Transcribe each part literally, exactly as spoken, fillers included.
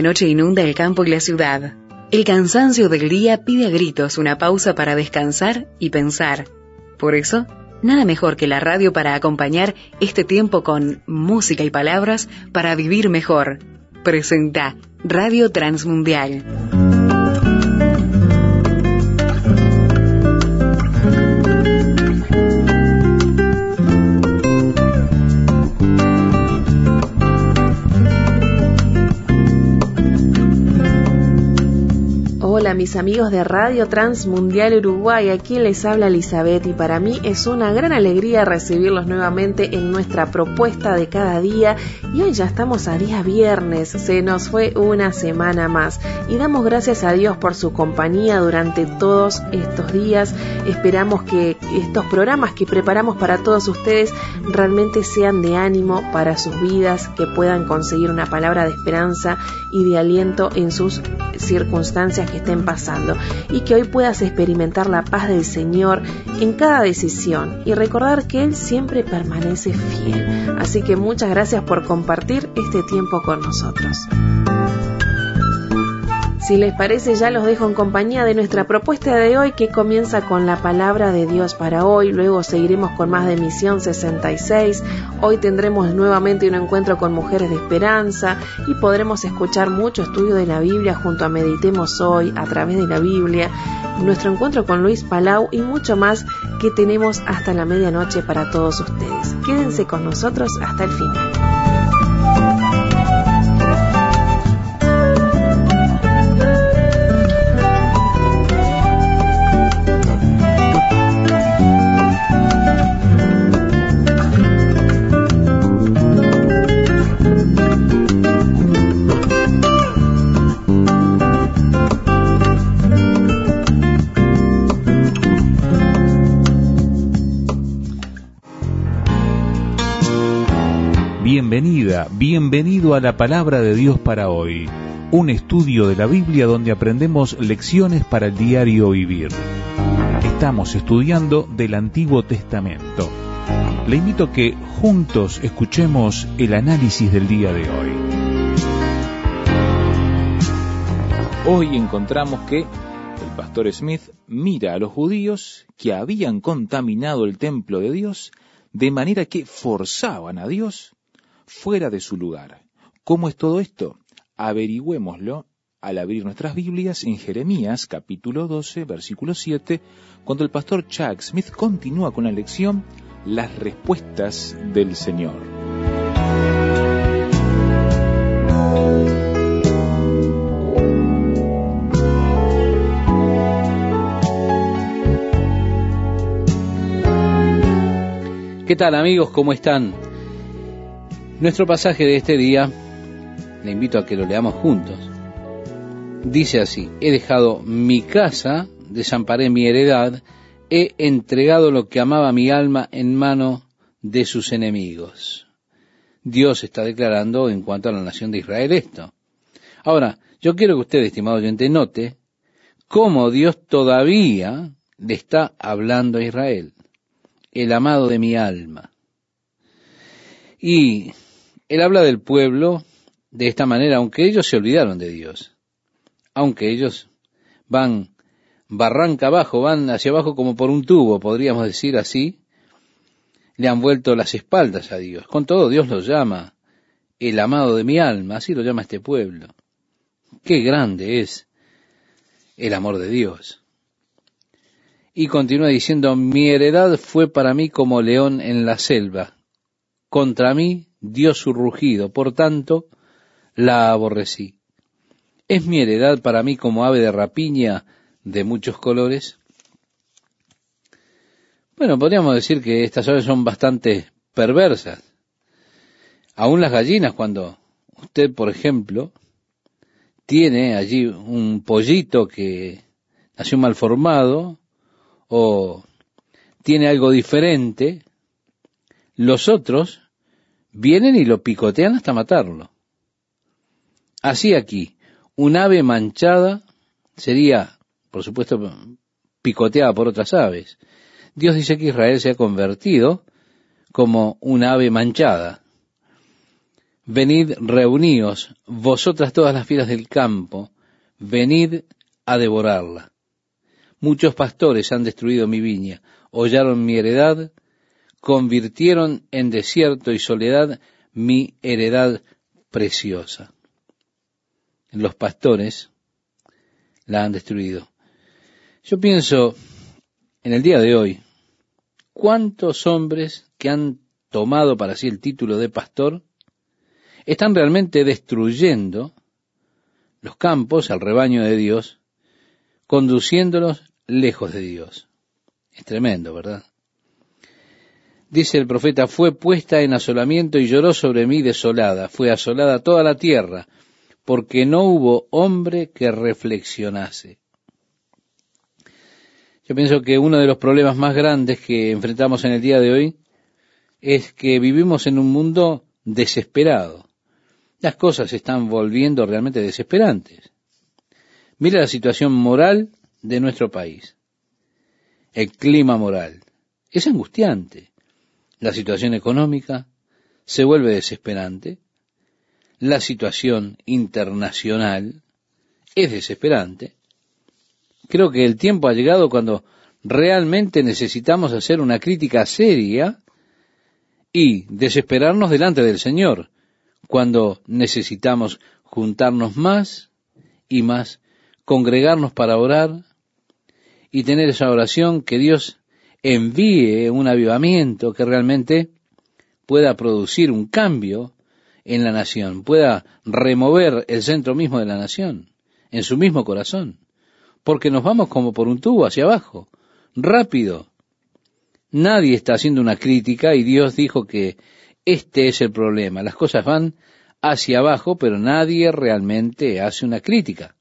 de noche inunda el campo y la ciudad. El cansancio del día pide a gritos una pausa para descansar y pensar. Por eso, nada mejor que la radio para acompañar este tiempo con música y palabras para vivir mejor. Presenta Radio Transmundial. Hola mis amigos de Radio Transmundial Uruguay, aquí les habla Elizabeth y para mí es una gran alegría recibirlos nuevamente en nuestra propuesta de cada día y hoy ya estamos a día viernes, se nos fue una semana más y damos gracias a Dios por su compañía durante todos estos días. Esperamos que estos programas que preparamos para todos ustedes realmente sean de ánimo para sus vidas, que puedan conseguir una palabra de esperanza y de aliento en sus circunstancias que estén pasando y que hoy puedas experimentar la paz del Señor en cada decisión y recordar que Él siempre permanece fiel. Así que muchas gracias por compartir este tiempo con nosotros. Si les parece, ya los dejo en compañía de nuestra propuesta de hoy, que comienza con la palabra de Dios para hoy. Luego seguiremos con más de Misión sesenta y seis. Hoy tendremos nuevamente un encuentro con Mujeres de Esperanza y podremos escuchar mucho estudio de la Biblia junto a Meditemos Hoy a través de la Biblia, nuestro encuentro con Luis Palau y mucho más que tenemos hasta la medianoche para todos ustedes. Quédense con nosotros hasta el final. Bienvenida, bienvenido a la Palabra de Dios para hoy, un estudio de la Biblia donde aprendemos lecciones para el diario vivir. Estamos estudiando del Antiguo Testamento. Le invito a que juntos escuchemos el análisis del día de hoy. Hoy encontramos que el pastor Smith mira a los judíos que habían contaminado el templo de Dios de manera que forzaban a Dios fuera de su lugar. ¿Cómo es todo esto? Averigüémoslo al abrir nuestras Biblias en Jeremías capítulo doce, versículo siete, cuando el pastor Chuck Smith continúa con la lección Las respuestas del Señor. ¿Qué tal amigos? ¿Cómo están? Nuestro pasaje de este día, le invito a que lo leamos juntos, dice así: he dejado mi casa, desamparé mi heredad, he entregado lo que amaba mi alma en mano de sus enemigos. Dios está declarando en cuanto a la nación de Israel esto. Ahora, yo quiero que usted, estimado oyente, note cómo Dios todavía le está hablando a Israel, el amado de mi alma. Y Él habla del pueblo de esta manera, aunque ellos se olvidaron de Dios, aunque ellos van barranca abajo, van hacia abajo como por un tubo, podríamos decir así, le han vuelto las espaldas a Dios. Con todo, Dios los llama el amado de mi alma, así lo llama este pueblo. Qué grande es el amor de Dios. Y continúa diciendo: mi heredad fue para mí como león en la selva, contra mí dio su rugido, por tanto la aborrecí. ¿Es mi heredad para mí como ave de rapiña de muchos colores? Bueno, podríamos decir que estas aves son bastante perversas. Aún las gallinas, cuando usted, por ejemplo, tiene allí un pollito que nació mal formado o tiene algo diferente, los otros vienen y lo picotean hasta matarlo. Así aquí, un ave manchada sería, por supuesto, picoteada por otras aves. Dios dice que Israel se ha convertido como un ave manchada. venid, reuníos, vosotras todas las fieras del campo, venid a devorarla. Muchos pastores han destruido mi viña, hollaron mi heredad, convirtieron en desierto y soledad mi heredad preciosa. Los pastores la han destruido. Yo pienso, en el día de hoy, ¿cuántos hombres que han tomado para sí el título de pastor están realmente destruyendo los campos, el rebaño de Dios, conduciéndolos lejos de Dios? Es tremendo, ¿verdad? Dice el profeta, fue puesta en asolamiento y lloró sobre mí desolada, fue asolada toda la tierra, porque no hubo hombre que reflexionase. Yo pienso que uno de los problemas más grandes que enfrentamos en el día de hoy es que vivimos en un mundo desesperado. Las cosas se están volviendo realmente desesperantes. Mira la situación moral de nuestro país. El clima moral es angustiante. La situación económica se vuelve desesperante. La situación internacional es desesperante. Creo que el tiempo ha llegado cuando realmente necesitamos hacer una crítica seria y desesperarnos delante del Señor, cuando necesitamos juntarnos más y más, congregarnos para orar y tener esa oración que Dios envíe un avivamiento que realmente pueda producir un cambio en la nación, pueda remover el centro mismo de la nación, en su mismo corazón, porque nos vamos como por un tubo hacia abajo, rápido. Nadie está haciendo una crítica y Dios dijo que este es el problema. Las cosas van hacia abajo, pero nadie realmente hace una crítica.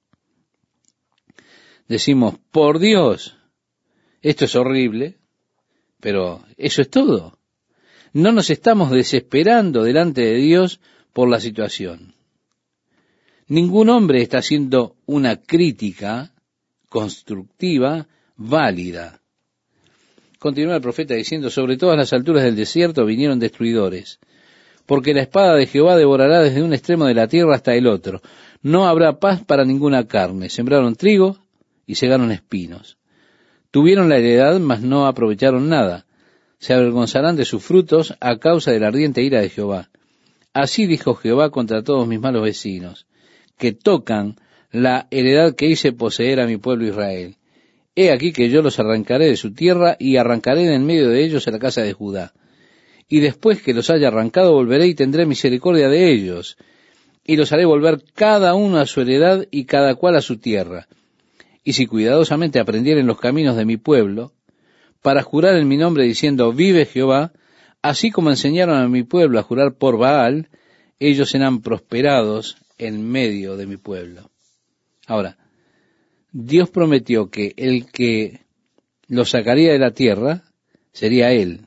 Decimos, por Dios, esto es horrible, pero eso es todo. No nos estamos desesperando delante de Dios por la situación. Ningún hombre está haciendo una crítica constructiva, válida. Continúa el profeta diciendo, sobre todas las alturas del desierto vinieron destruidores, porque la espada de Jehová devorará desde un extremo de la tierra hasta el otro. No habrá paz para ninguna carne. Sembraron trigo y segaron espinos. Tuvieron la heredad, mas no aprovecharon nada. Se avergonzarán de sus frutos a causa de la ardiente ira de Jehová. Así dijo Jehová contra todos mis malos vecinos, que tocan la heredad que hice poseer a mi pueblo Israel. He aquí que yo los arrancaré de su tierra y arrancaré de en medio de ellos a la casa de Judá. Y después que los haya arrancado volveré y tendré misericordia de ellos, y los haré volver cada uno a su heredad y cada cual a su tierra. Y si cuidadosamente aprendieren los caminos de mi pueblo, para jurar en mi nombre diciendo, vive Jehová, así como enseñaron a mi pueblo a jurar por Baal, ellos serán prosperados en medio de mi pueblo. Ahora, Dios prometió que el que los sacaría de la tierra sería Él.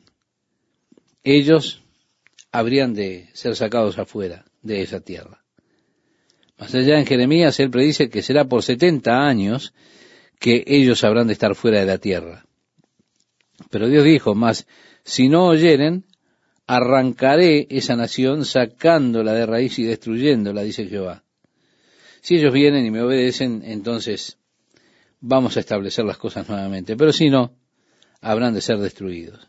Ellos habrían de ser sacados afuera de esa tierra. Más allá en Jeremías, Él predice que será por setenta años que ellos habrán de estar fuera de la tierra. Pero Dios dijo, mas si no oyeren, arrancaré esa nación sacándola de raíz y destruyéndola, dice Jehová. Si ellos vienen y me obedecen, entonces vamos a establecer las cosas nuevamente. Pero si no, habrán de ser destruidos.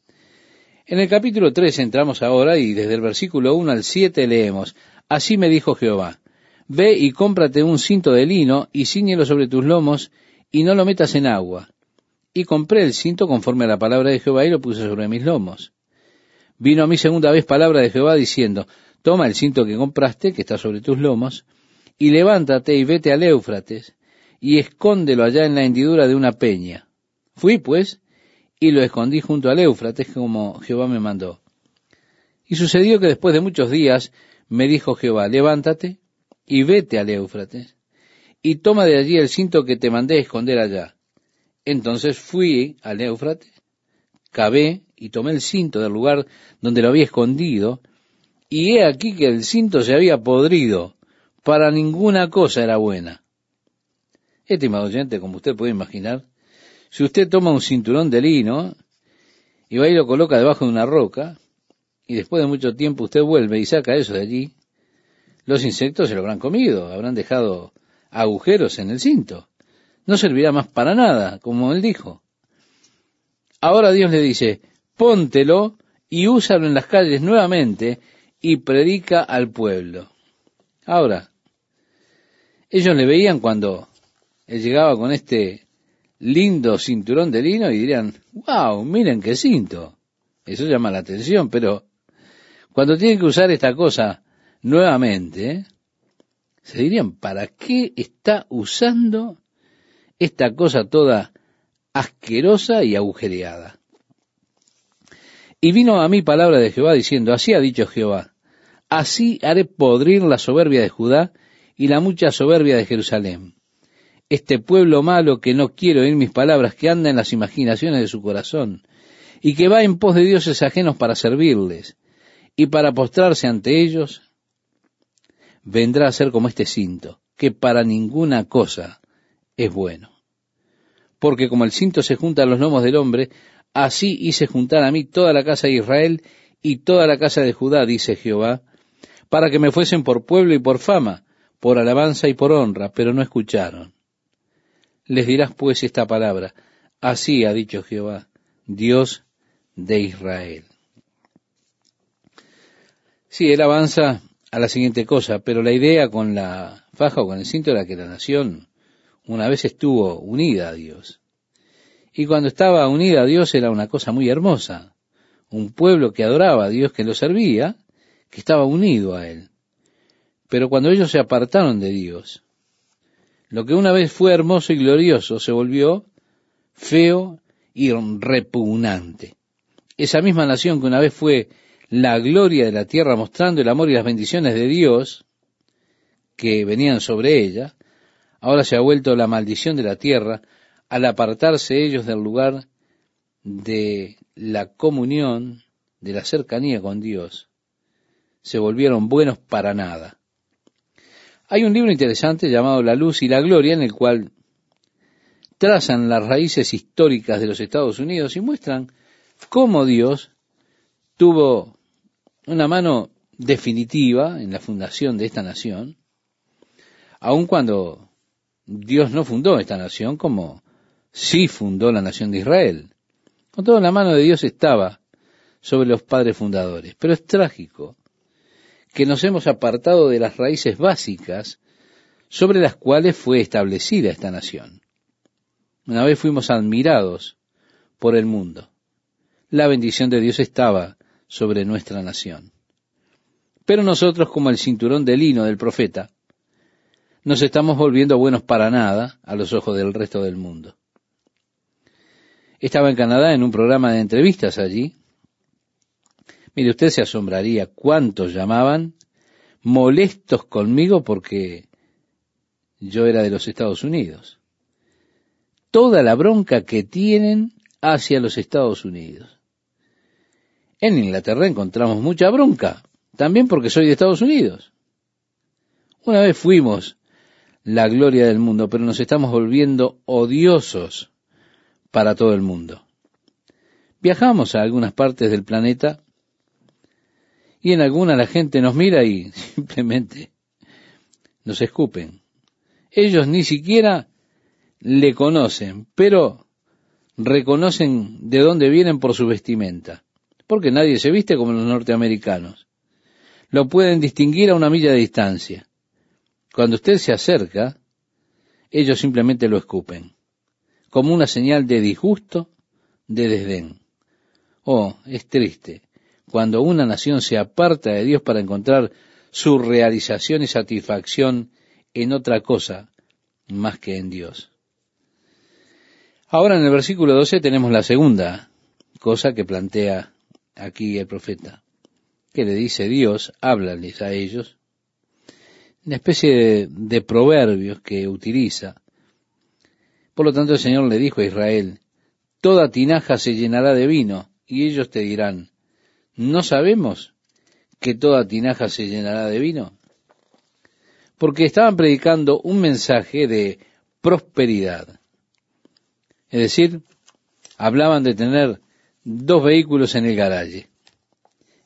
En el capítulo tres entramos ahora y desde el versículo uno al siete leemos, así me dijo Jehová, ve y cómprate un cinto de lino y cíñelo sobre tus lomos y no lo metas en agua. Y compré el cinto conforme a la palabra de Jehová y lo puse sobre mis lomos. Vino a mí segunda vez palabra de Jehová diciendo, toma el cinto que compraste, que está sobre tus lomos, y levántate y vete al Éufrates, y escóndelo allá en la hendidura de una peña. Fui, pues, y lo escondí junto al Éufrates, como Jehová me mandó. Y sucedió que después de muchos días me dijo Jehová, levántate y vete al Éufrates, y toma de allí el cinto que te mandé esconder allá. Entonces fui al Éufrates, cavé y tomé el cinto del lugar donde lo había escondido, y he aquí que el cinto se había podrido, para ninguna cosa era buena. Estimado oyente, como usted puede imaginar, si usted toma un cinturón de lino y va y lo coloca debajo de una roca, y después de mucho tiempo usted vuelve y saca eso de allí, los insectos se lo habrán comido, habrán dejado agujeros en el cinto. No servirá más para nada, como él dijo. Ahora Dios le dice, póntelo y úsalo en las calles nuevamente y predica al pueblo. Ahora, ellos le veían cuando él llegaba con este lindo cinturón de lino y dirían, wow, miren qué cinto. Eso llama la atención, pero cuando tienen que usar esta cosa nuevamente, se dirían, ¿para qué está usando esta cosa toda asquerosa y agujereada? Y vino a mí palabra de Jehová diciendo, así ha dicho Jehová, así haré podrir la soberbia de Judá y la mucha soberbia de Jerusalén. Este pueblo malo que no quiere oír mis palabras, que anda en las imaginaciones de su corazón, y que va en pos de dioses ajenos para servirles, y para postrarse ante ellos, vendrá a ser como este cinto, que para ninguna cosa es bueno. Porque como el cinto se junta a los lomos del hombre, así hice juntar a mí toda la casa de Israel y toda la casa de Judá, dice Jehová, para que me fuesen por pueblo y por fama, por alabanza y por honra, pero no escucharon. Les dirás pues esta palabra, así ha dicho Jehová, Dios de Israel. Sí, él avanza a la siguiente cosa, pero la idea con la faja o con el cinto era que la nación una vez estuvo unida a Dios. Y cuando estaba unida a Dios era una cosa muy hermosa. Un pueblo que adoraba a Dios, que lo servía, que estaba unido a Él. Pero cuando ellos se apartaron de Dios, lo que una vez fue hermoso y glorioso se volvió feo y repugnante. Esa misma nación que una vez fue la gloria de la tierra, mostrando el amor y las bendiciones de Dios que venían sobre ella, ahora se ha vuelto la maldición de la tierra al apartarse ellos del lugar de la comunión, de la cercanía con Dios. Se volvieron buenos para nada. Hay un libro interesante llamado La Luz y la Gloria, en el cual trazan las raíces históricas de los Estados Unidos y muestran cómo Dios tuvo una mano definitiva en la fundación de esta nación, aun cuando Dios no fundó esta nación como sí fundó la nación de Israel. Con todo, la mano de Dios estaba sobre los padres fundadores. Pero es trágico que nos hemos apartado de las raíces básicas sobre las cuales fue establecida esta nación. Una vez fuimos admirados por el mundo. La bendición de Dios estaba sobre nuestra nación. Pero nosotros, como el cinturón de lino del profeta, nos estamos volviendo buenos para nada a los ojos del resto del mundo. Estaba en Canadá en un programa de entrevistas allí. Mire, usted se asombraría cuántos llamaban molestos conmigo porque yo era de los Estados Unidos. Toda la bronca que tienen hacia los Estados Unidos. En Inglaterra encontramos mucha bronca, también porque soy de Estados Unidos. Una vez fuimos la gloria del mundo, pero nos estamos volviendo odiosos para todo el mundo. Viajamos a algunas partes del planeta y en algunas la gente nos mira y simplemente nos escupen. Ellos ni siquiera le conocen, pero reconocen de dónde vienen por su vestimenta, porque nadie se viste como los norteamericanos. Lo pueden distinguir a una milla de distancia. Cuando usted se acerca, ellos simplemente lo escupen, como una señal de disgusto, de desdén. Oh, es triste cuando una nación se aparta de Dios para encontrar su realización y satisfacción en otra cosa más que en Dios. Ahora en el versículo doce tenemos la segunda cosa que plantea aquí el profeta, que le dice Dios, háblales a ellos, una especie de, de proverbios que utiliza. Por lo tanto el Señor le dijo a Israel, toda tinaja se llenará de vino, y ellos te dirán, ¿no sabemos que toda tinaja se llenará de vino? Porque estaban predicando un mensaje de prosperidad. Es decir, hablaban de tener dos vehículos en el garaje.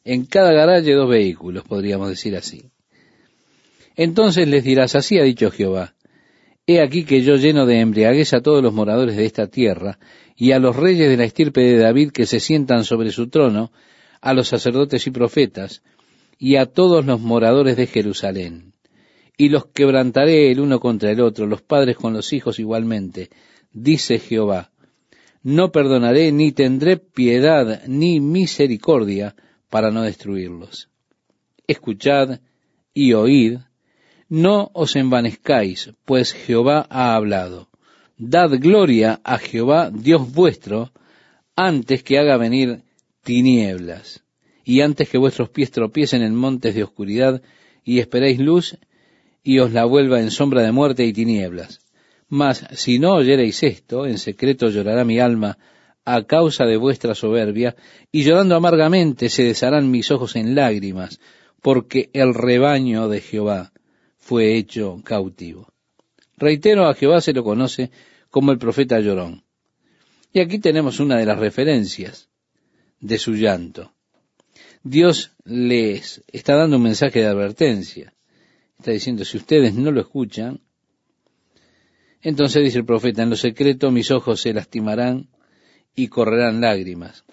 En cada garaje dos vehículos, podríamos decir así. Entonces les dirás, así ha dicho Jehová, he aquí que yo lleno de embriaguez a todos los moradores de esta tierra, y a los reyes de la estirpe de David que se sientan sobre su trono, a los sacerdotes y profetas, y a todos los moradores de Jerusalén. Y los quebrantaré el uno contra el otro, los padres con los hijos igualmente, dice Jehová. No perdonaré, ni tendré piedad, ni misericordia, para no destruirlos. Escuchad y oíd, no os envanezcáis, pues Jehová ha hablado. Dad gloria a Jehová, Dios vuestro, antes que haga venir tinieblas, y antes que vuestros pies tropiecen en montes de oscuridad, y esperéis luz, y os la vuelva en sombra de muerte y tinieblas. Mas si no oyereis esto, en secreto llorará mi alma a causa de vuestra soberbia, y llorando amargamente se desharán mis ojos en lágrimas, porque el rebaño de Jehová fue hecho cautivo. Reitero, a Jehová se lo conoce como el profeta llorón. Y aquí tenemos una de las referencias de su llanto. Dios les está dando un mensaje de advertencia. Está diciendo, si ustedes no lo escuchan, entonces dice el profeta, en lo secreto mis ojos se lastimarán y correrán lágrimas.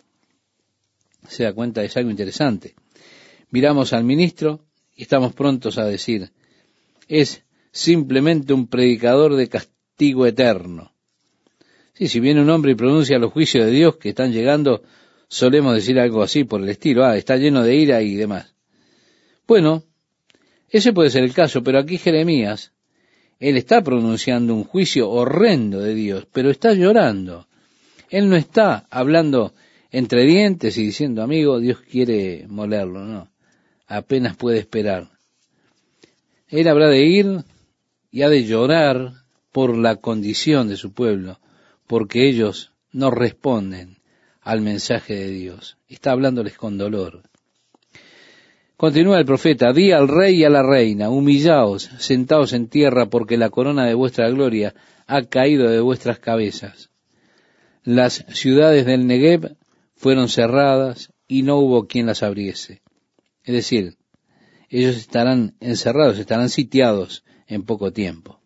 Se da cuenta, es algo interesante. Miramos al ministro y estamos prontos a decir, es simplemente un predicador de castigo eterno. Sí, si viene un hombre y pronuncia los juicios de Dios que están llegando, solemos decir algo así por el estilo, ah, está lleno de ira y demás. Bueno, ese puede ser el caso, pero aquí Jeremías, él está pronunciando un juicio horrendo de Dios, pero está llorando. Él no está hablando entre dientes y diciendo, amigo, Dios quiere molerlo, no. Apenas puede esperar. Él habrá de ir y ha de llorar por la condición de su pueblo, porque ellos no responden al mensaje de Dios. Está hablándoles con dolor. Continúa el profeta, di al rey y a la reina, humillaos, sentaos en tierra, porque la corona de vuestra gloria ha caído de vuestras cabezas. Las ciudades del Negev fueron cerradas y no hubo quien las abriese. Es decir, ellos estarán encerrados, estarán sitiados en poco tiempo.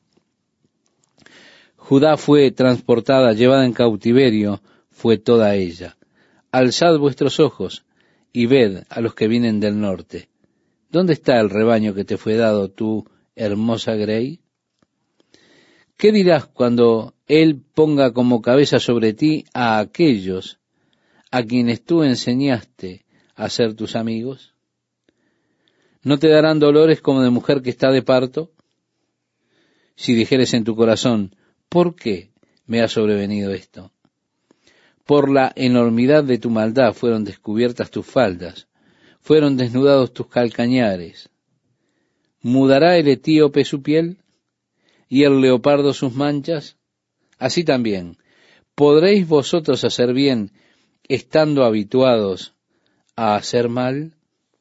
Judá fue transportada, llevada en cautiverio, fue toda ella. Alzad vuestros ojos y ved a los que vienen del norte. ¿Dónde está el rebaño que te fue dado, tú, hermosa Grey? ¿Qué dirás cuando él ponga como cabeza sobre ti a aquellos a quienes tú enseñaste a ser tus amigos? ¿No te darán dolores como de mujer que está de parto? Si dijeres en tu corazón, ¿por qué me ha sobrevenido esto? Por la enormidad de tu maldad fueron descubiertas tus faldas, fueron desnudados tus calcañares. ¿Mudará el etíope su piel y el leopardo sus manchas? Así también, ¿podréis vosotros hacer bien estando habituados a hacer mal?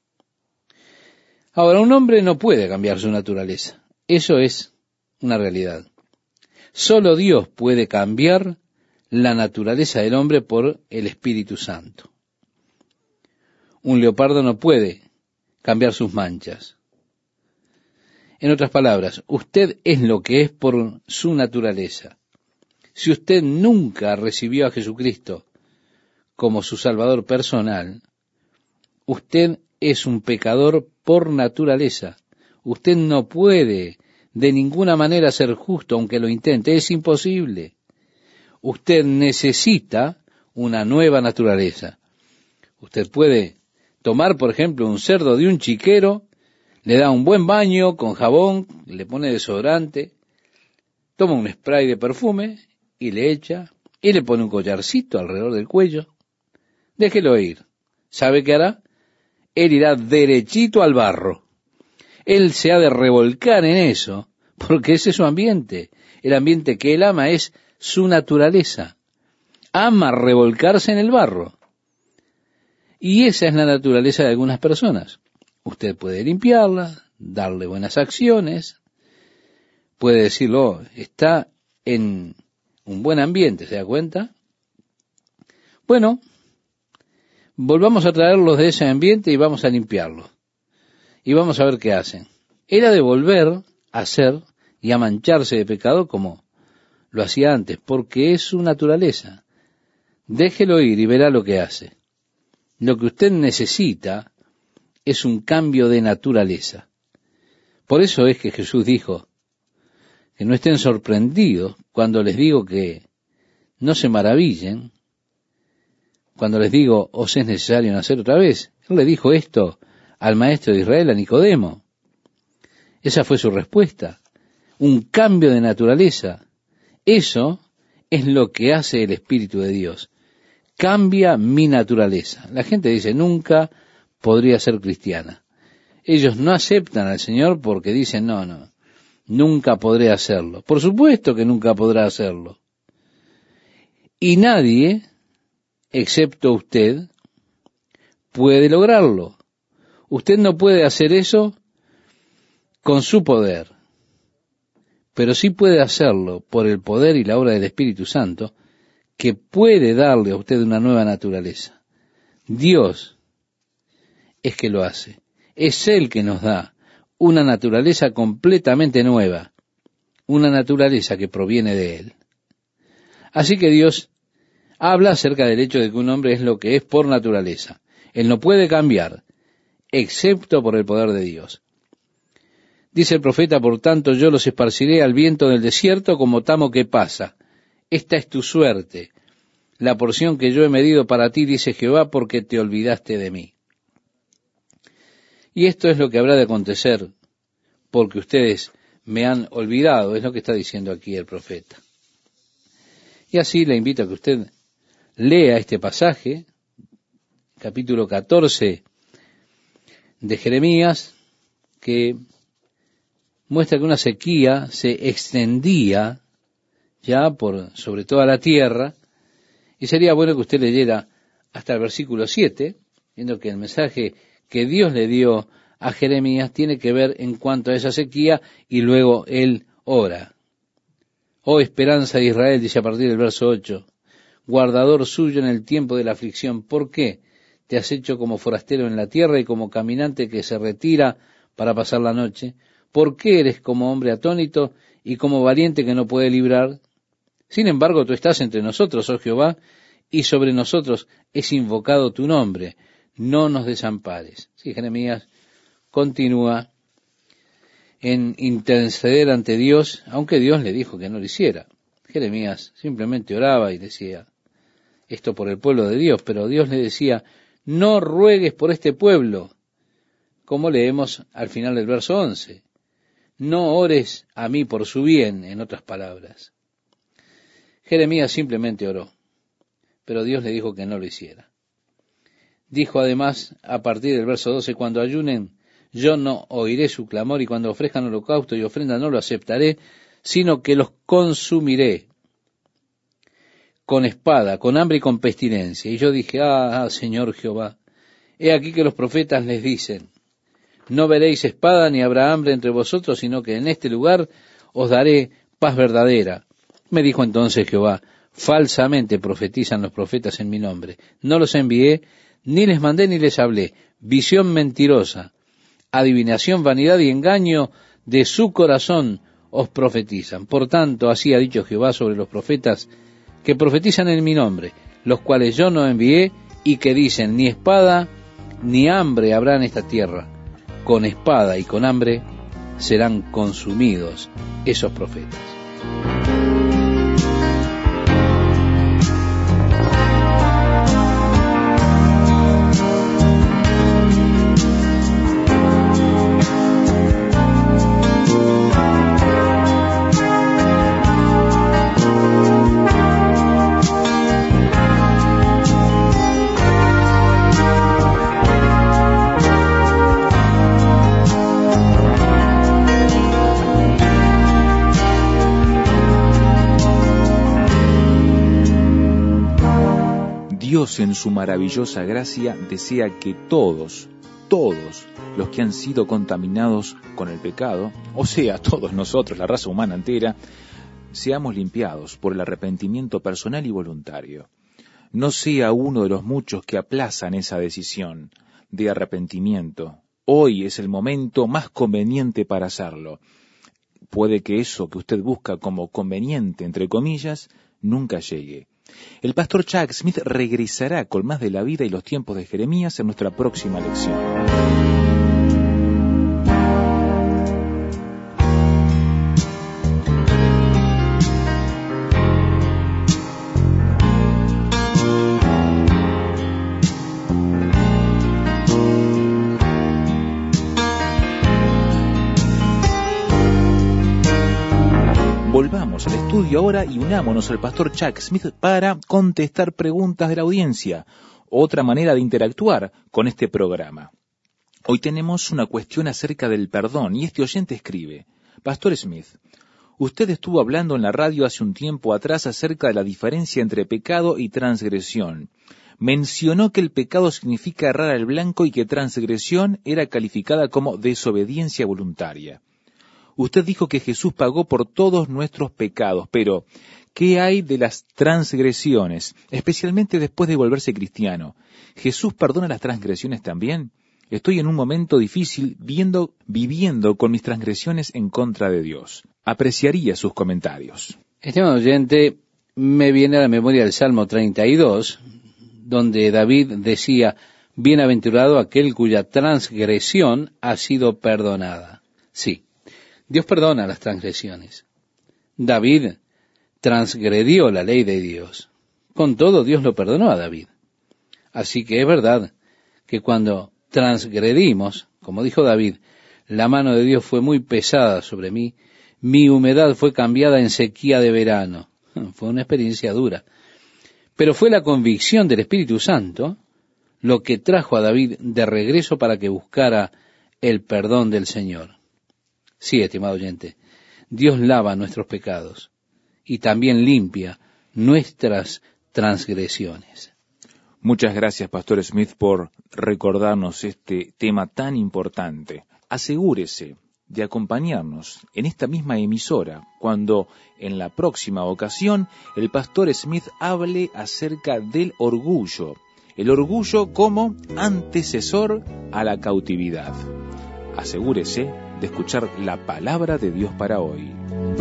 Ahora, un hombre no puede cambiar su naturaleza. Eso es una realidad. Solo Dios puede cambiar la naturaleza del hombre por el Espíritu Santo. Un leopardo no puede cambiar sus manchas. En otras palabras, usted es lo que es por su naturaleza. Si usted nunca recibió a Jesucristo como su Salvador personal, usted es un pecador por naturaleza. Usted no puede de ninguna manera ser justo aunque lo intente. Es imposible. Usted necesita una nueva naturaleza. Usted puede tomar, por ejemplo, un cerdo de un chiquero, le da un buen baño con jabón, le pone desodorante, toma un spray de perfume y le echa, y le pone un collarcito alrededor del cuello. Déjelo ir. ¿Sabe qué hará? Él irá derechito al barro. Él se ha de revolcar en eso, porque ese es su ambiente. El ambiente que él ama es su naturaleza. Ama revolcarse en el barro. Y esa es la naturaleza de algunas personas. Usted puede limpiarla, darle buenas acciones, puede decirlo, está en un buen ambiente, ¿se da cuenta? Bueno, volvamos a traerlos de ese ambiente y vamos a limpiarlos. Y vamos a ver qué hacen. Era de volver a ser y a mancharse de pecado como lo hacía antes, porque es su naturaleza. Déjelo ir y verá lo que hace. Lo que usted necesita es un cambio de naturaleza. Por eso es que Jesús dijo que no estén sorprendidos cuando les digo que no se maravillen, cuando les digo, os es necesario nacer otra vez. Él le dijo esto al maestro de Israel, a Nicodemo. Esa fue su respuesta. Un cambio de naturaleza. Eso es lo que hace el Espíritu de Dios. Cambia mi naturaleza. La gente dice, nunca podría ser cristiana. Ellos no aceptan al Señor porque dicen, no, no, nunca podré hacerlo. Por supuesto que nunca podrá hacerlo. Y nadie, excepto usted, puede lograrlo. Usted no puede hacer eso con su poder, pero sí puede hacerlo por el poder y la obra del Espíritu Santo, que puede darle a usted una nueva naturaleza. Dios es que lo hace. Es Él que nos da una naturaleza completamente nueva, una naturaleza que proviene de Él. Así que Dios habla acerca del hecho de que un hombre es lo que es por naturaleza. Él no puede cambiar, excepto por el poder de Dios. Dice el profeta, por tanto, yo los esparciré al viento del desierto como tamo que pasa. Esta es tu suerte, la porción que yo he medido para ti, dice Jehová, porque te olvidaste de mí. Y esto es lo que habrá de acontecer, porque ustedes me han olvidado, es lo que está diciendo aquí el profeta. Y así le invito a que usted lea este pasaje, capítulo catorce de Jeremías, que muestra que una sequía se extendía ya por sobre toda la tierra, y sería bueno que usted leyera hasta el versículo siete, viendo que el mensaje que Dios le dio a Jeremías tiene que ver en cuanto a esa sequía, y luego él ora. Oh esperanza de Israel, dice a partir del verso ocho, guardador suyo en el tiempo de la aflicción, ¿por qué te has hecho como forastero en la tierra y como caminante que se retira para pasar la noche? ¿Por qué eres como hombre atónito y como valiente que no puede librar? Sin embargo, tú estás entre nosotros, oh Jehová, y sobre nosotros es invocado tu nombre. No nos desampares. Sí, Jeremías continúa en interceder ante Dios, aunque Dios le dijo que no lo hiciera. Jeremías simplemente oraba y decía esto por el pueblo de Dios, pero Dios le decía, no ruegues por este pueblo, como leemos al final del verso once. No ores a mí por su bien, en otras palabras. Jeremías simplemente oró, pero Dios le dijo que no lo hiciera. Dijo además, a partir del verso doce, cuando ayunen, yo no oiré su clamor, y cuando ofrezcan holocausto y ofrenda no lo aceptaré, sino que los consumiré con espada, con hambre y con pestilencia. Y yo dije, ah, ah, Señor Jehová, he aquí que los profetas les dicen, no veréis espada ni habrá hambre entre vosotros, sino que en este lugar os daré paz verdadera. Me dijo entonces Jehová, falsamente profetizan los profetas en mi nombre. No los envié, ni les mandé ni les hablé. Visión mentirosa, adivinación, vanidad y engaño de su corazón os profetizan. Por tanto, así ha dicho Jehová sobre los profetas que profetizan en mi nombre, los cuales yo no envié, y que dicen, ni espada ni hambre habrá en esta tierra. Con espada y con hambre serán consumidos esos profetas. Dios en su maravillosa gracia desea que todos, todos los que han sido contaminados con el pecado, o sea, todos nosotros, la raza humana entera, seamos limpiados por el arrepentimiento personal y voluntario. no sea uno de los muchos que aplazan esa decisión de arrepentimiento. Hoy es el momento más conveniente para hacerlo. Puede que eso que usted busca como conveniente, entre comillas, nunca llegue. El pastor Chuck Smith regresará con más de la vida y los tiempos de Jeremías en nuestra próxima lección. Volvamos al estudio ahora y unámonos al pastor Chuck Smith para contestar preguntas de la audiencia, otra manera de interactuar con este programa. Hoy tenemos una cuestión acerca del perdón y este oyente escribe: Pastor Smith, usted estuvo hablando en la radio hace un tiempo atrás acerca de la diferencia entre pecado y transgresión. Mencionó que el pecado significa errar al blanco y que transgresión era calificada como desobediencia voluntaria. Usted dijo que Jesús pagó por todos nuestros pecados, pero ¿qué hay de las transgresiones, especialmente después de volverse cristiano? ¿Jesús perdona las transgresiones también? Estoy en un momento difícil viendo, viviendo con mis transgresiones en contra de Dios. Apreciaría sus comentarios. Estimado oyente, me viene a la memoria el Salmo treinta y dos, donde David decía: bienaventurado aquel cuya transgresión ha sido perdonada. Sí, Dios perdona las transgresiones. David transgredió la ley de Dios. Con todo, Dios lo perdonó a David. Así que es verdad que cuando transgredimos, como dijo David, la mano de Dios fue muy pesada sobre mí, mi humedad fue cambiada en sequía de verano. Fue una experiencia dura. Pero fue la convicción del Espíritu Santo lo que trajo a David de regreso para que buscara el perdón del Señor. Sí, estimado oyente, Dios lava nuestros pecados y también limpia nuestras transgresiones. Muchas gracias, Pastor Smith, por recordarnos este tema tan importante. Asegúrese de acompañarnos en esta misma emisora cuando en la próxima ocasión el Pastor Smith hable acerca del orgullo, el orgullo como antecesor a la cautividad. Asegúrese de escuchar la palabra de Dios para hoy.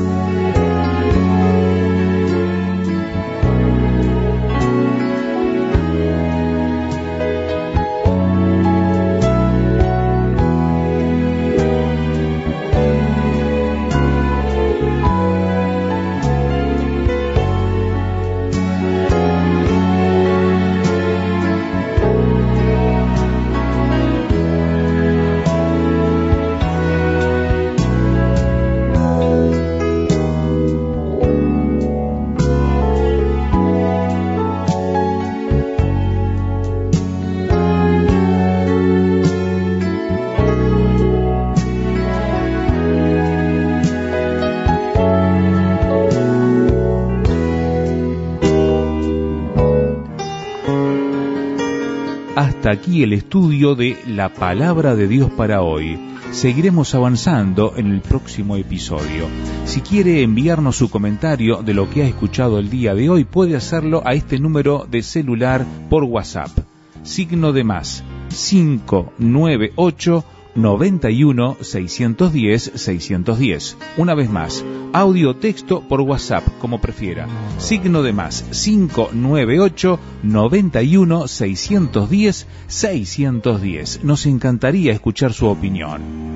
Hasta aquí el estudio de la Palabra de Dios para hoy. Seguiremos avanzando en el próximo episodio. Si quiere enviarnos su comentario de lo que ha escuchado el día de hoy, puede hacerlo a este número de celular por WhatsApp. Signo de más, cinco nueve ocho, noventa y uno, seiscientos diez, seiscientos diez. Una vez más, audio o texto por WhatsApp, como prefiera. Signo de más, cinco nueve ocho, noventa y uno, seiscientos diez, seiscientos diez. Nos encantaría escuchar su opinión.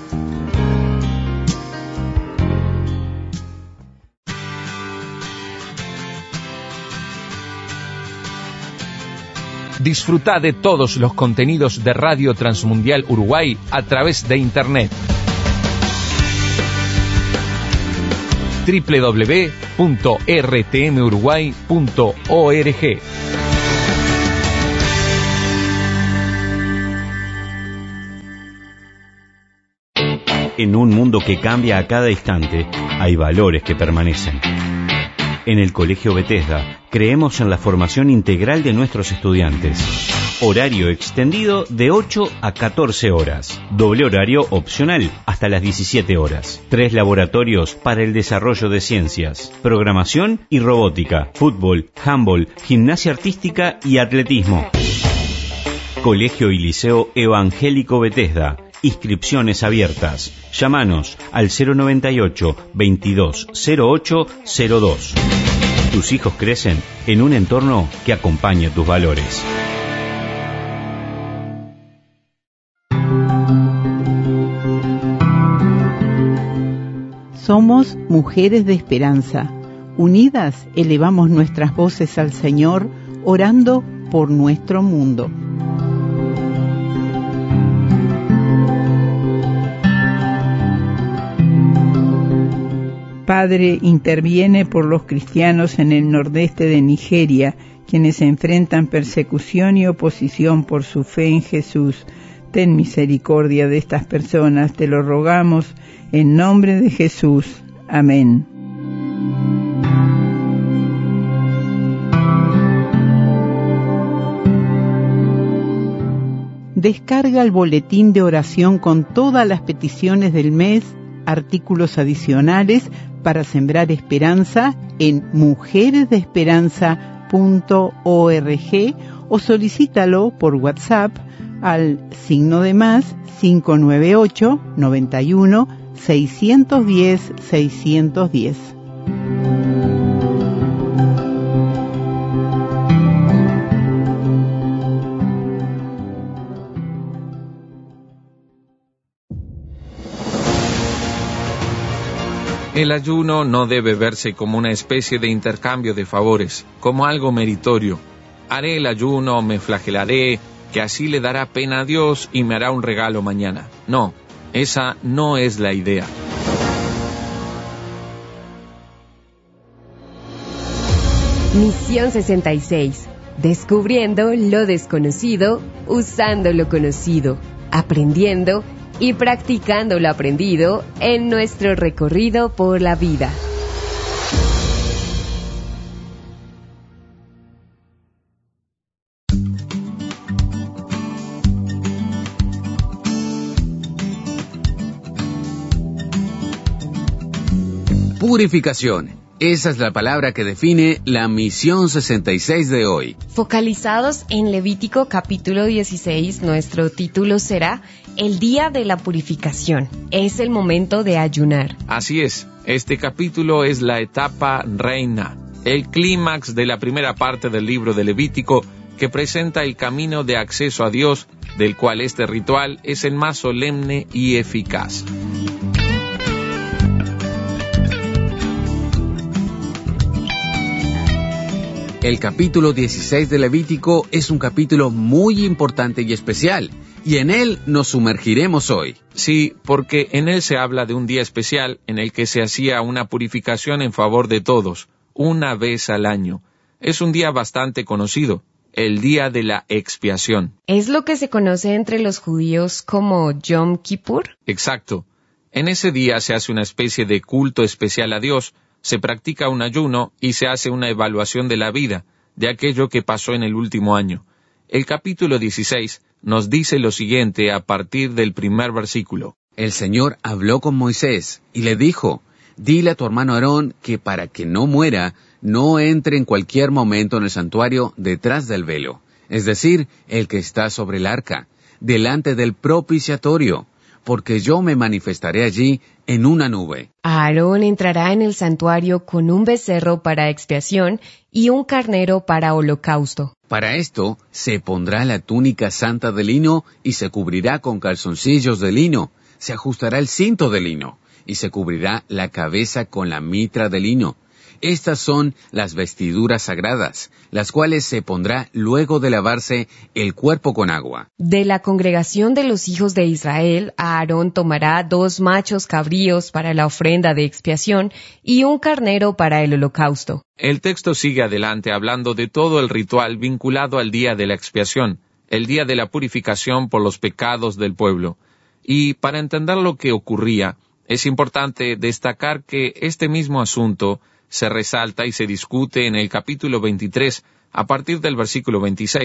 Disfruta de todos los contenidos de Radio Transmundial Uruguay a través de Internet. doble u doble u doble u punto r t m uruguay punto org. En un mundo que cambia a cada instante, hay valores que permanecen. En el Colegio Bethesda creemos en la formación integral de nuestros estudiantes. Horario extendido de ocho a catorce horas. Doble horario opcional hasta las diecisiete horas. Tres laboratorios para el desarrollo de ciencias, programación y robótica, fútbol, handball, gimnasia artística y atletismo. Colegio y Liceo Evangélico Bethesda. Inscripciones abiertas. Llámanos al cero noventa y ocho, veintidós, cero ocho, cero dos. Tus hijos crecen en un entorno que acompañe tus valores. Somos mujeres de esperanza. Unidas elevamos nuestras voces al Señor, orando por nuestro mundo. Padre, interviene por los cristianos en el nordeste de Nigeria, quienes enfrentan persecución y oposición por su fe en Jesús. Ten misericordia de estas personas, te lo rogamos, en nombre de Jesús. Amén. Descarga el boletín de oración con todas las peticiones del mes, artículos adicionales para sembrar esperanza en mujeres de esperanza punto org o solicítalo por WhatsApp al signo de más cinco nueve ocho, noventa y uno, seiscientos diez, seiscientos diez. El ayuno no debe verse como una especie de intercambio de favores, como algo meritorio. Haré el ayuno, me flagelaré, que así le dará pena a Dios y me hará un regalo mañana. No, esa no es la idea. Misión sesenta y seis. Descubriendo lo desconocido, usando lo conocido, aprendiendo y practicando lo aprendido en nuestro recorrido por la vida. Purificación. Esa es la palabra que define la misión sesenta y seis de hoy. Focalizados en Levítico capítulo dieciséis, nuestro título será El día de la purificación. Es el momento de ayunar. Así es, este capítulo es la etapa reina, el clímax de la primera parte del libro de Levítico, que presenta el camino de acceso a Dios, del cual este ritual es el más solemne y eficaz. El capítulo dieciséis de Levítico es un capítulo muy importante y especial, y en él nos sumergiremos hoy. Sí, porque en él se habla de un día especial en el que se hacía una purificación en favor de todos, una vez al año. Es un día bastante conocido, el día de la expiación. ¿Es lo que se conoce entre los judíos como Yom Kippur? Exacto. En ese día se hace una especie de culto especial a Dios, se practica un ayuno y se hace una evaluación de la vida, de aquello que pasó en el último año. El capítulo dieciséis nos dice lo siguiente a partir del primer versículo. El Señor habló con Moisés y le dijo, dile a tu hermano Aarón que para que no muera, no entre en cualquier momento en el santuario detrás del velo, es decir, el que está sobre el arca, delante del propiciatorio, porque yo me manifestaré allí en una nube. Aarón entrará en el santuario con un becerro para expiación y un carnero para holocausto. Para esto, se pondrá la túnica santa de lino y se cubrirá con calzoncillos de lino, se ajustará el cinto de lino y se cubrirá la cabeza con la mitra de lino. Estas son las vestiduras sagradas, las cuales se pondrá luego de lavarse el cuerpo con agua. De la congregación de los hijos de Israel, Aarón tomará dos machos cabríos para la ofrenda de expiación y un carnero para el holocausto. El texto sigue adelante hablando de todo el ritual vinculado al día de la expiación, el día de la purificación por los pecados del pueblo. Y para entender lo que ocurría, es importante destacar que este mismo asunto se resalta y se discute en el capítulo veintitrés, a partir del versículo veintiséis,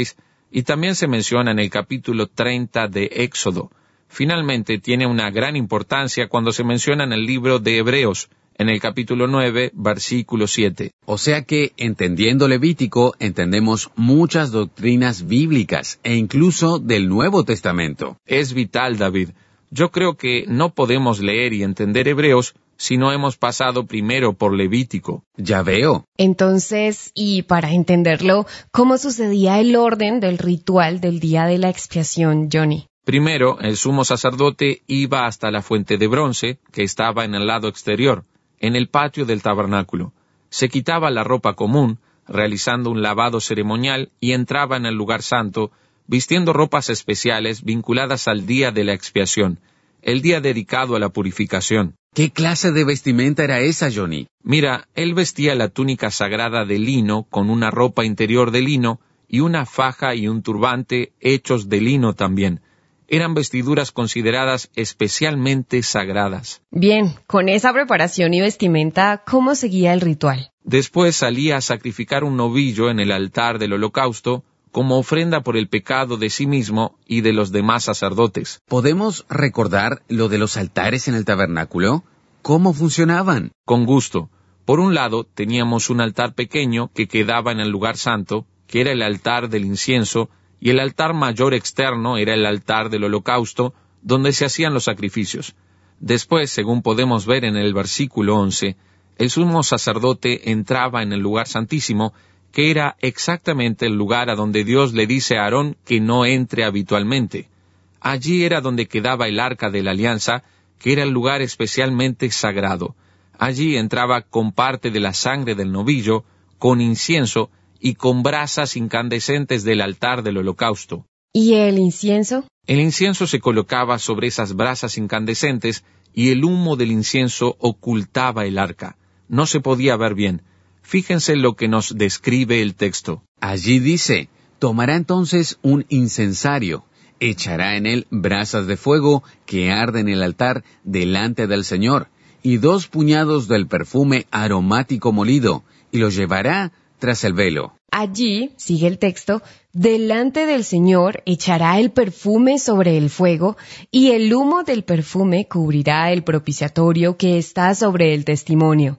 y también se menciona en el capítulo treinta de Éxodo. Finalmente, tiene una gran importancia cuando se menciona en el libro de Hebreos, en el capítulo nueve, versículo siete. O sea que, entendiendo Levítico, entendemos muchas doctrinas bíblicas e incluso del Nuevo Testamento. Es vital, David. Yo creo que no podemos leer y entender Hebreos si no hemos pasado primero por Levítico. Ya veo. Entonces, y para entenderlo, ¿cómo sucedía el orden del ritual del día de la expiación, Johnny? Primero, el sumo sacerdote iba hasta la fuente de bronce, que estaba en el lado exterior, en el patio del tabernáculo. Se quitaba la ropa común, realizando un lavado ceremonial, y entraba en el lugar santo, vistiendo ropas especiales vinculadas al día de la expiación, el día dedicado a la purificación. ¿Qué clase de vestimenta era esa, Johnny? Mira, él vestía la túnica sagrada de lino con una ropa interior de lino y una faja y un turbante hechos de lino también. Eran vestiduras consideradas especialmente sagradas. Bien, con esa preparación y vestimenta, ¿cómo seguía el ritual? Después salía a sacrificar un novillo en el altar del holocausto como ofrenda por el pecado de sí mismo y de los demás sacerdotes. ¿Podemos recordar lo de los altares en el tabernáculo? ¿Cómo funcionaban? Con gusto. Por un lado, teníamos un altar pequeño que quedaba en el lugar santo, que era el altar del incienso, y el altar mayor externo era el altar del holocausto, donde se hacían los sacrificios. Después, según podemos ver en el versículo once, el sumo sacerdote entraba en el lugar santísimo, que era exactamente el lugar a donde Dios le dice a Aarón que no entre habitualmente. Allí era donde quedaba el arca de la alianza, que era el lugar especialmente sagrado. Allí entraba con parte de la sangre del novillo, con incienso, y con brasas incandescentes del altar del holocausto. ¿Y el incienso? El incienso se colocaba sobre esas brasas incandescentes y el humo del incienso ocultaba el arca. No se podía ver bien. Fíjense lo que nos describe el texto. Allí dice, tomará entonces un incensario, echará en él brasas de fuego que arden en el altar delante del Señor, y dos puñados del perfume aromático molido, y los llevará tras el velo. Allí, sigue el texto, delante del Señor echará el perfume sobre el fuego, y el humo del perfume cubrirá el propiciatorio que está sobre el testimonio.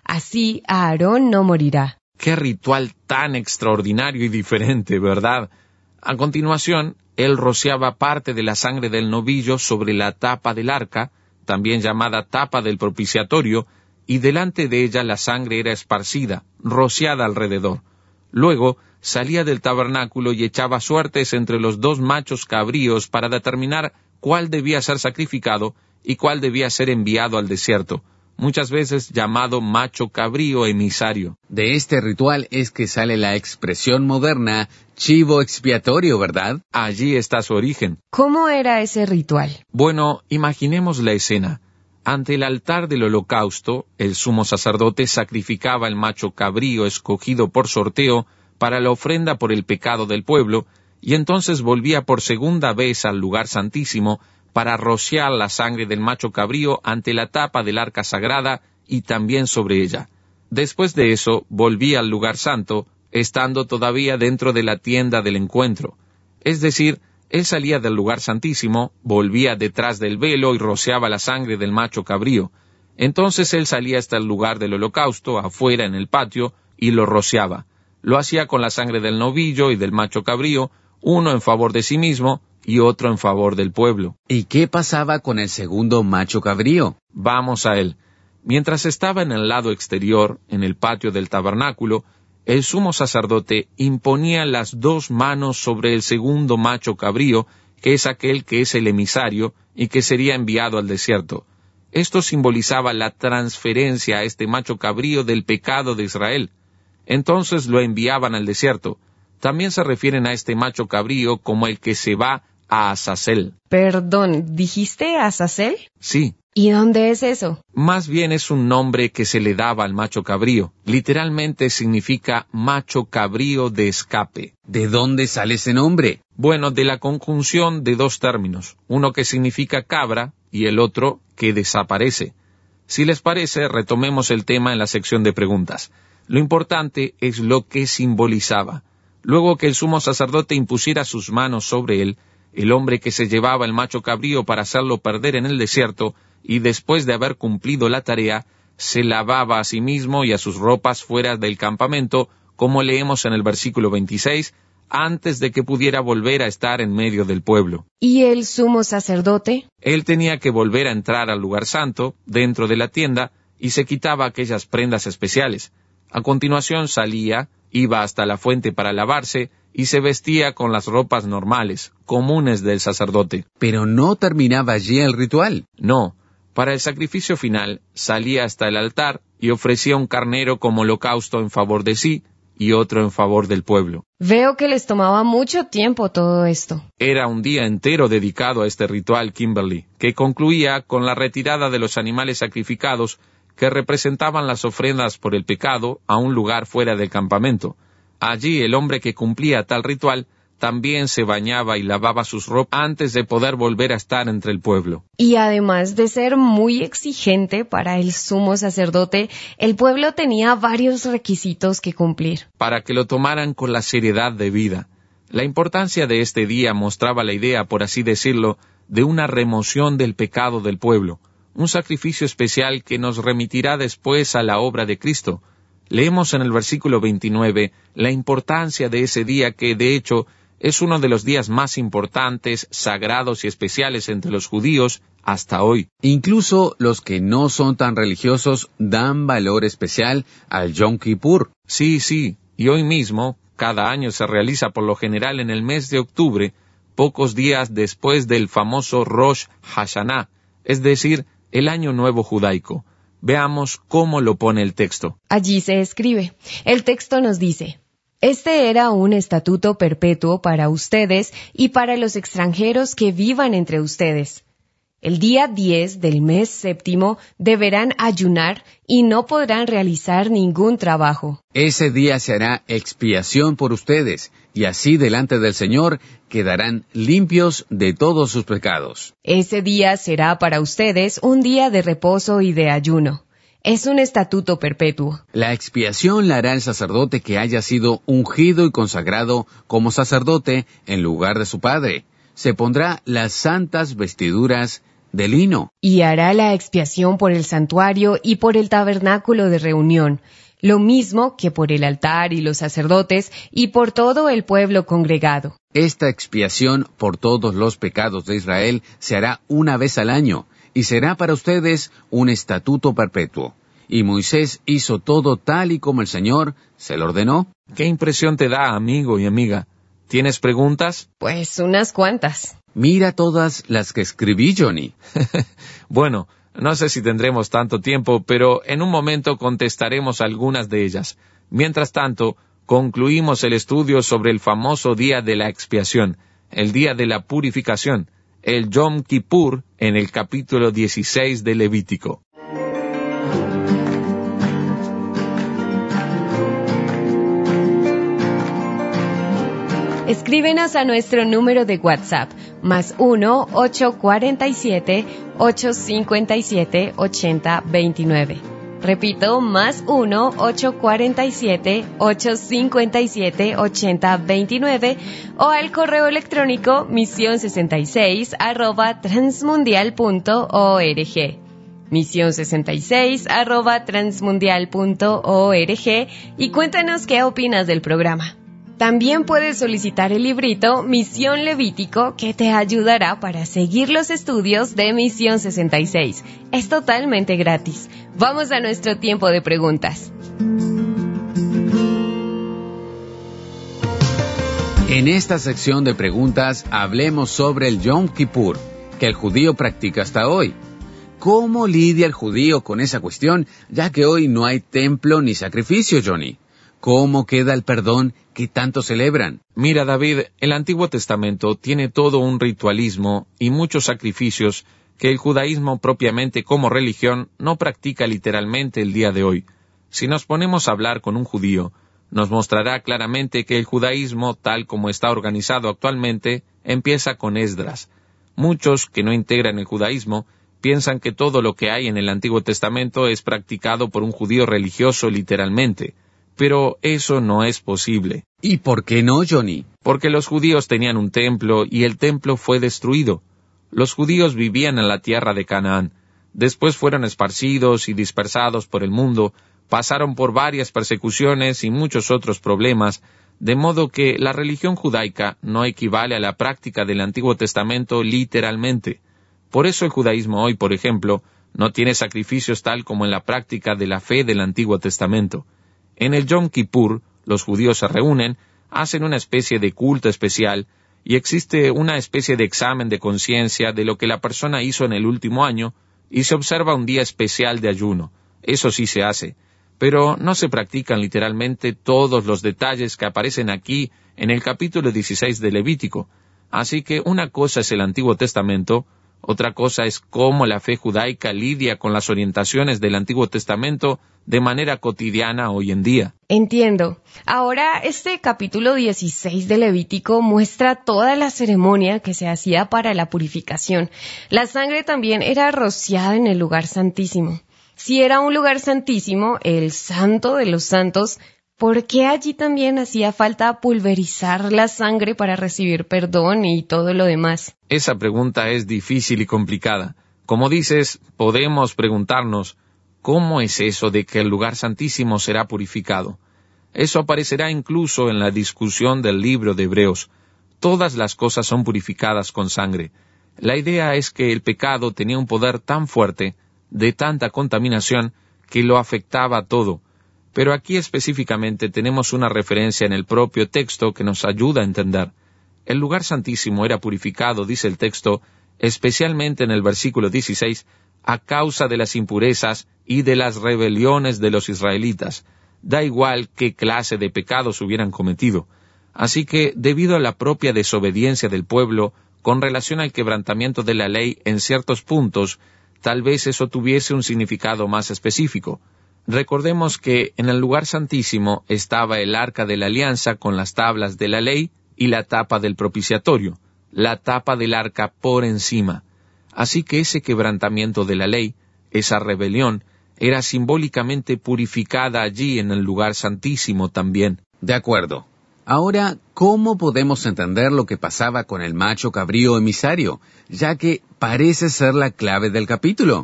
Así Aarón no morirá. Qué ritual tan extraordinario y diferente, ¿verdad? A continuación, él rociaba parte de la sangre del novillo sobre la tapa del arca, también llamada tapa del propiciatorio, y delante de ella la sangre era esparcida, rociada alrededor. Luego salía del tabernáculo y echaba suertes entre los dos machos cabríos para determinar cuál debía ser sacrificado y cuál debía ser enviado al desierto, muchas veces llamado macho cabrío emisario. De este ritual es que sale la expresión moderna chivo expiatorio, ¿verdad? Allí está su origen. ¿Cómo era ese ritual? Bueno, imaginemos la escena. Ante el altar del holocausto, el sumo sacerdote sacrificaba el macho cabrío escogido por sorteo para la ofrenda por el pecado del pueblo, y entonces volvía por segunda vez al lugar santísimo para rociar la sangre del macho cabrío ante la tapa del arca sagrada y también sobre ella. Después de eso, volvía al lugar santo, estando todavía dentro de la tienda del encuentro. Es decir, él salía del lugar santísimo, volvía detrás del velo y rociaba la sangre del macho cabrío. Entonces él salía hasta el lugar del holocausto, afuera en el patio, y lo rociaba. Lo hacía con la sangre del novillo y del macho cabrío, uno en favor de sí mismo y otro en favor del pueblo. ¿Y qué pasaba con el segundo macho cabrío? Vamos a él. Mientras estaba en el lado exterior, en el patio del tabernáculo, el sumo sacerdote imponía las dos manos sobre el segundo macho cabrío, que es aquel que es el emisario y que sería enviado al desierto. Esto simbolizaba la transferencia a este macho cabrío del pecado de Israel. Entonces lo enviaban al desierto. También se refieren a este macho cabrío como el que se va a Azazel. Perdón, ¿dijiste Azazel? Sí. ¿Y dónde es eso? Más bien es un nombre que se le daba al macho cabrío. Literalmente significa macho cabrío de escape. ¿De dónde sale ese nombre? Bueno, de la conjunción de dos términos, uno que significa cabra y el otro que desaparece. Si les parece, retomemos el tema en la sección de preguntas. Lo importante es lo que simbolizaba. Luego que el sumo sacerdote impusiera sus manos sobre él, el hombre que se llevaba el macho cabrío para hacerlo perder en el desierto, y después de haber cumplido la tarea, se lavaba a sí mismo y a sus ropas fuera del campamento, como leemos en el versículo veintiséis, antes de que pudiera volver a estar en medio del pueblo. ¿Y el sumo sacerdote? Él tenía que volver a entrar al lugar santo, dentro de la tienda, y se quitaba aquellas prendas especiales. A continuación salía, iba hasta la fuente para lavarse, y se vestía con las ropas normales, comunes del sacerdote. Pero no terminaba allí el ritual. No, para el sacrificio final, salía hasta el altar y ofrecía un carnero como holocausto en favor de sí, y otro en favor del pueblo. Veo que les tomaba mucho tiempo todo esto. Era un día entero dedicado a este ritual, Kimberly, que concluía con la retirada de los animales sacrificados que representaban las ofrendas por el pecado a un lugar fuera del campamento. Allí el hombre que cumplía tal ritual también se bañaba y lavaba sus ropas antes de poder volver a estar entre el pueblo. Y además de ser muy exigente para el sumo sacerdote, el pueblo tenía varios requisitos que cumplir. Para que lo tomaran con la seriedad debida. La importancia de este día mostraba la idea, por así decirlo, de una remoción del pecado del pueblo, un sacrificio especial que nos remitirá después a la obra de Cristo. Leemos en el versículo veintinueve la importancia de ese día que, de hecho, es uno de los días más importantes, sagrados y especiales entre los judíos hasta hoy. Incluso los que no son tan religiosos dan valor especial al Yom Kippur. Sí, sí, y hoy mismo, cada año se realiza por lo general en el mes de octubre, pocos días después del famoso Rosh Hashanah, es decir, el Año Nuevo Judaico. Veamos cómo lo pone el texto. Allí se escribe. El texto nos dice: Este era un estatuto perpetuo para ustedes y para los extranjeros que vivan entre ustedes. El día diez del mes séptimo deberán ayunar y no podrán realizar ningún trabajo. Ese día se hará expiación por ustedes, y así delante del Señor quedarán limpios de todos sus pecados. Ese día será para ustedes un día de reposo y de ayuno. Es un estatuto perpetuo. La expiación la hará el sacerdote que haya sido ungido y consagrado como sacerdote en lugar de su padre. Se pondrá las santas vestiduras de lino. Y hará la expiación por el santuario y por el tabernáculo de reunión, lo mismo que por el altar y los sacerdotes y por todo el pueblo congregado. Esta expiación por todos los pecados de Israel se hará una vez al año, y será para ustedes un estatuto perpetuo. Y Moisés hizo todo tal y como el Señor se lo ordenó. ¿Qué impresión te da, amigo y amiga? ¿Tienes preguntas? Pues unas cuantas. Mira todas las que escribí, Johnny. Bueno, no sé si tendremos tanto tiempo, pero en un momento contestaremos algunas de ellas. Mientras tanto, concluimos el estudio sobre el famoso día de la expiación, el día de la purificación, el Yom Kippur, en el capítulo dieciséis de Levítico. Escríbenos a nuestro número de WhatsApp, más uno ocho cuatro siete, ocho cinco siete, ocho cero dos nueve. Repito, más uno ocho cuatro siete, ocho cinco siete, ocho cero dos nueve o al correo electrónico misión sesenta y seis arroba transmundial punto org. misión sesenta y seis arroba transmundial punto org y cuéntanos qué opinas del programa. También puedes solicitar el librito Misión Levítico, que te ayudará para seguir los estudios de Misión sesenta y seis. Es totalmente gratis. Vamos a nuestro tiempo de preguntas. En esta sección de preguntas hablemos sobre el Yom Kippur, que el judío practica hasta hoy. ¿Cómo lidia el judío con esa cuestión, ya que hoy no hay templo ni sacrificio, Johnny? ¿Cómo queda el perdón que tanto celebran? Mira, David, el Antiguo Testamento tiene todo un ritualismo y muchos sacrificios que el judaísmo propiamente como religión no practica literalmente el día de hoy. Si nos ponemos a hablar con un judío, nos mostrará claramente que el judaísmo, tal como está organizado actualmente, empieza con Esdras. Muchos que no integran el judaísmo piensan que todo lo que hay en el Antiguo Testamento es practicado por un judío religioso literalmente. Pero eso no es posible. ¿Y por qué no, Johnny? Porque los judíos tenían un templo y el templo fue destruido. Los judíos vivían en la tierra de Canaán. Después fueron esparcidos y dispersados por el mundo, pasaron por varias persecuciones y muchos otros problemas, de modo que la religión judaica no equivale a la práctica del Antiguo Testamento literalmente. Por eso el judaísmo hoy, por ejemplo, no tiene sacrificios tal como en la práctica de la fe del Antiguo Testamento. En el Yom Kippur, los judíos se reúnen, hacen una especie de culto especial, y existe una especie de examen de conciencia de lo que la persona hizo en el último año, y se observa un día especial de ayuno. Eso sí se hace, pero no se practican literalmente todos los detalles que aparecen aquí en el capítulo dieciséis de Levítico. Así que una cosa es el Antiguo Testamento, otra cosa es cómo la fe judaica lidia con las orientaciones del Antiguo Testamento de manera cotidiana hoy en día. Entiendo. Ahora, este capítulo dieciséis de Levítico muestra toda la ceremonia que se hacía para la purificación. La sangre también era rociada en el lugar santísimo. Si era un lugar santísimo, el santo de los santos, ¿por qué allí también hacía falta pulverizar la sangre para recibir perdón y todo lo demás? Esa pregunta es difícil y complicada. Como dices, podemos preguntarnos, ¿cómo es eso de que el lugar santísimo será purificado? Eso aparecerá incluso en la discusión del libro de Hebreos. Todas las cosas son purificadas con sangre. La idea es que el pecado tenía un poder tan fuerte, de tanta contaminación, que lo afectaba a todo. Pero aquí específicamente tenemos una referencia en el propio texto que nos ayuda a entender. El lugar santísimo era purificado, dice el texto, especialmente en el versículo dieciséis, a causa de las impurezas y de las rebeliones de los israelitas. Da igual qué clase de pecados hubieran cometido. Así que, debido a la propia desobediencia del pueblo, con relación al quebrantamiento de la ley en ciertos puntos, tal vez eso tuviese un significado más específico. Recordemos que en el lugar santísimo estaba el arca de la alianza con las tablas de la ley y la tapa del propiciatorio, la tapa del arca por encima. Así que ese quebrantamiento de la ley, esa rebelión, era simbólicamente purificada allí en el lugar santísimo también. De acuerdo. Ahora, ¿cómo podemos entender lo que pasaba con el macho cabrío emisario, ya que parece ser la clave del capítulo?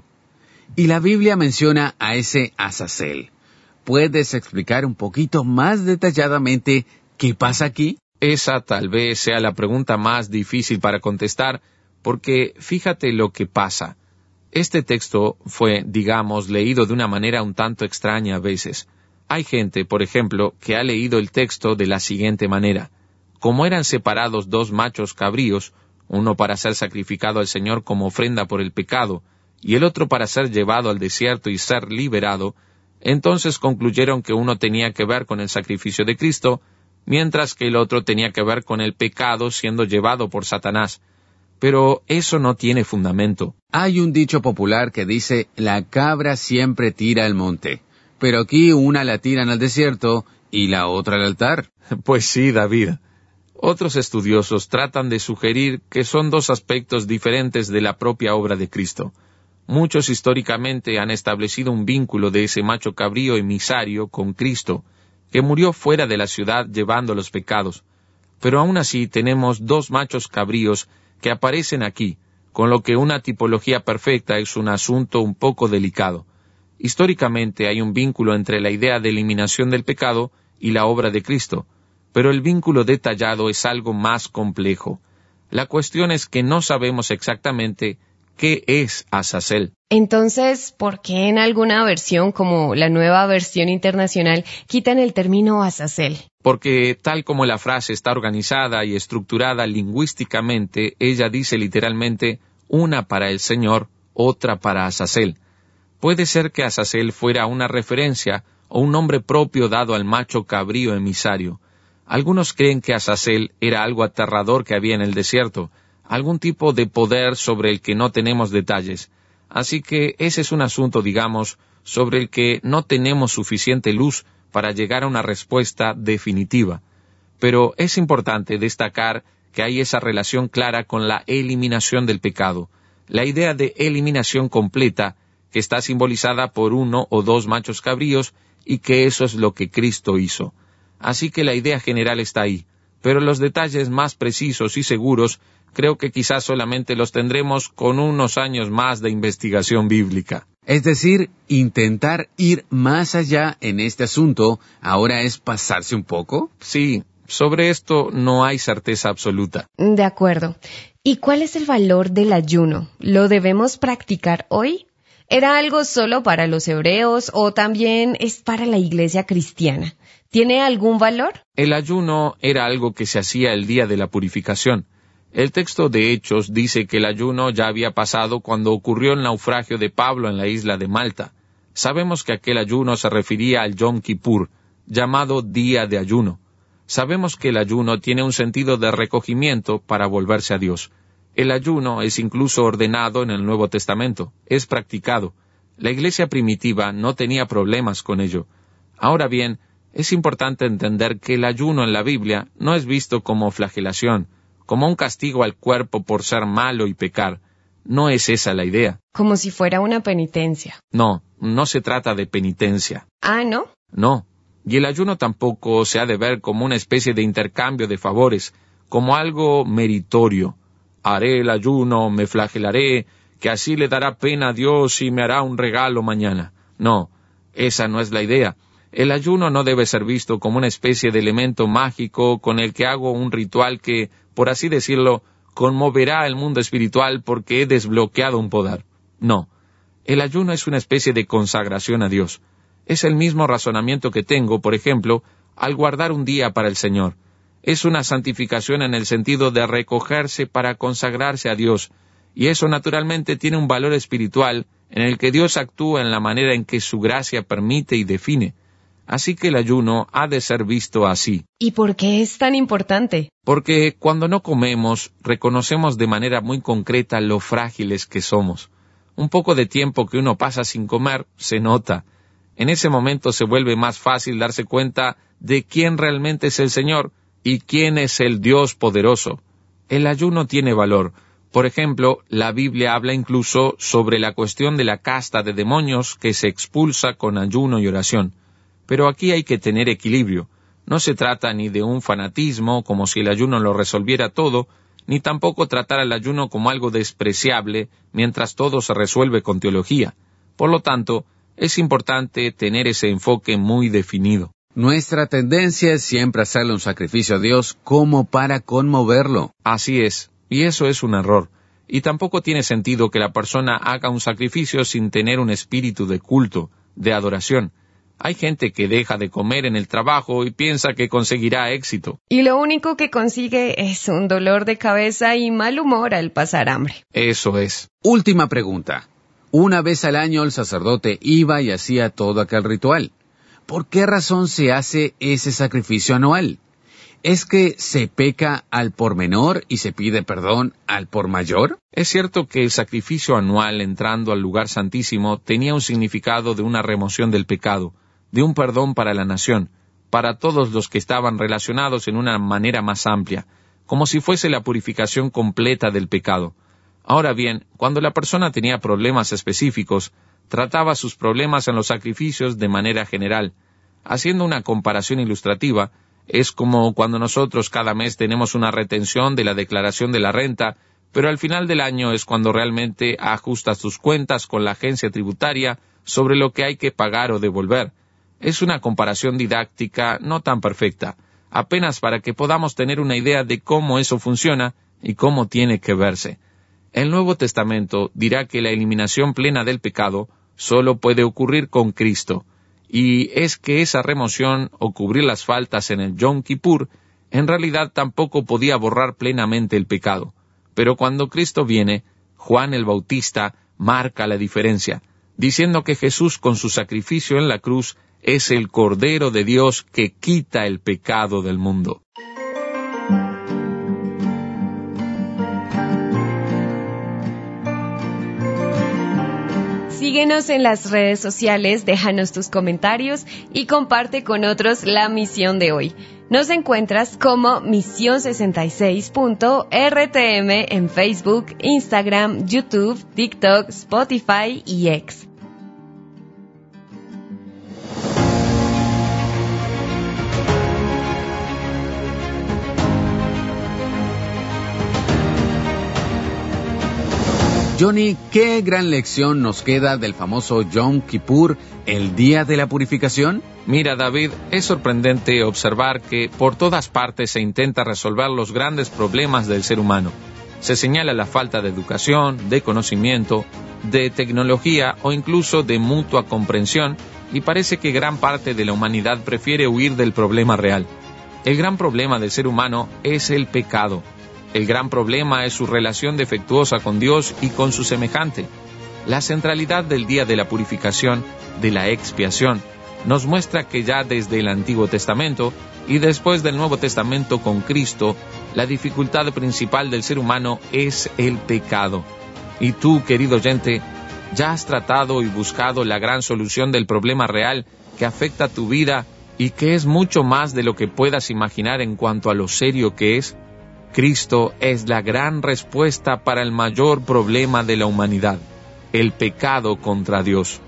Y la Biblia menciona a ese Azazel. ¿Puedes explicar un poquito más detalladamente qué pasa aquí? Esa tal vez sea la pregunta más difícil para contestar, porque fíjate lo que pasa. Este texto fue, digamos, leído de una manera un tanto extraña a veces. Hay gente, por ejemplo, que ha leído el texto de la siguiente manera. Como eran separados dos machos cabríos, uno para ser sacrificado al Señor como ofrenda por el pecado, y el otro para ser llevado al desierto y ser liberado, entonces concluyeron que uno tenía que ver con el sacrificio de Cristo, mientras que el otro tenía que ver con el pecado siendo llevado por Satanás. Pero eso no tiene fundamento. Hay un dicho popular que dice, la cabra siempre tira al monte, pero aquí una la tiran al desierto y la otra al altar. Pues sí, David. Otros estudiosos tratan de sugerir que son dos aspectos diferentes de la propia obra de Cristo. Muchos históricamente han establecido un vínculo de ese macho cabrío emisario con Cristo, que murió fuera de la ciudad llevando los pecados. Pero aún así tenemos dos machos cabríos que aparecen aquí, con lo que una tipología perfecta es un asunto un poco delicado. Históricamente hay un vínculo entre la idea de eliminación del pecado y la obra de Cristo, pero el vínculo detallado es algo más complejo. La cuestión es que no sabemos exactamente qué es Azazel. Entonces, ¿por qué en alguna versión, como la Nueva Versión Internacional, quitan el término Azazel? Porque tal como la frase está organizada y estructurada lingüísticamente, ella dice literalmente, una para el Señor, otra para Azazel. Puede ser que Azazel fuera una referencia o un nombre propio dado al macho cabrío emisario. Algunos creen que Azazel era algo aterrador que había en el desierto, algún tipo de poder sobre el que no tenemos detalles. Así que ese es un asunto, digamos, sobre el que no tenemos suficiente luz para llegar a una respuesta definitiva. Pero es importante destacar que hay esa relación clara con la eliminación del pecado, la idea de eliminación completa que está simbolizada por uno o dos machos cabríos y que eso es lo que Cristo hizo. Así que la idea general está ahí, pero los detalles más precisos y seguros creo que quizás solamente los tendremos con unos años más de investigación bíblica. Es decir, intentar ir más allá en este asunto ahora es pasarse un poco. Sí, sobre esto no hay certeza absoluta. De acuerdo. ¿Y cuál es el valor del ayuno? ¿Lo debemos practicar hoy? ¿Era algo solo para los hebreos o también es para la iglesia cristiana? ¿Tiene algún valor? El ayuno era algo que se hacía el día de la purificación. El texto de Hechos dice que el ayuno ya había pasado cuando ocurrió el naufragio de Pablo en la isla de Malta. Sabemos que aquel ayuno se refería al Yom Kippur, llamado día de ayuno. Sabemos que el ayuno tiene un sentido de recogimiento para volverse a Dios. El ayuno es incluso ordenado en el Nuevo Testamento, es practicado. La iglesia primitiva no tenía problemas con ello. Ahora bien, es importante entender que el ayuno en la Biblia no es visto como flagelación, como un castigo al cuerpo por ser malo y pecar. No es esa la idea. Como si fuera una penitencia. No, no se trata de penitencia. Ah, ¿no? No. Y el ayuno tampoco se ha de ver como una especie de intercambio de favores, como algo meritorio. Haré el ayuno, me flagelaré, que así le dará pena a Dios y me hará un regalo mañana. No, esa no es la idea. El ayuno no debe ser visto como una especie de elemento mágico con el que hago un ritual que, por así decirlo, conmoverá el mundo espiritual porque he desbloqueado un poder. No, el ayuno es una especie de consagración a Dios. Es el mismo razonamiento que tengo, por ejemplo, al guardar un día para el Señor. Es una santificación en el sentido de recogerse para consagrarse a Dios, y eso naturalmente tiene un valor espiritual en el que Dios actúa en la manera en que su gracia permite y define. Así que el ayuno ha de ser visto así. ¿Y por qué es tan importante? Porque cuando no comemos, reconocemos de manera muy concreta lo frágiles que somos. Un poco de tiempo que uno pasa sin comer se nota. En ese momento se vuelve más fácil darse cuenta de quién realmente es el Señor y quién es el Dios poderoso. El ayuno tiene valor. Por ejemplo, la Biblia habla incluso sobre la cuestión de la casta de demonios que se expulsa con ayuno y oración. Pero aquí hay que tener equilibrio. No se trata ni de un fanatismo, como si el ayuno lo resolviera todo, ni tampoco tratar al ayuno como algo despreciable, mientras todo se resuelve con teología. Por lo tanto, es importante tener ese enfoque muy definido. Nuestra tendencia es siempre hacerle un sacrificio a Dios como para conmoverlo. Así es, y eso es un error. Y tampoco tiene sentido que la persona haga un sacrificio sin tener un espíritu de culto, de adoración. Hay gente que deja de comer en el trabajo y piensa que conseguirá éxito. Y lo único que consigue es un dolor de cabeza y mal humor al pasar hambre. Eso es. Última pregunta. Una vez al año el sacerdote iba y hacía todo aquel ritual. ¿Por qué razón se hace ese sacrificio anual? ¿Es que se peca al por menor y se pide perdón al por mayor? Es cierto que el sacrificio anual entrando al lugar santísimo tenía un significado de una remoción del pecado, de un perdón para la nación, para todos los que estaban relacionados en una manera más amplia, como si fuese la purificación completa del pecado. Ahora bien, cuando la persona tenía problemas específicos, trataba sus problemas en los sacrificios de manera general. Haciendo una comparación ilustrativa, es como cuando nosotros cada mes tenemos una retención de la declaración de la renta, pero al final del año es cuando realmente ajustas tus cuentas con la agencia tributaria sobre lo que hay que pagar o devolver. Es una comparación didáctica no tan perfecta, apenas para que podamos tener una idea de cómo eso funciona y cómo tiene que verse. El Nuevo Testamento dirá que la eliminación plena del pecado solo puede ocurrir con Cristo, y es que esa remoción o cubrir las faltas en el Yom Kippur en realidad tampoco podía borrar plenamente el pecado. Pero cuando Cristo viene, Juan el Bautista marca la diferencia, diciendo que Jesús con su sacrificio en la cruz es el Cordero de Dios que quita el pecado del mundo. Síguenos en las redes sociales, déjanos tus comentarios y comparte con otros la misión de hoy. Nos encuentras como misión sesenta y seis punto R T M en Facebook, Instagram, YouTube, TikTok, Spotify y X. Johnny, ¿qué gran lección nos queda del famoso Yom Kippur, el día de la purificación? Mira, David, es sorprendente observar que por todas partes se intenta resolver los grandes problemas del ser humano. Se señala la falta de educación, de conocimiento, de tecnología o incluso de mutua comprensión, y parece que gran parte de la humanidad prefiere huir del problema real. El gran problema del ser humano es el pecado. El gran problema es su relación defectuosa con Dios y con su semejante. La centralidad del día de la purificación, de la expiación, nos muestra que ya desde el Antiguo Testamento y después del Nuevo Testamento con Cristo, la dificultad principal del ser humano es el pecado. Y tú, querido oyente, ¿ya has tratado y buscado la gran solución del problema real que afecta tu vida y que es mucho más de lo que puedas imaginar en cuanto a lo serio que es? Cristo es la gran respuesta para el mayor problema de la humanidad, el pecado contra Dios.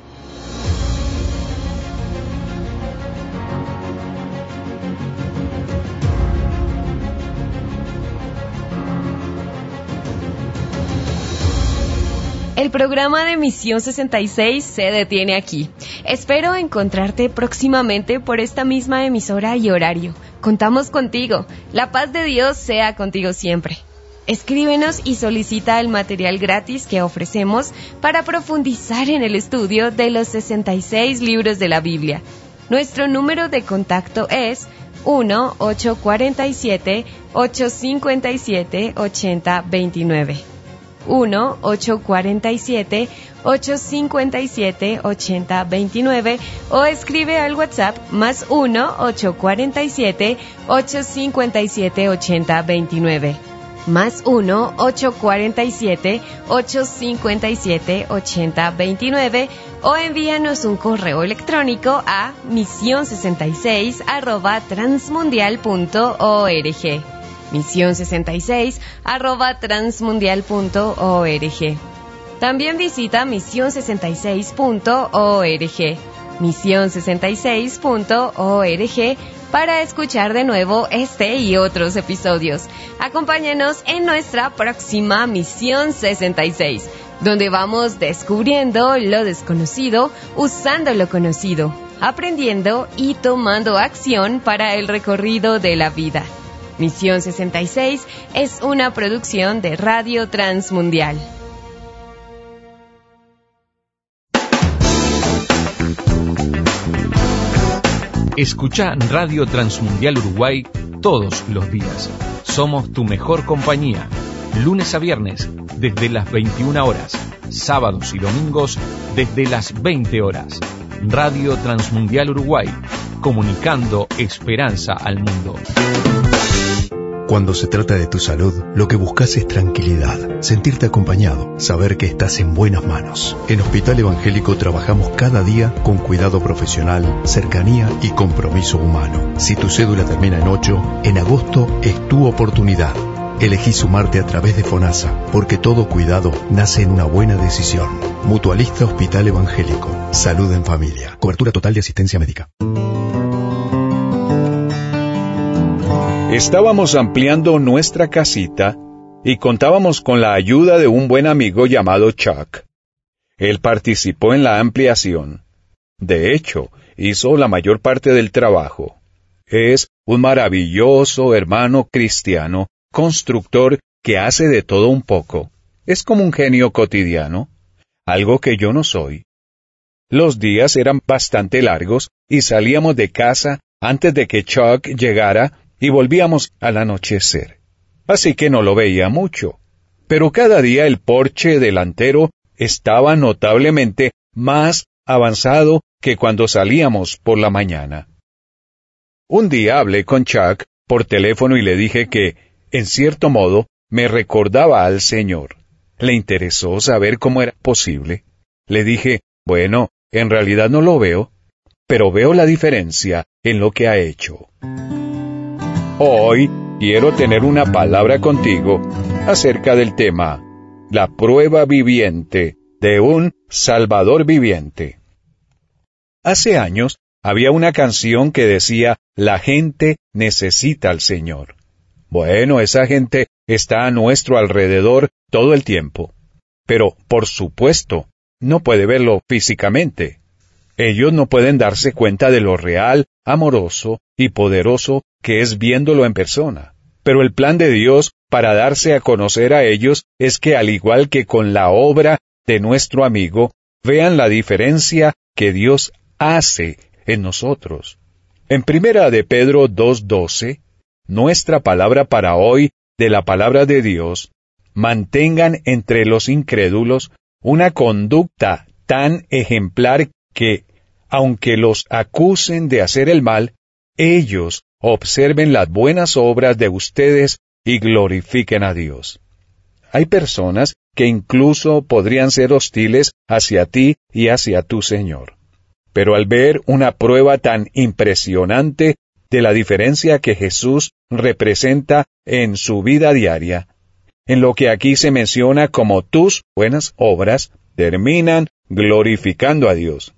El programa de Misión sesenta y seis se detiene aquí. Espero encontrarte próximamente por esta misma emisora y horario. Contamos contigo. La paz de Dios sea contigo siempre. Escríbenos y solicita el material gratis que ofrecemos para profundizar en el estudio de los sesenta y seis libros de la Biblia. Nuestro número de contacto es uno ocho cuatro siete, ocho cinco siete, ocho cero dos nueve. uno ocho cuatro siete, ocho cinco siete, ocho cero dos nueve o escribe al WhatsApp más uno ocho cuatro siete, ocho cinco siete, ocho cero dos nueve, más uno ocho cuatro siete, ocho cinco siete, ocho cero dos nueve o envíanos un correo electrónico a misión sesenta y seis arroba transmundial punto org. misión sesenta y seis arroba transmundial punto org. También visita misión sesenta y seis punto org, misión sesenta y seis punto org, para escuchar de nuevo este y otros episodios. Acompáñanos en nuestra próxima Misión sesenta y seis, donde vamos descubriendo lo desconocido, usando lo conocido, aprendiendo y tomando acción para el recorrido de la vida. Misión sesenta y seis es una producción de Radio Transmundial. Escucha Radio Transmundial Uruguay todos los días. Somos tu mejor compañía. Lunes a viernes desde las veintiuna horas. Sábados y domingos desde las veinte horas. Radio Transmundial Uruguay. Comunicando esperanza al mundo. Cuando se trata de tu salud, lo que buscas es tranquilidad, sentirte acompañado, saber que estás en buenas manos. En Hospital Evangélico trabajamos cada día con cuidado profesional, cercanía y compromiso humano. Si tu cédula termina en ocho, en agosto es tu oportunidad. Elegí sumarte a través de FONASA, porque todo cuidado nace en una buena decisión. Mutualista Hospital Evangélico. Salud en familia. Cobertura total de asistencia médica. Estábamos ampliando nuestra casita y contábamos con la ayuda de un buen amigo llamado Chuck. Él participó en la ampliación. De hecho, hizo la mayor parte del trabajo. Es un maravilloso hermano cristiano, constructor que hace de todo un poco. Es como un genio cotidiano, algo que yo no soy. Los días eran bastante largos y salíamos de casa antes de que Chuck llegara y volvíamos al anochecer. Así que no lo veía mucho. Pero cada día el porche delantero estaba notablemente más avanzado que cuando salíamos por la mañana. Un día hablé con Chuck por teléfono y le dije que, en cierto modo, me recordaba al Señor. Le interesó saber cómo era posible. Le dije, bueno, en realidad no lo veo, pero veo la diferencia en lo que ha hecho. Hoy quiero tener una palabra contigo acerca del tema, la prueba viviente de un Salvador viviente. Hace años había una canción que decía, la gente necesita al Señor. Bueno, esa gente está a nuestro alrededor todo el tiempo. pero, por supuesto, no puede verlo físicamente. Ellos no pueden darse cuenta de lo real, amoroso y poderoso que es viéndolo en persona. Pero el plan de Dios para darse a conocer a ellos es que, al igual que con la obra de nuestro amigo, vean la diferencia que Dios hace en nosotros. En primera de Pedro dos doce, nuestra palabra para hoy de la palabra de Dios, mantengan entre los incrédulos una conducta tan ejemplar que, aunque los acusen de hacer el mal, ellos observen las buenas obras de ustedes y glorifiquen a Dios. Hay personas que incluso podrían ser hostiles hacia ti y hacia tu Señor. Pero al ver una prueba tan impresionante de la diferencia que Jesús representa en su vida diaria, en lo que aquí se menciona como tus buenas obras, terminan glorificando a Dios.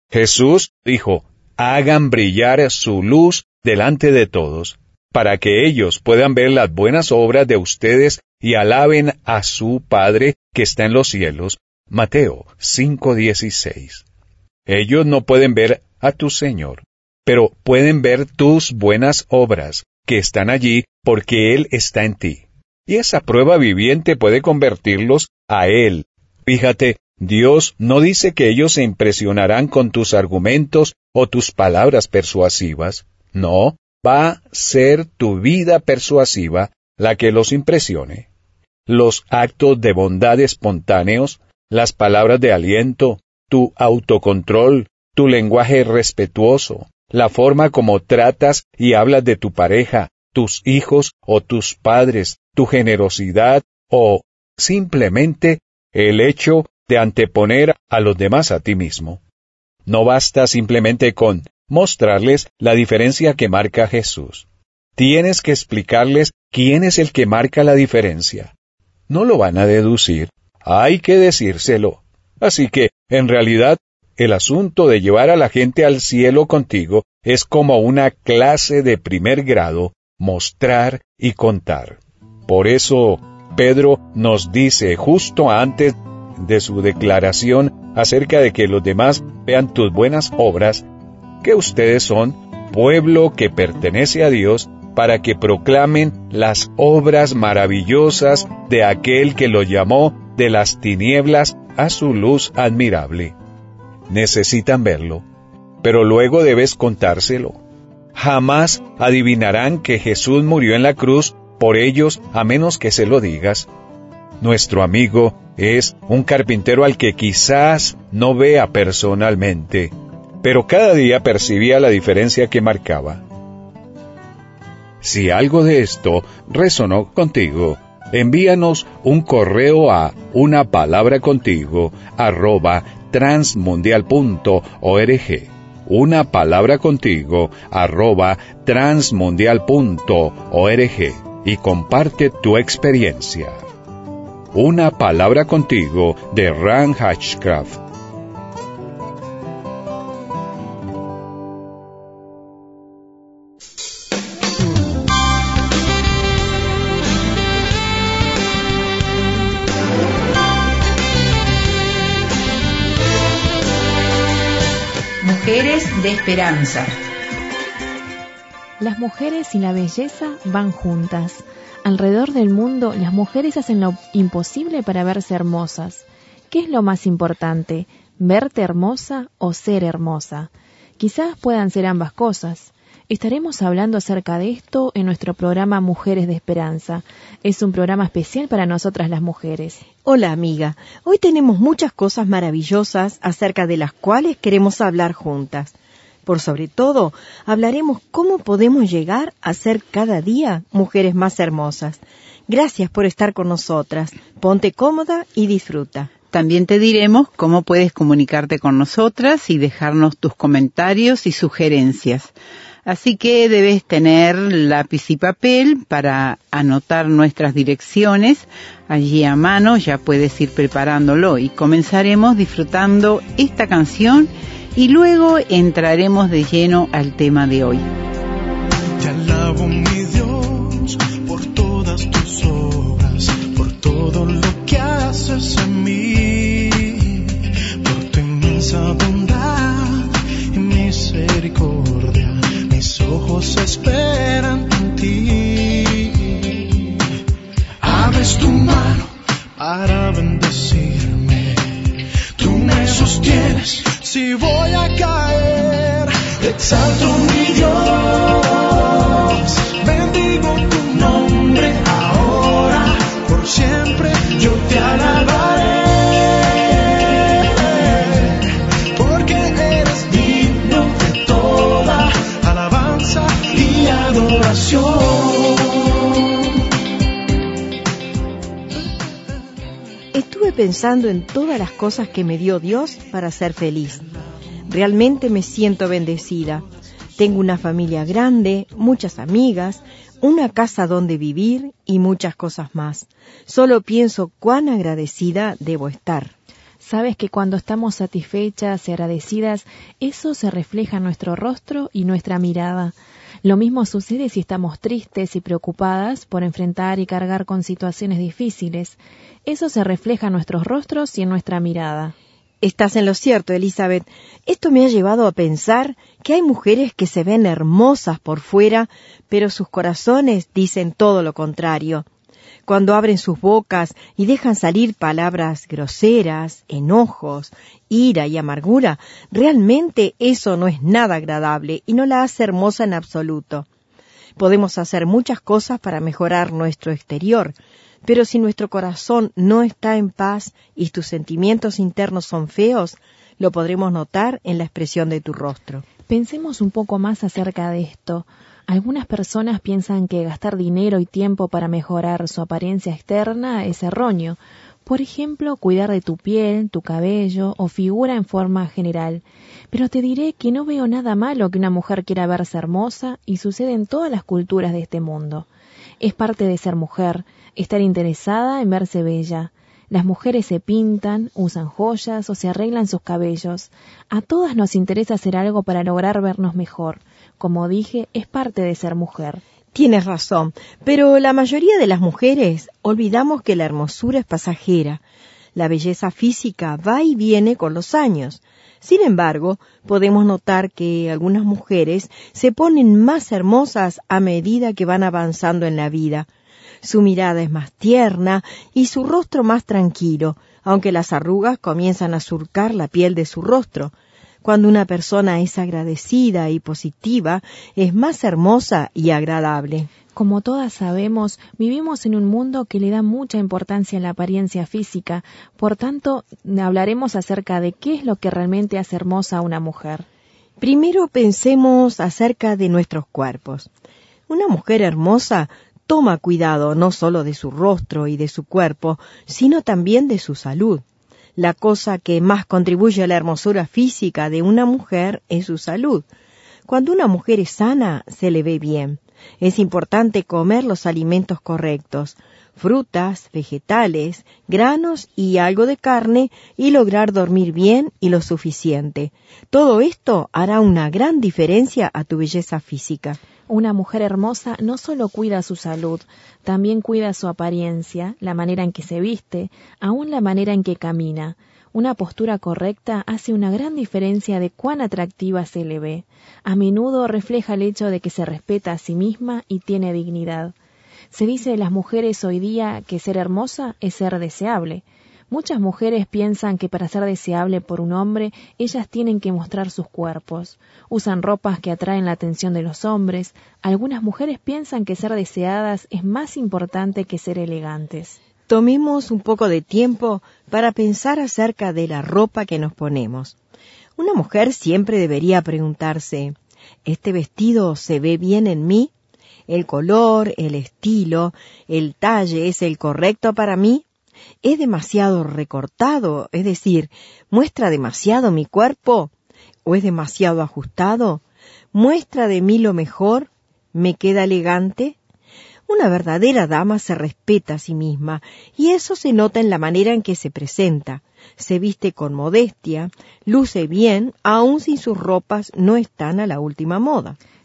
Jesús dijo, hagan brillar su luz delante de todos, para que ellos puedan ver las buenas obras de ustedes y alaben a su Padre que está en los cielos. Mateo cinco dieciséis. Ellos no pueden ver a tu Señor, pero pueden ver tus buenas obras, que están allí porque Él está en ti. Y esa prueba viviente puede convertirlos a Él. Fíjate, Dios no dice que ellos se impresionarán con tus argumentos o tus palabras persuasivas. No, va a ser tu vida persuasiva la que los impresione. Los actos de bondad espontáneos, las palabras de aliento, tu autocontrol, tu lenguaje respetuoso, la forma como tratas y hablas de tu pareja, tus hijos o tus padres, tu generosidad o simplemente el hecho de anteponer a los demás a ti mismo. No basta simplemente con mostrarles la diferencia que marca Jesús. Tienes que explicarles quién es el que marca la diferencia. No lo van a deducir, hay que decírselo. Así que, en realidad, el asunto de llevar a la gente al cielo contigo es como una clase de primer grado, mostrar y contar. Por eso, Pedro nos dice justo antes de su declaración acerca de que los demás vean tus buenas obras, que ustedes son pueblo que pertenece a Dios para que proclamen las obras maravillosas de aquel que los llamó de las tinieblas a su luz admirable. Necesitan verlo, pero luego debes contárselo. Jamás adivinarán que Jesús murió en la cruz por ellos a menos que se lo digas. Nuestro amigo es un carpintero al que quizás no vea personalmente, pero cada día percibía la diferencia que marcaba. Si algo de esto resonó contigo, envíanos un correo a una palabra contigo arroba transmundial punto org, una palabra contigo arroba transmundial punto org y comparte tu experiencia. Una palabra contigo de Ran Hatchcraft. Mujeres de Esperanza. Las mujeres y la belleza van juntas. Alrededor del mundo, las mujeres hacen lo imposible para verse hermosas. ¿Qué es lo más importante? ¿Verte hermosa o ser hermosa? Quizás puedan ser ambas cosas. Estaremos hablando acerca de esto en nuestro programa Mujeres de Esperanza. Es un programa especial para nosotras las mujeres. Hola amiga, hoy tenemos muchas cosas maravillosas acerca de las cuales queremos hablar juntas. Por sobre todo, hablaremos cómo podemos llegar a ser cada día mujeres más hermosas. Gracias por estar con nosotras. Ponte cómoda y disfruta. También te diremos cómo puedes comunicarte con nosotras y dejarnos tus comentarios y sugerencias. Así que debes tener lápiz y papel para anotar nuestras direcciones. Allí a mano ya puedes ir preparándolo y comenzaremos disfrutando esta canción y luego entraremos de lleno al tema de hoy. Te alabo, mi Dios, por todas tus obras, por todo lo que has haces en mí, por tu inmensa bondad y misericordia, mis ojos esperan en ti. Abres tu mano para bendecirme, tú me sostienes si voy a caer. Exalto mi Dios, bendigo tu nombre ahora, por siempre yo te alabaré, porque eres digno de toda alabanza y adoración. Estuve pensando en todas las cosas que me dio Dios para ser feliz. Realmente me siento bendecida. Tengo una familia grande, muchas amigas, una casa donde vivir y muchas cosas más. Solo pienso cuán agradecida debo estar. Sabes que cuando estamos satisfechas y agradecidas, eso se refleja en nuestro rostro y nuestra mirada. Lo mismo sucede si estamos tristes y preocupadas por enfrentar y cargar con situaciones difíciles. Eso se refleja en nuestros rostros y en nuestra mirada. Estás en lo cierto, Elizabeth. Esto me ha llevado a pensar que hay mujeres que se ven hermosas por fuera, pero sus corazones dicen todo lo contrario. Cuando abren sus bocas y dejan salir palabras groseras, enojos, ira y amargura, realmente eso no es nada agradable y no la hace hermosa en absoluto. Podemos hacer muchas cosas para mejorar nuestro exterior, pero si nuestro corazón no está en paz y tus sentimientos internos son feos, lo podremos notar en la expresión de tu rostro. Pensemos un poco más acerca de esto. Algunas personas piensan que gastar dinero y tiempo para mejorar su apariencia externa es erróneo. Por ejemplo, cuidar de tu piel, tu cabello o figura en forma general. Pero te diré que no veo nada malo que una mujer quiera verse hermosa y sucede en todas las culturas de este mundo. Es parte de ser mujer, estar interesada en verse bella. Las mujeres se pintan, usan joyas o se arreglan sus cabellos. A todas nos interesa hacer algo para lograr vernos mejor. Como dije, es parte de ser mujer. Tienes razón, pero la mayoría de las mujeres olvidamos que la hermosura es pasajera. La belleza física va y viene con los años. Sin embargo, podemos notar que algunas mujeres se ponen más hermosas a medida que van avanzando en la vida. Su mirada es más tierna y su rostro más tranquilo, aunque las arrugas comienzan a surcar la piel de su rostro. Cuando una persona es agradecida y positiva, es más hermosa y agradable. Como todas sabemos, vivimos en un mundo que le da mucha importancia a la apariencia física. Por tanto, hablaremos acerca de qué es lo que realmente hace hermosa a una mujer. Primero pensemos acerca de nuestros cuerpos. Una mujer hermosa toma cuidado no solo de su rostro y de su cuerpo, sino también de su salud. La cosa que más contribuye a la hermosura física de una mujer es su salud. Cuando una mujer es sana, se le ve bien. Es importante comer los alimentos correctos, frutas, vegetales, granos y algo de carne, y lograr dormir bien y lo suficiente. Todo esto hará una gran diferencia a tu belleza física. Una mujer hermosa no solo cuida su salud, también cuida su apariencia, la manera en que se viste, aún la manera en que camina. Una postura correcta hace una gran diferencia de cuán atractiva se le ve. A menudo refleja el hecho de que se respeta a sí misma y tiene dignidad. Se dice de las mujeres hoy día que ser hermosa es ser deseable. Muchas mujeres piensan que para ser deseable por un hombre, ellas tienen que mostrar sus cuerpos. Usan ropas que atraen la atención de los hombres. Algunas mujeres piensan que ser deseadas es más importante que ser elegantes. Tomemos un poco de tiempo para pensar acerca de la ropa que nos ponemos. Una mujer siempre debería preguntarse, ¿este vestido se ve bien en mí? ¿El color, el estilo, el talle es el correcto para mí? ¿Es demasiado recortado? Es decir, ¿muestra demasiado mi cuerpo? ¿O es demasiado ajustado? ¿Muestra de mí lo mejor? ¿Me queda elegante? Una verdadera dama se respeta a sí misma, y eso se nota en la manera en que se presenta. Se viste con modestia, luce bien, aun si sus ropas no están a la última moda.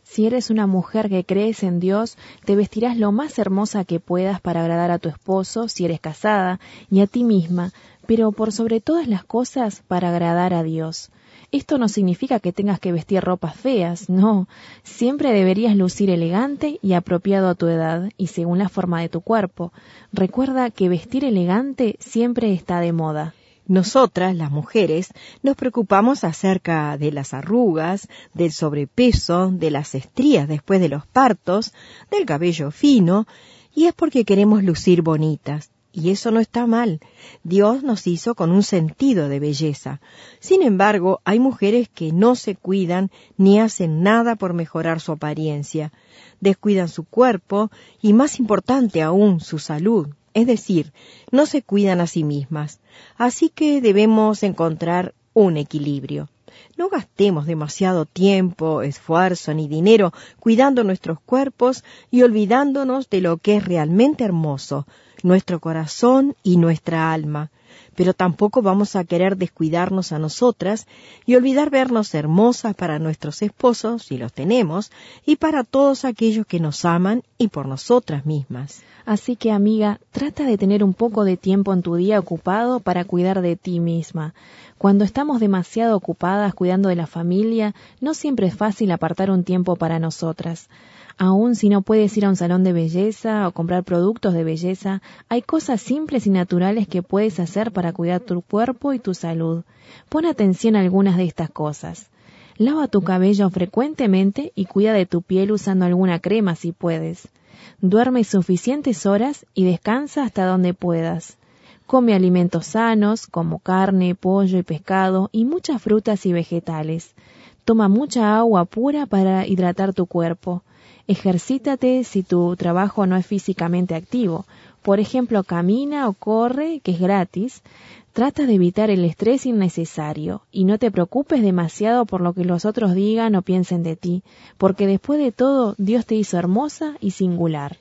Si eres una mujer que crees en Dios, te vestirás lo más hermosa que puedas para agradar a tu esposo, si eres casada, y a ti misma, pero por sobre todas las cosas para agradar a Dios. Esto no significa que tengas que vestir ropas feas, no. Siempre deberías lucir elegante y apropiado a tu edad y según la forma de tu cuerpo. Recuerda que vestir elegante siempre está de moda. Nosotras, las mujeres, nos preocupamos acerca de las arrugas, del sobrepeso, de las estrías después de los partos, del cabello fino, y es porque queremos lucir bonitas. Y eso no está mal. Dios nos hizo con un sentido de belleza. Sin embargo, hay mujeres que no se cuidan ni hacen nada por mejorar su apariencia. Descuidan su cuerpo y, más importante aún, su salud. Es decir, no se cuidan a sí mismas. Así que debemos encontrar un equilibrio. No gastemos demasiado tiempo, esfuerzo ni dinero cuidando nuestros cuerpos y olvidándonos de lo que es realmente hermoso, nuestro corazón y nuestra alma. Pero tampoco vamos a querer descuidarnos a nosotras y olvidar vernos hermosas para nuestros esposos, si los tenemos, y para todos aquellos que nos aman y por nosotras mismas. Así que, amiga, trata de tener un poco de tiempo en tu día ocupado para cuidar de ti misma. Cuando estamos demasiado ocupadas cuidando de la familia, no siempre es fácil apartar un tiempo para nosotras. Aún si no puedes ir a un salón de belleza o comprar productos de belleza, hay cosas simples y naturales que puedes hacer para cuidar tu cuerpo y tu salud. Pon atención a algunas de estas cosas. Lava tu cabello frecuentemente y cuida de tu piel usando alguna crema si puedes. Duerme suficientes horas y descansa hasta donde puedas. Come alimentos sanos como carne, pollo y pescado y muchas frutas y vegetales. Toma mucha agua pura para hidratar tu cuerpo. Ejercítate si tu trabajo no es físicamente activo. Por ejemplo, camina o corre, que es gratis. Trata de evitar el estrés innecesario y no te preocupes demasiado por lo que los otros digan o piensen de ti, porque después de todo, Dios te hizo hermosa y singular.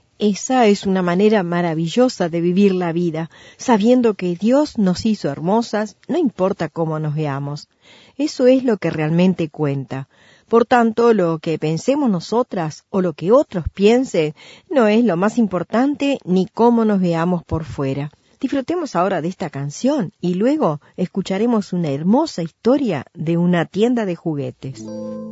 Esa es una manera maravillosa de vivir la vida, sabiendo que Dios nos hizo hermosas, no importa cómo nos veamos. Eso es lo que realmente cuenta. Por tanto, lo que pensemos nosotras o lo que otros piensen no es lo más importante ni cómo nos veamos por fuera. Disfrutemos ahora de esta canción y luego escucharemos una hermosa historia de una tienda de juguetes.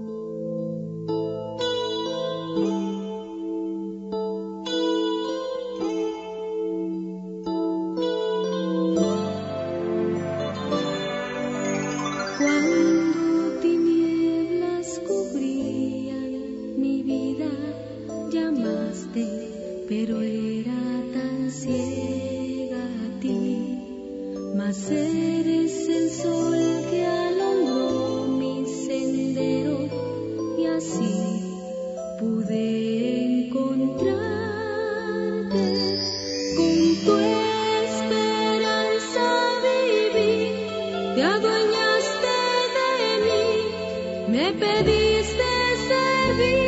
Pero era tan ciega a ti, mas eres el sol que alumbró mi sendero y así pude encontrarte. Con tu esperanza viví, te adueñaste de mí, me pediste servir.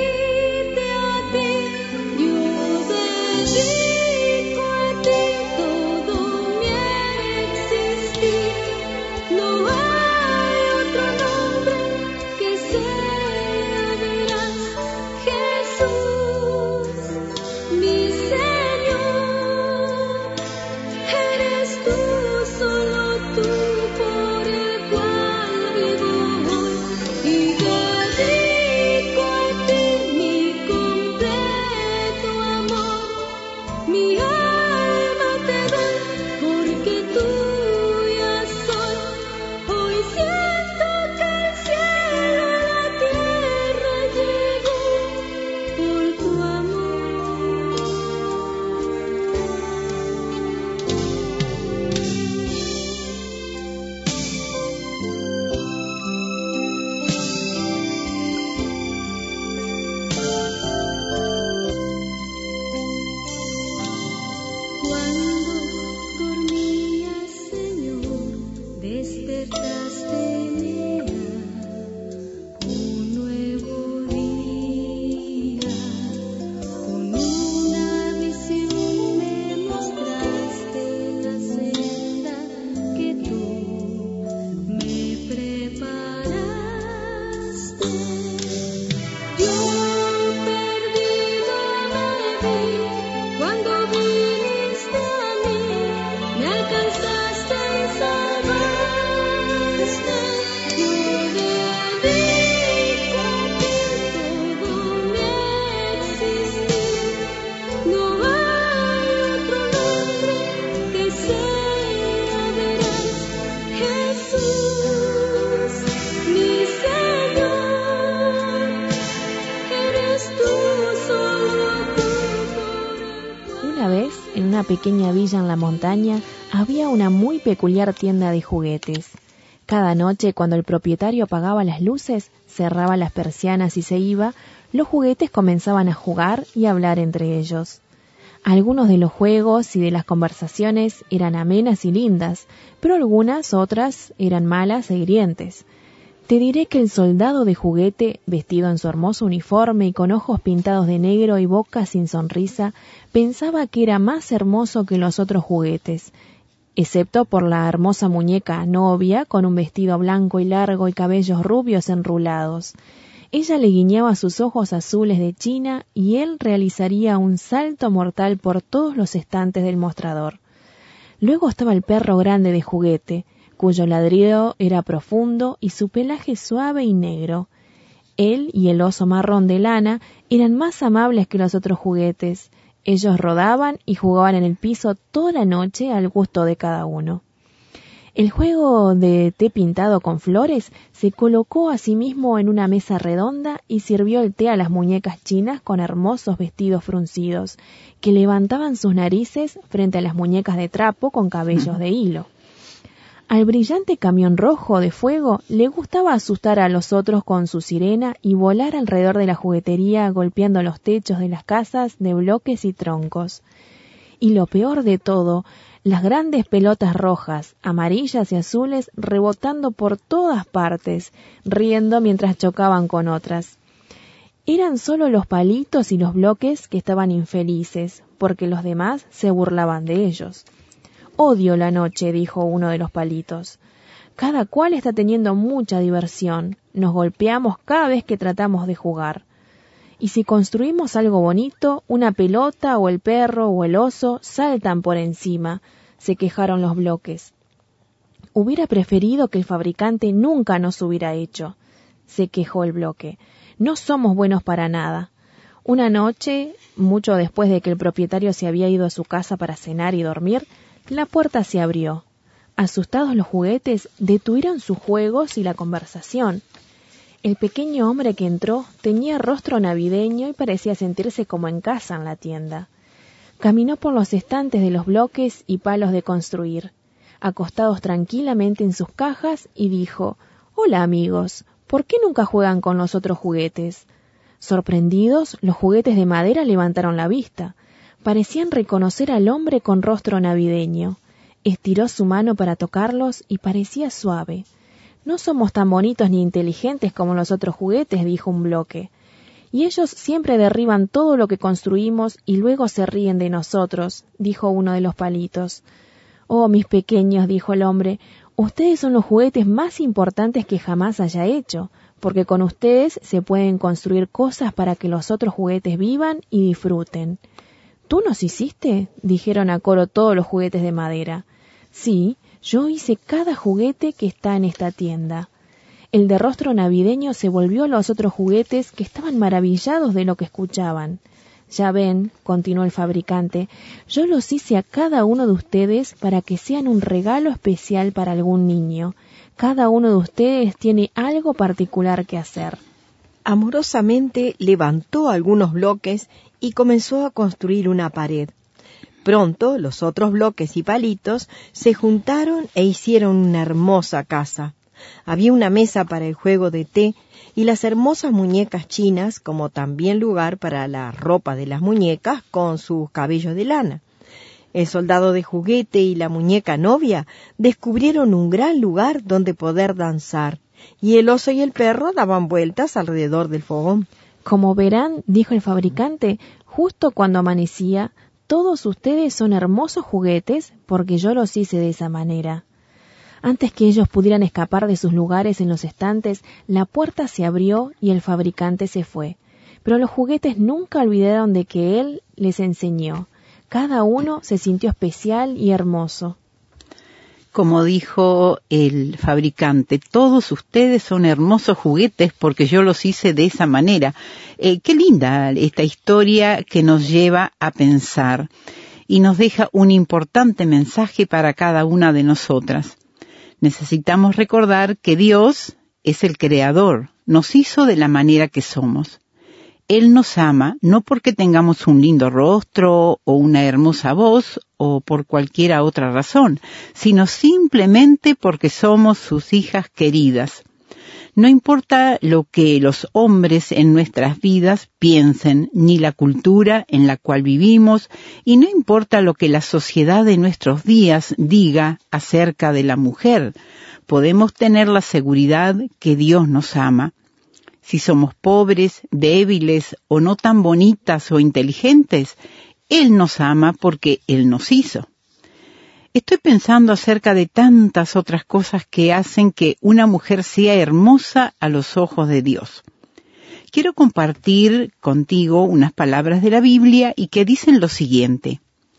pequeña villa en la montaña había una muy peculiar tienda de juguetes. Cada noche, cuando el propietario apagaba las luces, cerraba las persianas y se iba, los juguetes comenzaban a jugar y a hablar entre ellos. Algunos de los juegos y de las conversaciones eran amenas y lindas, pero algunas otras eran malas e hirientes. Te diré que el soldado de juguete, vestido en su hermoso uniforme y con ojos pintados de negro y boca sin sonrisa, pensaba que era más hermoso que los otros juguetes, excepto por la hermosa muñeca novia con un vestido blanco y largo y cabellos rubios enrulados. Ella le guiñaba sus ojos azules de china y él realizaría un salto mortal por todos los estantes del mostrador. Luego estaba el perro grande de juguete, cuyo ladrido era profundo y su pelaje suave y negro. Él y el oso marrón de lana eran más amables que los otros juguetes. Ellos rodaban y jugaban en el piso toda la noche al gusto de cada uno. El juego de té pintado con flores se colocó a sí mismo en una mesa redonda y sirvió el té a las muñecas chinas con hermosos vestidos fruncidos, que levantaban sus narices frente a las muñecas de trapo con cabellos de hilo. Al brillante camión rojo de fuego le gustaba asustar a los otros con su sirena y volar alrededor de la juguetería golpeando los techos de las casas de bloques y troncos. Y lo peor de todo, las grandes pelotas rojas, amarillas y azules rebotando por todas partes, riendo mientras chocaban con otras. Eran solo los palitos y los bloques que estaban infelices, porque los demás se burlaban de ellos. «Odio la noche», dijo uno de los palitos. «Cada cual está teniendo mucha diversión. Nos golpeamos cada vez que tratamos de jugar. Y si construimos algo bonito, una pelota o el perro o el oso saltan por encima», se quejaron los bloques. «Hubiera preferido que el fabricante nunca nos hubiera hecho», se quejó el bloque. «No somos buenos para nada». Una noche, mucho después de que el propietario se había ido a su casa para cenar y dormir, la puerta se abrió. Asustados los juguetes, detuvieron sus juegos y la conversación. El pequeño hombre que entró tenía rostro navideño y parecía sentirse como en casa en la tienda. Caminó por los estantes de los bloques y palos de construir, acostados tranquilamente en sus cajas, y dijo: «Hola amigos, ¿por qué nunca juegan con los otros juguetes?» Sorprendidos, los juguetes de madera levantaron la vista. Parecían reconocer al hombre con rostro navideño. Estiró su mano para tocarlos y parecía suave. «No somos tan bonitos ni inteligentes como los otros juguetes», dijo un bloque. «Y ellos siempre derriban todo lo que construimos y luego se ríen de nosotros», dijo uno de los palitos. «Oh, mis pequeños», dijo el hombre, «ustedes son los juguetes más importantes que jamás haya hecho, porque con ustedes se pueden construir cosas para que los otros juguetes vivan y disfruten». «¿Tú nos hiciste?», dijeron a coro todos los juguetes de madera. «Sí, yo hice cada juguete que está en esta tienda». El de rostro navideño se volvió a los otros juguetes, que estaban maravillados de lo que escuchaban. «Ya ven», continuó el fabricante, «yo los hice a cada uno de ustedes para que sean un regalo especial para algún niño. Cada uno de ustedes tiene algo particular que hacer». Amorosamente levantó algunos bloques y comenzó a construir una pared. Pronto los otros bloques y palitos se juntaron e hicieron una hermosa casa. Había una mesa para el juego de té y las hermosas muñecas chinas, como también lugar para la ropa de las muñecas con sus cabellos de lana. El soldado de juguete y la muñeca novia descubrieron un gran lugar donde poder danzar, y el oso y el perro daban vueltas alrededor del fogón. «Como verán», dijo el fabricante, «justo cuando amanecía, todos ustedes son hermosos juguetes porque yo los hice de esa manera». Antes que ellos pudieran escapar de sus lugares en los estantes, la puerta se abrió y el fabricante se fue. Pero los juguetes nunca olvidaron de que él les enseñó. Cada uno se sintió especial y hermoso. Como dijo el fabricante, todos ustedes son hermosos juguetes porque yo los hice de esa manera. Eh, qué linda esta historia que nos lleva a pensar y nos deja un importante mensaje para cada una de nosotras. Necesitamos recordar que Dios es el creador, nos hizo de la manera que somos. Él nos ama no porque tengamos un lindo rostro o una hermosa voz o por cualquier otra razón, sino simplemente porque somos sus hijas queridas. No importa lo que los hombres en nuestras vidas piensen, ni la cultura en la cual vivimos, y no importa lo que la sociedad de nuestros días diga acerca de la mujer, podemos tener la seguridad que Dios nos ama. Si somos pobres, débiles o no tan bonitas o inteligentes, Él nos ama porque Él nos hizo. Estoy pensando acerca de tantas otras cosas que hacen que una mujer sea hermosa a los ojos de Dios. Quiero compartir contigo unas palabras de la Biblia y que dicen lo siguiente.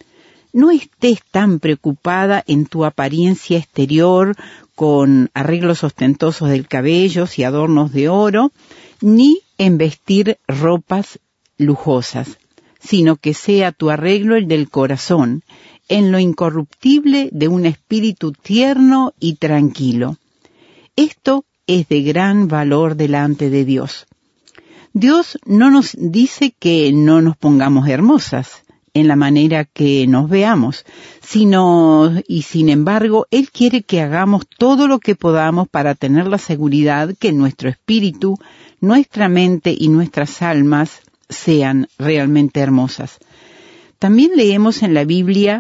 No estés tan preocupada en tu apariencia exterior con arreglos ostentosos del cabello y adornos de oro, ni en vestir ropas lujosas, sino que sea tu arreglo el del corazón, en lo incorruptible de un espíritu tierno y tranquilo. Esto es de gran valor delante de Dios. Dios no nos dice que no nos pongamos hermosas en la manera que nos veamos, sino, y sin embargo, Él quiere que hagamos todo lo que podamos para tener la seguridad que nuestro espíritu, nuestra mente y nuestras almas sean realmente hermosas. También leemos en la Biblia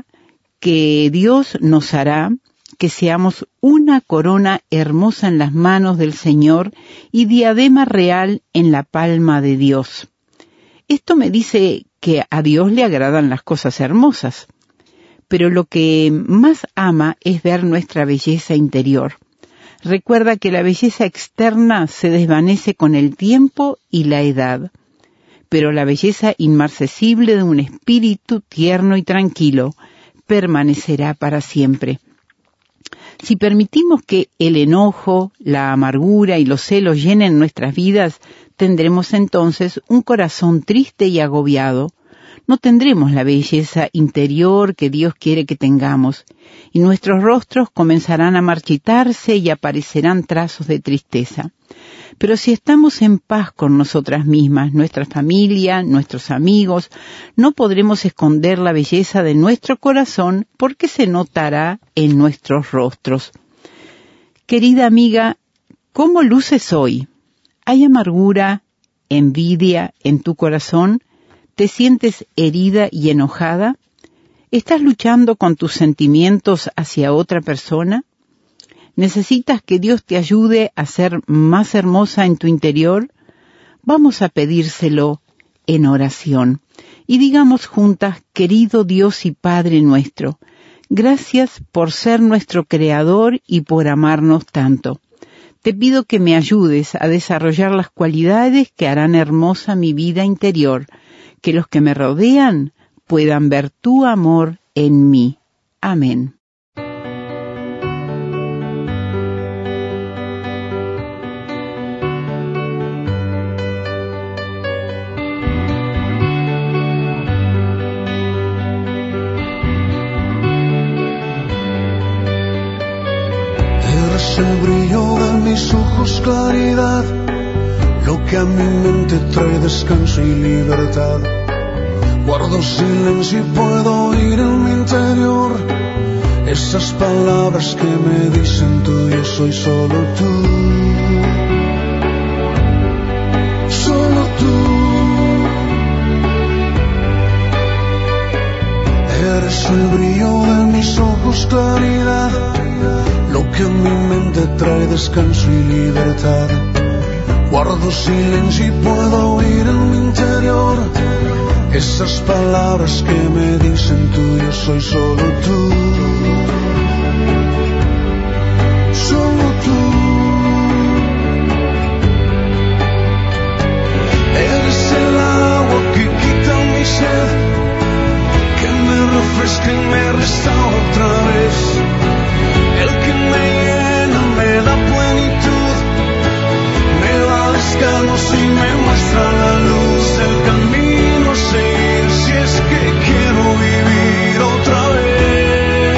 que Dios nos hará que seamos una corona hermosa en las manos del Señor y diadema real en la palma de Dios. Esto me dice que a Dios le agradan las cosas hermosas, pero lo que más ama es ver nuestra belleza interior. Recuerda que la belleza externa se desvanece con el tiempo y la edad, pero la belleza inmarcesible de un espíritu tierno y tranquilo permanecerá para siempre. Si permitimos que el enojo, la amargura y los celos llenen nuestras vidas, tendremos entonces un corazón triste y agobiado. No tendremos la belleza interior que Dios quiere que tengamos, y nuestros rostros comenzarán a marchitarse y aparecerán trazos de tristeza. Pero si estamos en paz con nosotras mismas, nuestra familia, nuestros amigos, no podremos esconder la belleza de nuestro corazón porque se notará en nuestros rostros. Querida amiga, ¿cómo luces hoy? ¿Hay amargura, envidia en tu corazón? ¿Te sientes herida y enojada? ¿Estás luchando con tus sentimientos hacia otra persona? ¿Necesitas que Dios te ayude a ser más hermosa en tu interior? Vamos a pedírselo en oración. Y digamos juntas, querido Dios y Padre nuestro, gracias por ser nuestro Creador y por amarnos tanto. Te pido que me ayudes a desarrollar las cualidades que harán hermosa mi vida interior, que los que me rodean puedan ver tu amor en mí. Amén. El brillo de mis ojos, claridad, lo que a mi mente trae descanso y libertad. Guardo silencio y puedo oír en mi interior esas palabras que me dicen tú, yo soy solo tú. Solo tú. Eres el brillo de mis ojos, claridad, lo que en mi mente trae descanso y libertad. Guardo silencio y puedo oír en mi interior esas palabras que me dicen tú, yo soy solo tú. Solo tú. Eres el agua que quita mi sed, que me refresca y me restaura otra vez. El que me llena, me da plenitud, me da descanso y me muestra la luz del camino a seguir, si es que quiero vivir otra vez.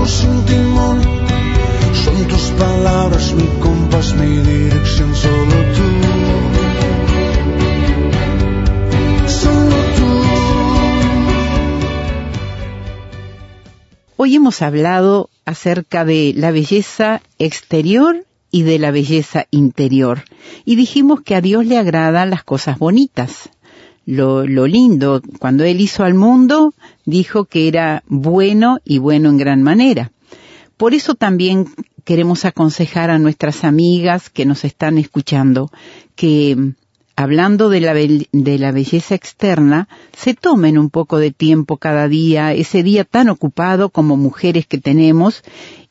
barco sin timón. Son tus palabras mi compás, mi dirección, solo tú. Solo tú. Hoy hemos hablado acerca de la belleza exterior y de la belleza interior. Y dijimos que a Dios le agradan las cosas bonitas. Lo, lo lindo, cuando Él hizo al mundo, dijo que era bueno y bueno en gran manera. Por eso también queremos aconsejar a nuestras amigas que nos están escuchando que, hablando de la, be- de la belleza externa, se tomen un poco de tiempo cada día, ese día tan ocupado como mujeres que tenemos,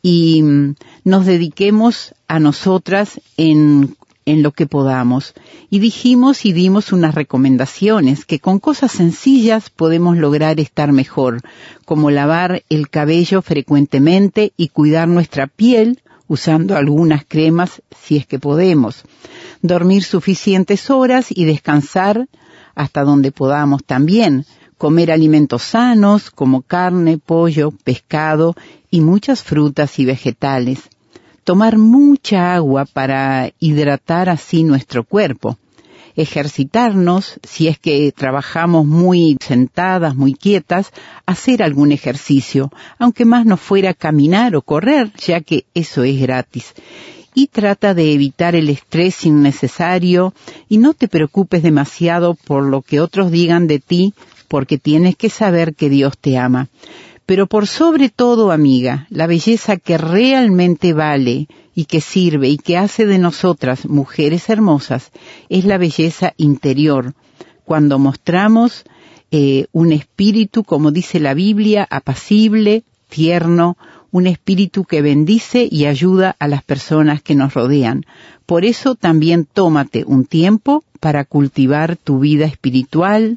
y mm, nos dediquemos a nosotras en, en lo que podamos. Y dijimos y dimos unas recomendaciones que con cosas sencillas podemos lograr estar mejor, como lavar el cabello frecuentemente y cuidar nuestra piel usando algunas cremas si es que podemos. Dormir suficientes horas y descansar hasta donde podamos también. Comer alimentos sanos como carne, pollo, pescado y muchas frutas y vegetales. Tomar mucha agua para hidratar así nuestro cuerpo. Ejercitarnos, si es que trabajamos muy sentadas, muy quietas, hacer algún ejercicio, aunque más no fuera caminar o correr, ya que eso es gratis. Y trata de evitar el estrés innecesario y no te preocupes demasiado por lo que otros digan de ti, porque tienes que saber que Dios te ama. Pero por sobre todo, amiga, la belleza que realmente vale y que sirve y que hace de nosotras mujeres hermosas es la belleza interior, cuando mostramos eh, un espíritu, como dice la Biblia, apacible, tierno, un espíritu que bendice y ayuda a las personas que nos rodean. Por eso también tómate un tiempo para cultivar tu vida espiritual,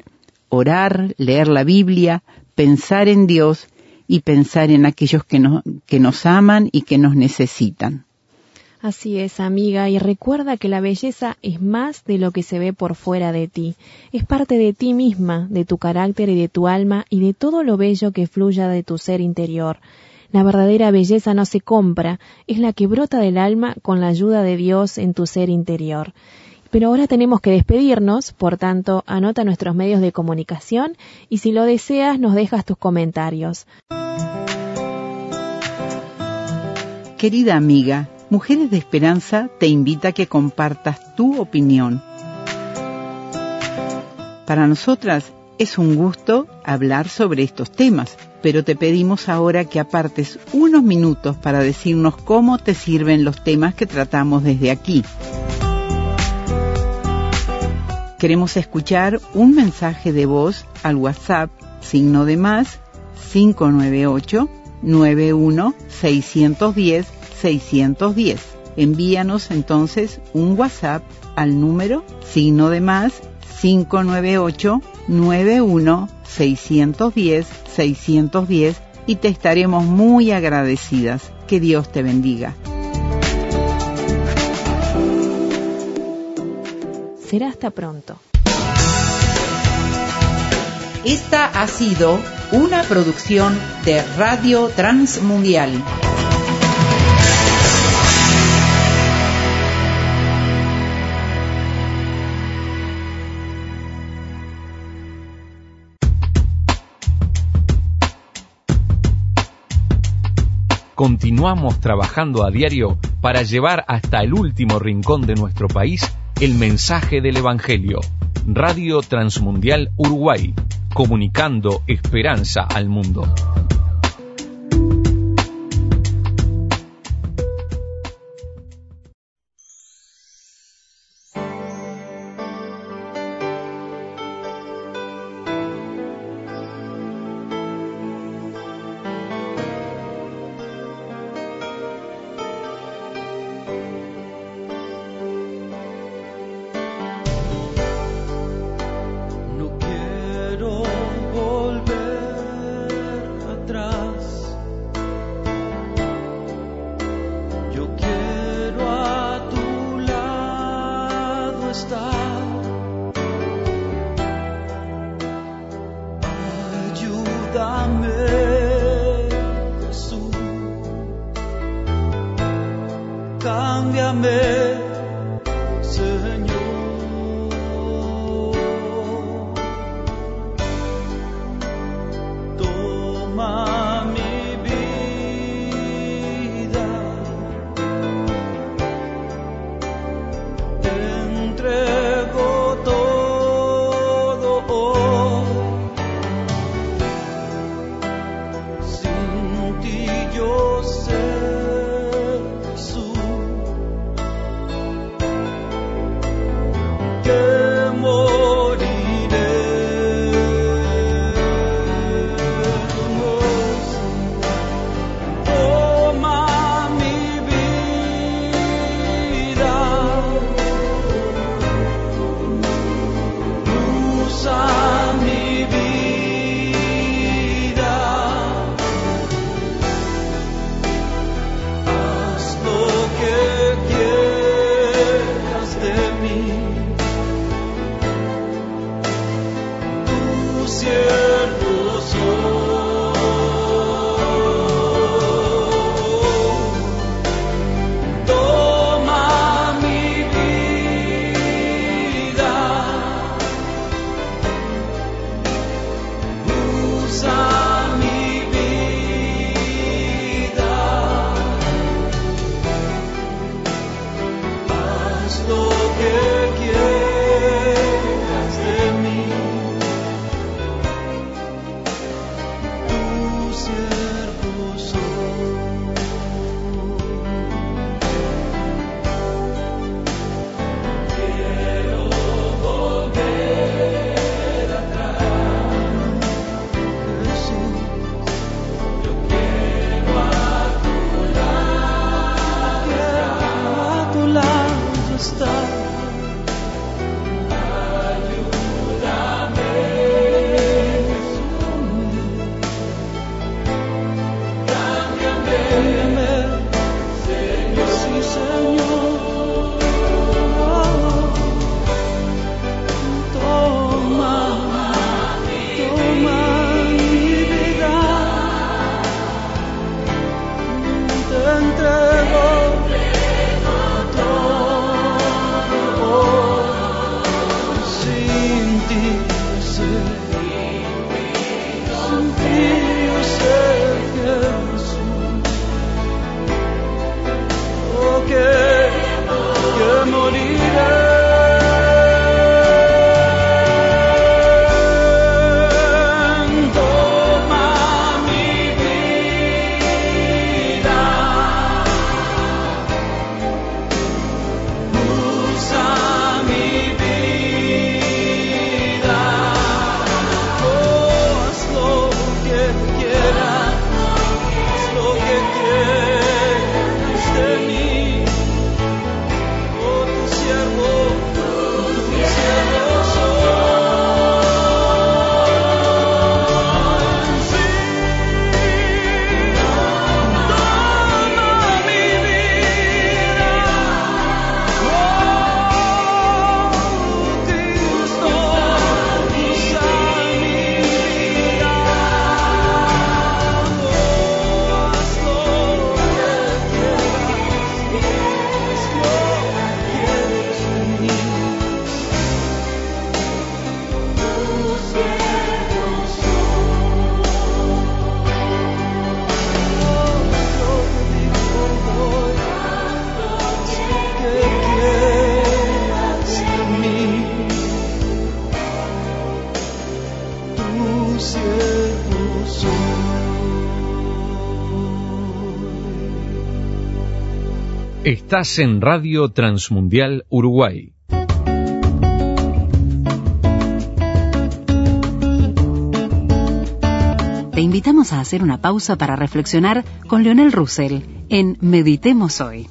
orar, leer la Biblia, pensar en Dios y pensar en aquellos que nos, que nos aman y que nos necesitan. Así es, amiga, y recuerda que la belleza es más de lo que se ve por fuera de ti. Es parte de ti misma, de tu carácter y de tu alma y de todo lo bello que fluya de tu ser interior. La verdadera belleza no se compra, es la que brota del alma con la ayuda de Dios en tu ser interior. Pero ahora tenemos que despedirnos, por tanto, anota nuestros medios de comunicación y si lo deseas nos dejas tus comentarios. Querida amiga, Mujeres de Esperanza te invita a que compartas tu opinión. Para nosotras es un gusto hablar sobre estos temas, pero te pedimos ahora que apartes unos minutos para decirnos cómo te sirven los temas que tratamos desde aquí. Queremos escuchar un mensaje de voz al WhatsApp, signo de más, cinco nueve ocho, nueve uno, seis uno cero, seis uno cero. Envíanos entonces un WhatsApp al número signo de más, cinco nueve ocho, nueve uno, seis uno cero, seis uno cero y te estaremos muy agradecidas. Que Dios te bendiga. Será hasta pronto. Esta ha sido una producción de Radio Transmundial. Continuamos trabajando a diario para llevar hasta el último rincón de nuestro país el mensaje del Evangelio. Radio Transmundial Uruguay, comunicando esperanza al mundo. Quiero volver a cámbiame, Señor. Toma mi vida, te entrego todo hoy. Sin ti yo sé, Jesús, que moriré. Toma mi vida, usa mi vida, haz lo que quieras de mí. Tu siervo soy. Toma mi vida, usa mi vida, haz lo que quieras de mí. Tu siervo soy. Quiero volver atrás, Jesús. Yo quiero a tu lado, quiero a tu lado estar. Ayúdame, cámbiame, Señor. Sí, Señor. Toma, toma mi vida, te entrego todo. Sin ti yo sé, sin ti yo sé, Jesús, oh, que, que moriré. Toma mi vida, usa mi vida, oh, haz lo que quieras, haz lo que quieras de mí. Oh, tu siervo, tu siervo soy. Sí, toma mi vida, oh, Cristo, usa mi vida, oh, haz lo que quieras, haz lo que quieras de mí. Tu siervo soy. Oh, yo te digo hoy, haz lo que quieras de mí. Tu siervo soy. Estás en Radio Transmundial Uruguay. Te invitamos a hacer una pausa para reflexionar con Leonel Russell en Meditemos Hoy.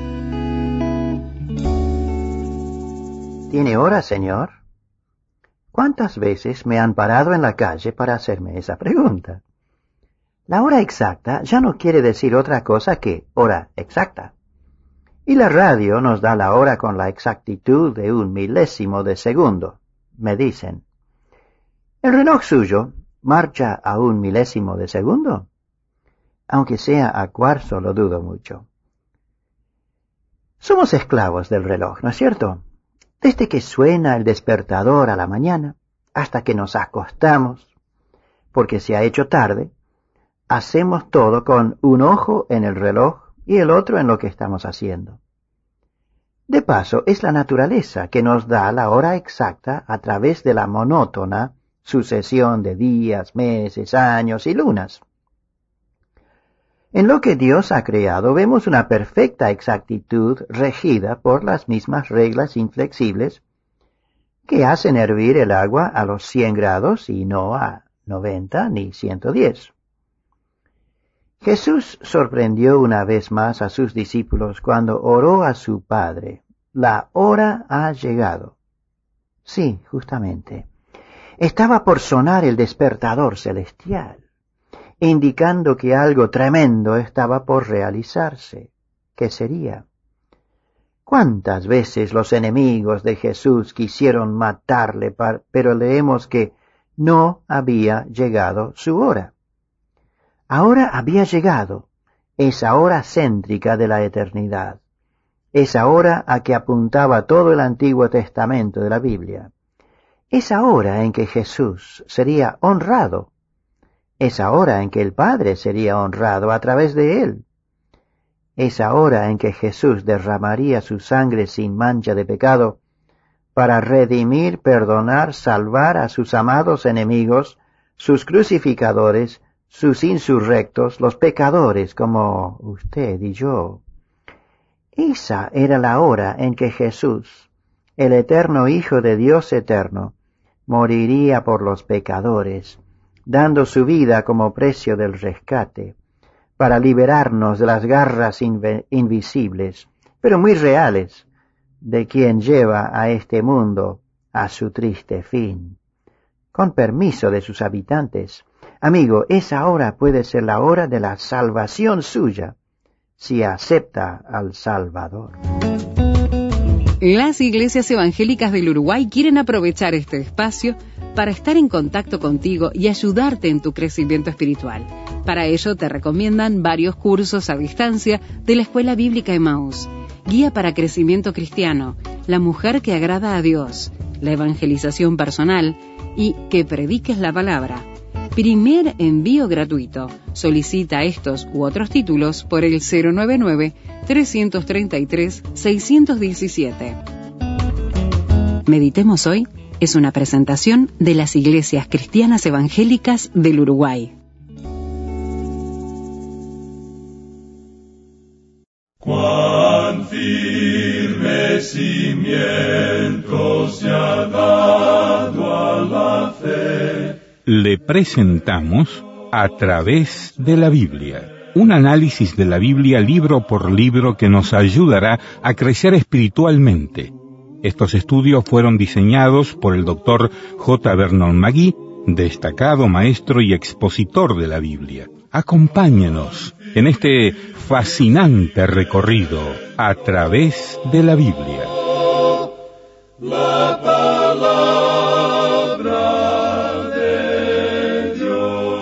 ¿Tiene hora, señor? ¿Cuántas veces me han parado en la calle para hacerme esa pregunta? La hora exacta ya no quiere decir otra cosa que hora exacta. Y la radio nos da la hora con la exactitud de un milésimo de segundo, me dicen. ¿El reloj suyo marcha a un milésimo de segundo? Aunque sea a cuarzo, lo dudo mucho. Somos esclavos del reloj, ¿no es cierto? Desde que suena el despertador a la mañana hasta que nos acostamos, porque se ha hecho tarde, hacemos todo con un ojo en el reloj y el otro en lo que estamos haciendo. De paso, es la naturaleza que nos da la hora exacta a través de la monótona sucesión de días, meses, años y lunas. En lo que Dios ha creado vemos una perfecta exactitud regida por las mismas reglas inflexibles que hacen hervir el agua a los cien grados y no a noventa ni ciento diez. Jesús sorprendió una vez más a sus discípulos cuando oró a su Padre: la hora ha llegado. Sí, justamente. Estaba por sonar el despertador celestial, indicando que algo tremendo estaba por realizarse. ¿Qué sería? ¿Cuántas veces los enemigos de Jesús quisieron matarle, pero leemos que no había llegado su hora? Ahora había llegado esa hora céntrica de la eternidad, esa hora a que apuntaba todo el Antiguo Testamento de la Biblia, esa hora en que Jesús sería honrado, esa hora en que el Padre sería honrado a través de él, esa hora en que Jesús derramaría su sangre sin mancha de pecado para redimir, perdonar, salvar a sus amados enemigos, sus crucificadores, sus insurrectos, los pecadores como usted y yo. Esa era la hora en que Jesús, el eterno Hijo de Dios eterno, moriría por los pecadores, dando su vida como precio del rescate, para liberarnos de las garras inv- invisibles, pero muy reales, de quien lleva a este mundo a su triste fin. Con permiso de sus habitantes, amigo, esa hora puede ser la hora de la salvación suya, si acepta al Salvador. Las iglesias evangélicas del Uruguay quieren aprovechar este espacio para estar en contacto contigo y ayudarte en tu crecimiento espiritual. Para ello te recomiendan varios cursos a distancia de la Escuela Bíblica Emmaús, Guía para Crecimiento Cristiano, La Mujer que Agrada a Dios, La Evangelización Personal y Que Prediques la Palabra. Primer envío gratuito. Solicita estos u otros títulos por el cero nueve nueve, tres tres tres, seis uno siete. Meditemos hoy es una presentación de las Iglesias Cristianas Evangélicas del Uruguay. Cuán firme cimiento se ha dado a la fe. Le presentamos A través de la Biblia, un análisis de la Biblia libro por libro que nos ayudará a crecer espiritualmente. Estos estudios fueron diseñados por el doctor J. Vernon McGee, destacado maestro y expositor de la Biblia. Acompáñenos en este fascinante recorrido a través de la Biblia. La palabra de Dios.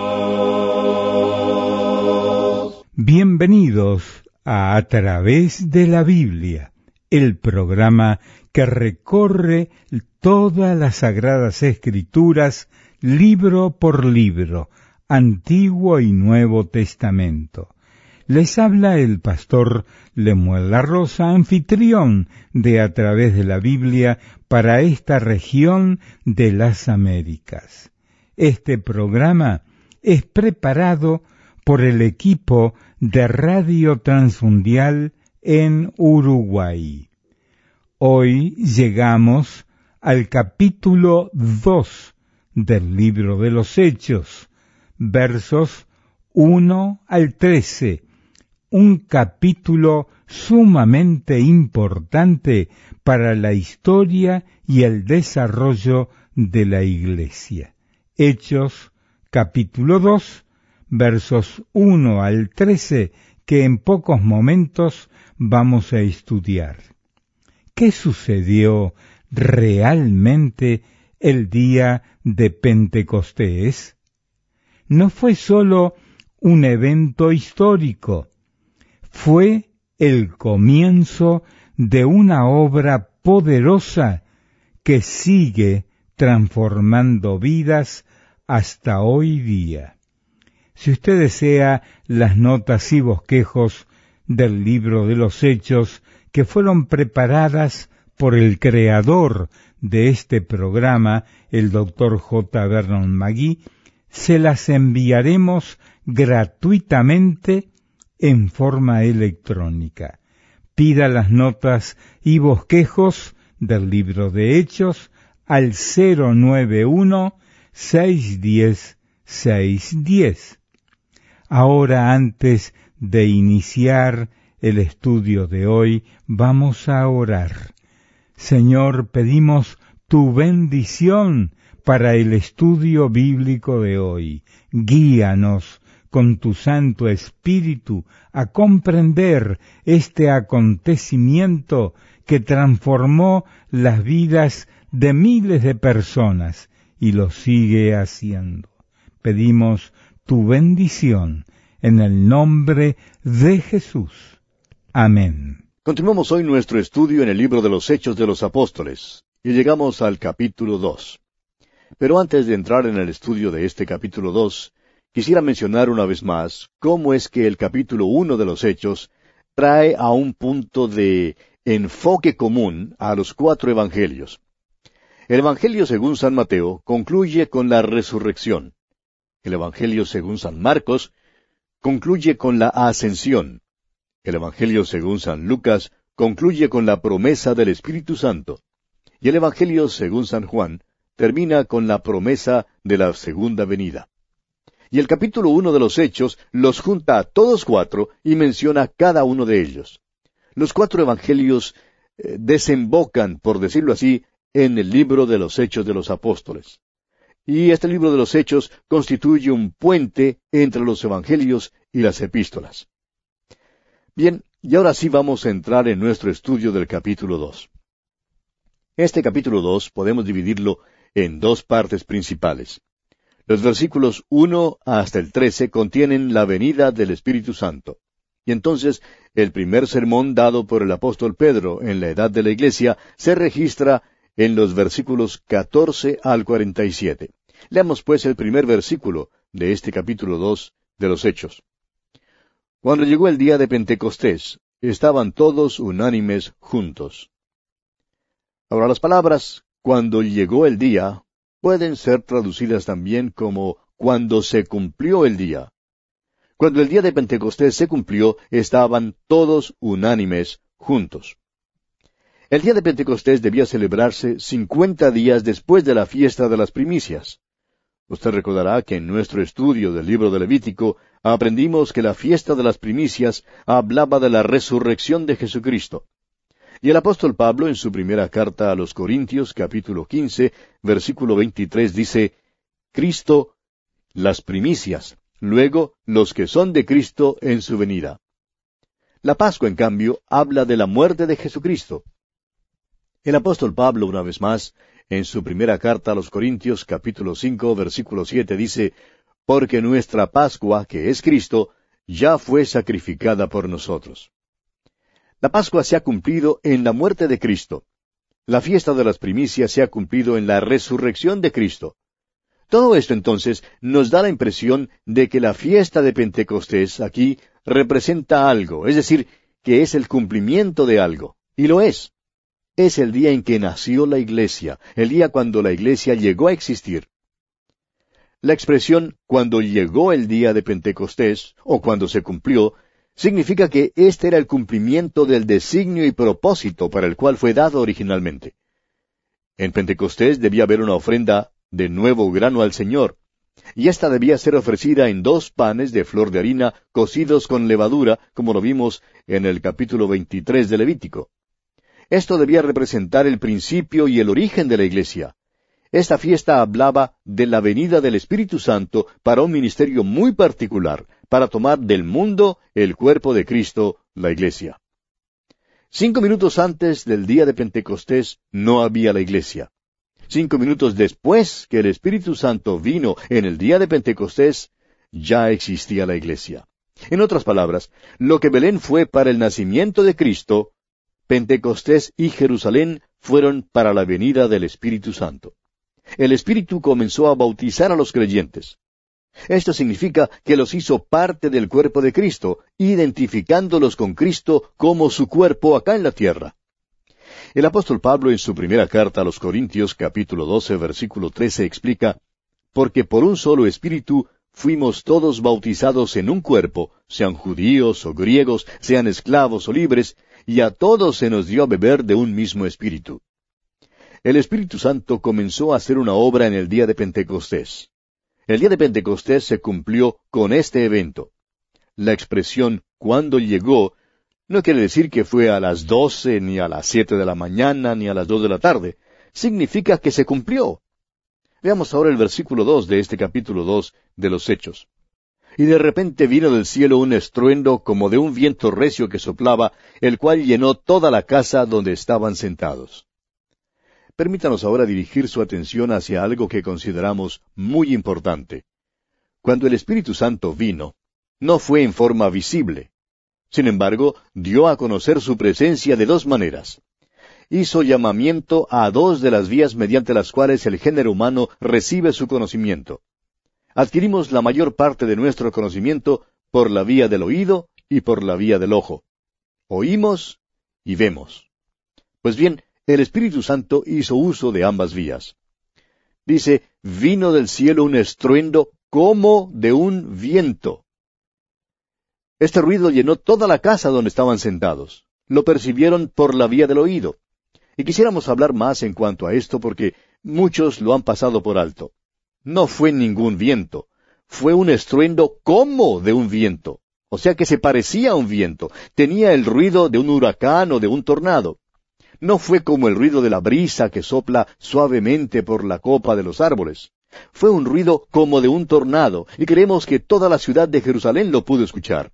Bienvenidos a A través de la Biblia, el programa que recorre todas las Sagradas Escrituras, libro por libro, Antiguo y Nuevo Testamento. Les habla el pastor Lemuel La Rosa, anfitrión de A través de la Biblia para esta región de las Américas. Este programa es preparado por el equipo de Radio Transmundial en Uruguay. Hoy llegamos al capítulo dos del libro de los Hechos, versos uno al trece, un capítulo sumamente importante para la historia y el desarrollo de la Iglesia. Hechos, capítulo dos, versos uno al trece, que en pocos momentos vamos a estudiar. ¿Qué sucedió realmente el día de Pentecostés? No fue sólo un evento histórico, fue el comienzo de una obra poderosa que sigue transformando vidas hasta hoy día. Si usted desea las notas y bosquejos del libro de los Hechos que fueron preparadas por el creador de este programa, el doctor J. Vernon McGee, se las enviaremos gratuitamente en forma electrónica. Pida las notas y bosquejos del libro de Hechos al cero nueve uno, seis uno cero, seis uno cero. Ahora, antes de iniciar el estudio de hoy, vamos a orar. Señor, pedimos tu bendición para el estudio bíblico de hoy. Guíanos con tu Santo Espíritu a comprender este acontecimiento que transformó las vidas de miles de personas y lo sigue haciendo. Pedimos tu bendición en el nombre de Jesús. Amén. Continuamos hoy nuestro estudio en el libro de los Hechos de los Apóstoles y llegamos al capítulo dos. Pero antes de entrar en el estudio de este capítulo dos, quisiera mencionar una vez más cómo es que el capítulo uno de los Hechos trae a un punto de enfoque común a los cuatro evangelios. El Evangelio según San Mateo concluye con la resurrección. El Evangelio según San Marcos concluye con la ascensión. El Evangelio según San Lucas concluye con la promesa del Espíritu Santo. Y el Evangelio según San Juan termina con la promesa de la segunda venida. Y el capítulo uno de los Hechos los junta a todos cuatro y menciona cada uno de ellos. Los cuatro evangelios eh, desembocan, por decirlo así, en el libro de los Hechos de los Apóstoles. Y este libro de los Hechos constituye un puente entre los evangelios y las epístolas. Bien, y ahora sí vamos a entrar en nuestro estudio del capítulo dos. Este capítulo dos podemos dividirlo en dos partes principales. Los versículos uno hasta el trece contienen la venida del Espíritu Santo. Y entonces, el primer sermón dado por el apóstol Pedro en la edad de la iglesia se registra en los versículos catorce al cuarenta y siete. Leamos pues el primer versículo de este capítulo dos de los Hechos. Cuando llegó el día de Pentecostés, estaban todos unánimes juntos. Ahora las palabras cuando llegó el día pueden ser traducidas también como cuando se cumplió el día. Cuando el día de Pentecostés se cumplió, estaban todos unánimes juntos. El día de Pentecostés debía celebrarse cincuenta días después de la fiesta de las primicias. Usted recordará que en nuestro estudio del libro de Levítico aprendimos que la fiesta de las primicias hablaba de la resurrección de Jesucristo. Y el apóstol Pablo, en su primera carta a los Corintios, capítulo quince, versículo veintitrés, dice, Cristo, las primicias, luego los que son de Cristo en su venida. La Pascua, en cambio, habla de la muerte de Jesucristo. El apóstol Pablo, una vez más, en su primera carta a los Corintios, capítulo cinco, versículo siete, dice, Porque nuestra Pascua, que es Cristo, ya fue sacrificada por nosotros. La Pascua se ha cumplido en la muerte de Cristo. La fiesta de las primicias se ha cumplido en la resurrección de Cristo. Todo esto entonces nos da la impresión de que la fiesta de Pentecostés aquí representa algo, es decir, que es el cumplimiento de algo, y lo es. Es el día en que nació la Iglesia, el día cuando la Iglesia llegó a existir. La expresión cuando llegó el día de Pentecostés, o cuando se cumplió, significa que este era el cumplimiento del designio y propósito para el cual fue dado originalmente. En Pentecostés debía haber una ofrenda de nuevo grano al Señor, y ésta debía ser ofrecida en dos panes de flor de harina cocidos con levadura, como lo vimos en el capítulo veintitrés de Levítico. Esto debía representar el principio y el origen de la Iglesia. Esta fiesta hablaba de la venida del Espíritu Santo para un ministerio muy particular, para tomar del mundo el cuerpo de Cristo, la Iglesia. Cinco minutos antes del día de Pentecostés no había la Iglesia. Cinco minutos después que el Espíritu Santo vino en el día de Pentecostés, ya existía la Iglesia. En otras palabras, lo que Belén fue para el nacimiento de Cristo, Pentecostés y Jerusalén fueron para la venida del Espíritu Santo. El Espíritu comenzó a bautizar a los creyentes. Esto significa que los hizo parte del cuerpo de Cristo, identificándolos con Cristo como su cuerpo acá en la tierra. El apóstol Pablo en su primera carta a los Corintios, capítulo doce, versículo trece, explica, «Porque por un solo Espíritu fuimos todos bautizados en un cuerpo, sean judíos o griegos, sean esclavos o libres, y a todos se nos dio a beber de un mismo Espíritu». El Espíritu Santo comenzó a hacer una obra en el día de Pentecostés. El día de Pentecostés se cumplió con este evento. La expresión «cuando llegó» no quiere decir que fue a las doce, ni a las siete de la mañana, ni a las dos de la tarde. Significa que se cumplió. Veamos ahora el versículo dos de este capítulo dos de los Hechos. «Y de repente vino del cielo un estruendo como de un viento recio que soplaba, el cual llenó toda la casa donde estaban sentados». Permítanos ahora dirigir su atención hacia algo que consideramos muy importante. Cuando el Espíritu Santo vino, no fue en forma visible. Sin embargo, dio a conocer su presencia de dos maneras. Hizo llamamiento a dos de las vías mediante las cuales el género humano recibe su conocimiento. Adquirimos la mayor parte de nuestro conocimiento por la vía del oído y por la vía del ojo. Oímos y vemos. Pues bien, el Espíritu Santo hizo uso de ambas vías. Dice, vino del cielo un estruendo como de un viento. Este ruido llenó toda la casa donde estaban sentados. Lo percibieron por la vía del oído. Y quisiéramos hablar más en cuanto a esto porque muchos lo han pasado por alto. No fue ningún viento. Fue un estruendo como de un viento. O sea que se parecía a un viento. Tenía el ruido de un huracán o de un tornado. No fue como el ruido de la brisa que sopla suavemente por la copa de los árboles. Fue un ruido como de un tornado, y creemos que toda la ciudad de Jerusalén lo pudo escuchar.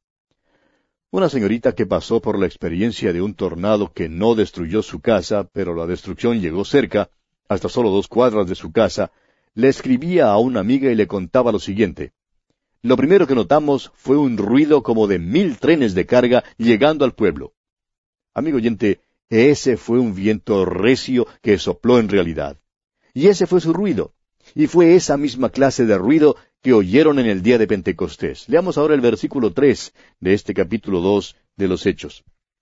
Una señorita que pasó por la experiencia de un tornado que no destruyó su casa, pero la destrucción llegó cerca, hasta solo dos cuadras de su casa, le escribía a una amiga y le contaba lo siguiente. Lo primero que notamos fue un ruido como de mil trenes de carga llegando al pueblo. Amigo oyente, ese fue un viento recio que sopló en realidad. Y ese fue su ruido. Y fue esa misma clase de ruido que oyeron en el día de Pentecostés. Leamos ahora el versículo tres de este capítulo dos de los Hechos.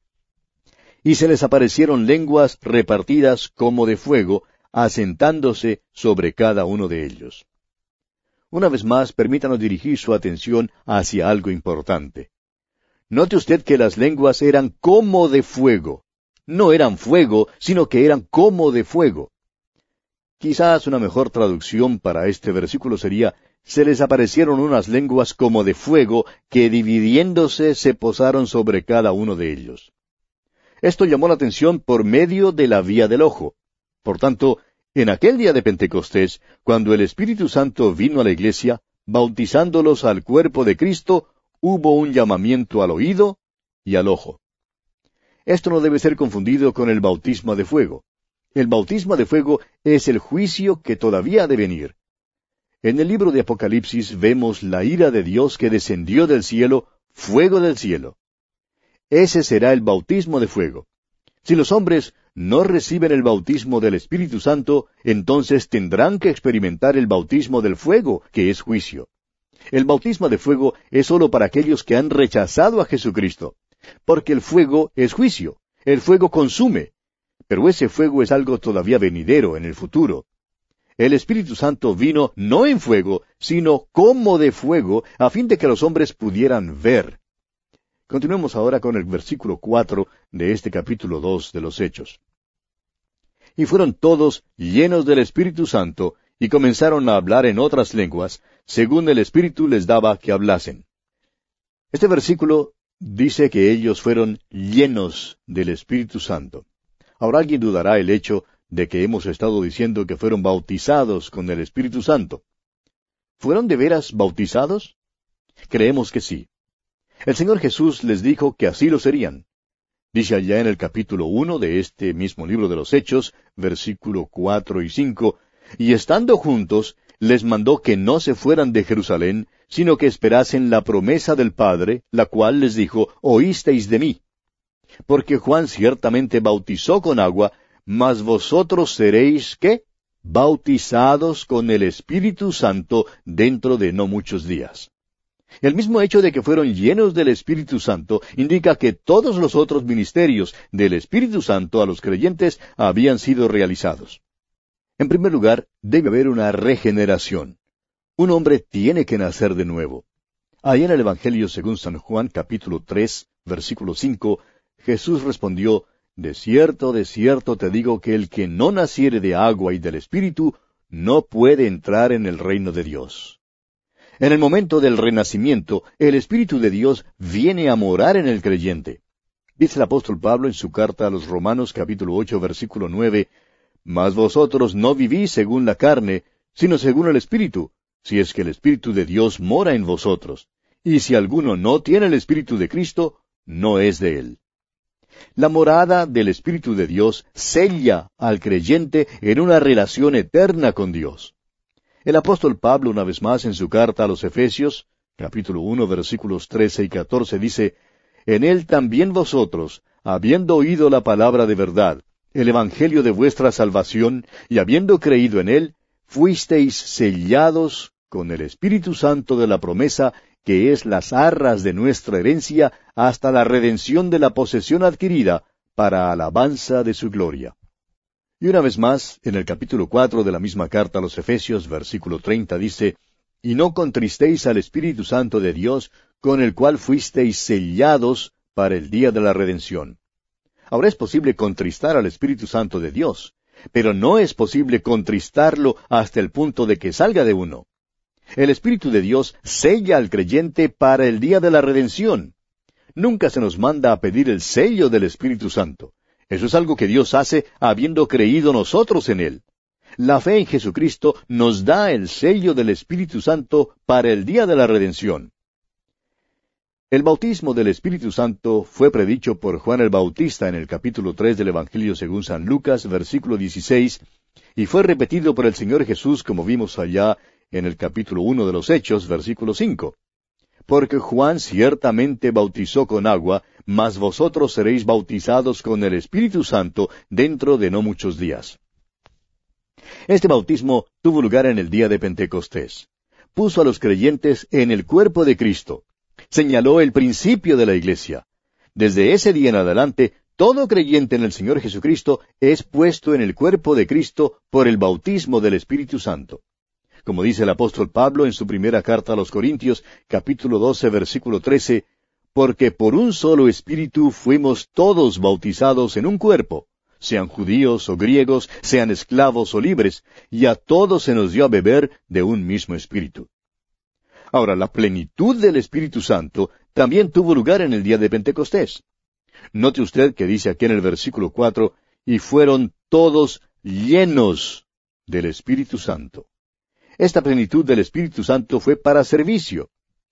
Y se les aparecieron lenguas repartidas como de fuego, asentándose sobre cada uno de ellos. Una vez más, permítanos dirigir su atención hacia algo importante. Note usted que las lenguas eran como de fuego. No eran fuego, sino que eran como de fuego. Quizás una mejor traducción para este versículo sería, se les aparecieron unas lenguas como de fuego que dividiéndose se posaron sobre cada uno de ellos. Esto llamó la atención por medio de la vía del ojo. Por tanto, en aquel día de Pentecostés, cuando el Espíritu Santo vino a la iglesia, bautizándolos al cuerpo de Cristo, hubo un llamamiento al oído y al ojo. Esto no debe ser confundido con el bautismo de fuego. El bautismo de fuego es el juicio que todavía ha de venir. En el libro de Apocalipsis vemos la ira de Dios que descendió del cielo, fuego del cielo. Ese será el bautismo de fuego. Si los hombres no reciben el bautismo del Espíritu Santo, entonces tendrán que experimentar el bautismo del fuego, que es juicio. El bautismo de fuego es sólo para aquellos que han rechazado a Jesucristo, porque el fuego es juicio, el fuego consume, pero ese fuego es algo todavía venidero en el futuro. El Espíritu Santo vino no en fuego, sino como de fuego, a fin de que los hombres pudieran ver. Continuemos ahora con el versículo cuatro de este capítulo dos de los Hechos. Y fueron todos llenos del Espíritu Santo, y comenzaron a hablar en otras lenguas, según el Espíritu les daba que hablasen. Este versículo dice que ellos fueron llenos del Espíritu Santo. Ahora alguien dudará el hecho de que hemos estado diciendo que fueron bautizados con el Espíritu Santo. ¿Fueron de veras bautizados? Creemos que sí. El Señor Jesús les dijo que así lo serían. Dice allá en el capítulo uno de este mismo libro de los Hechos, versículo cuatro y cinco, y estando juntos, les mandó que no se fueran de Jerusalén, sino que esperasen la promesa del Padre, la cual les dijo, oísteis de mí. Porque Juan ciertamente bautizó con agua, mas vosotros seréis, ¿qué? Bautizados con el Espíritu Santo dentro de no muchos días. El mismo hecho de que fueron llenos del Espíritu Santo indica que todos los otros ministerios del Espíritu Santo a los creyentes habían sido realizados. En primer lugar, debe haber una regeneración. Un hombre tiene que nacer de nuevo. Ahí en el Evangelio según San Juan, capítulo tres, versículo cinco, Jesús respondió, De cierto, de cierto te digo que el que no naciere de agua y del Espíritu, no puede entrar en el reino de Dios. En el momento del renacimiento, el Espíritu de Dios viene a morar en el creyente. Dice el apóstol Pablo en su carta a los Romanos capítulo ocho versículo nueve, Mas vosotros no vivís según la carne, sino según el Espíritu, si es que el Espíritu de Dios mora en vosotros. Y si alguno no tiene el Espíritu de Cristo, no es de él. La morada del Espíritu de Dios sella al creyente en una relación eterna con Dios. El apóstol Pablo, una vez más en su carta a los Efesios, capítulo uno, versículos trece y catorce, dice, En él también vosotros, habiendo oído la palabra de verdad, el evangelio de vuestra salvación, y habiendo creído en él, fuisteis sellados con el Espíritu Santo de la promesa, que es las arras de nuestra herencia, hasta la redención de la posesión adquirida, para alabanza de su gloria. Y una vez más, en el capítulo cuatro de la misma carta a los Efesios, versículo treinta, dice, Y no contristéis al Espíritu Santo de Dios, con el cual fuisteis sellados para el día de la redención. Ahora es posible contristar al Espíritu Santo de Dios, pero no es posible contristarlo hasta el punto de que salga de uno. El Espíritu de Dios sella al creyente para el día de la redención. Nunca se nos manda a pedir el sello del Espíritu Santo. Eso es algo que Dios hace habiendo creído nosotros en Él. La fe en Jesucristo nos da el sello del Espíritu Santo para el día de la redención. El bautismo del Espíritu Santo fue predicho por Juan el Bautista en el capítulo tres del Evangelio según San Lucas, versículo dieciséis, y fue repetido por el Señor Jesús, como vimos allá en el capítulo uno de los Hechos, versículo cinco. Porque Juan ciertamente bautizó con agua, mas vosotros seréis bautizados con el Espíritu Santo dentro de no muchos días. Este bautismo tuvo lugar en el día de Pentecostés. Puso a los creyentes en el cuerpo de Cristo. Señaló el principio de la iglesia. Desde ese día en adelante, todo creyente en el Señor Jesucristo es puesto en el cuerpo de Cristo por el bautismo del Espíritu Santo. Como dice el apóstol Pablo en su primera carta a los Corintios, capítulo doce, versículo trece, porque por un solo Espíritu fuimos todos bautizados en un cuerpo, sean judíos o griegos, sean esclavos o libres, y a todos se nos dio a beber de un mismo Espíritu. Ahora, la plenitud del Espíritu Santo también tuvo lugar en el día de Pentecostés. Note usted que dice aquí en el versículo cuatro, y fueron todos llenos del Espíritu Santo. Esta plenitud del Espíritu Santo fue para servicio.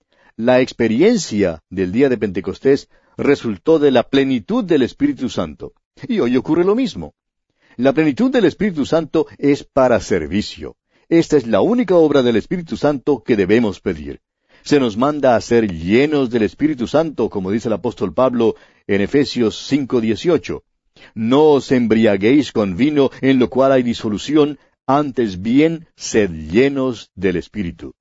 La experiencia del día de Pentecostés resultó de la plenitud del Espíritu Santo. Y hoy ocurre lo mismo. La plenitud del Espíritu Santo es para servicio. Esta es la única obra del Espíritu Santo que debemos pedir. Se nos manda a ser llenos del Espíritu Santo, como dice el apóstol Pablo en Efesios cinco dieciocho. No os embriaguéis con vino, en lo cual hay disolución, antes bien, sed llenos del Espíritu.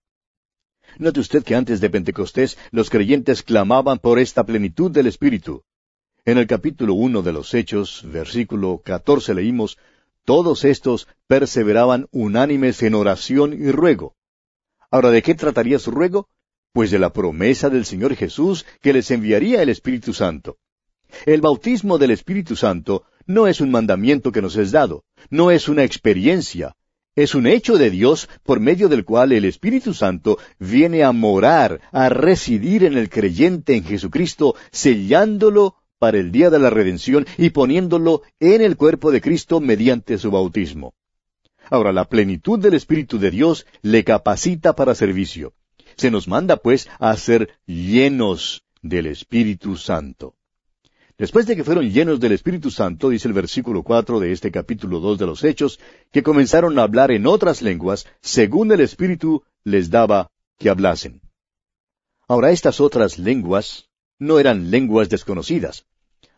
Note usted que antes de Pentecostés los creyentes clamaban por esta plenitud del Espíritu. En el capítulo uno de los Hechos, versículo catorce, leímos, todos estos perseveraban unánimes en oración y ruego. Ahora, ¿de qué trataría su ruego? Pues de la promesa del Señor Jesús que les enviaría el Espíritu Santo. El bautismo del Espíritu Santo no es un mandamiento que nos es dado, no es una experiencia, es un hecho de Dios por medio del cual el Espíritu Santo viene a morar, a residir en el creyente en Jesucristo, sellándolo para el día de la redención y poniéndolo en el cuerpo de Cristo mediante su bautismo. Ahora, la plenitud del Espíritu de Dios le capacita para servicio. Se nos manda, pues, a ser llenos del Espíritu Santo. Después de que fueron llenos del Espíritu Santo, dice el versículo cuatro de este capítulo dos de los Hechos, que comenzaron a hablar en otras lenguas, según el Espíritu les daba que hablasen. Ahora, estas otras lenguas no eran lenguas desconocidas.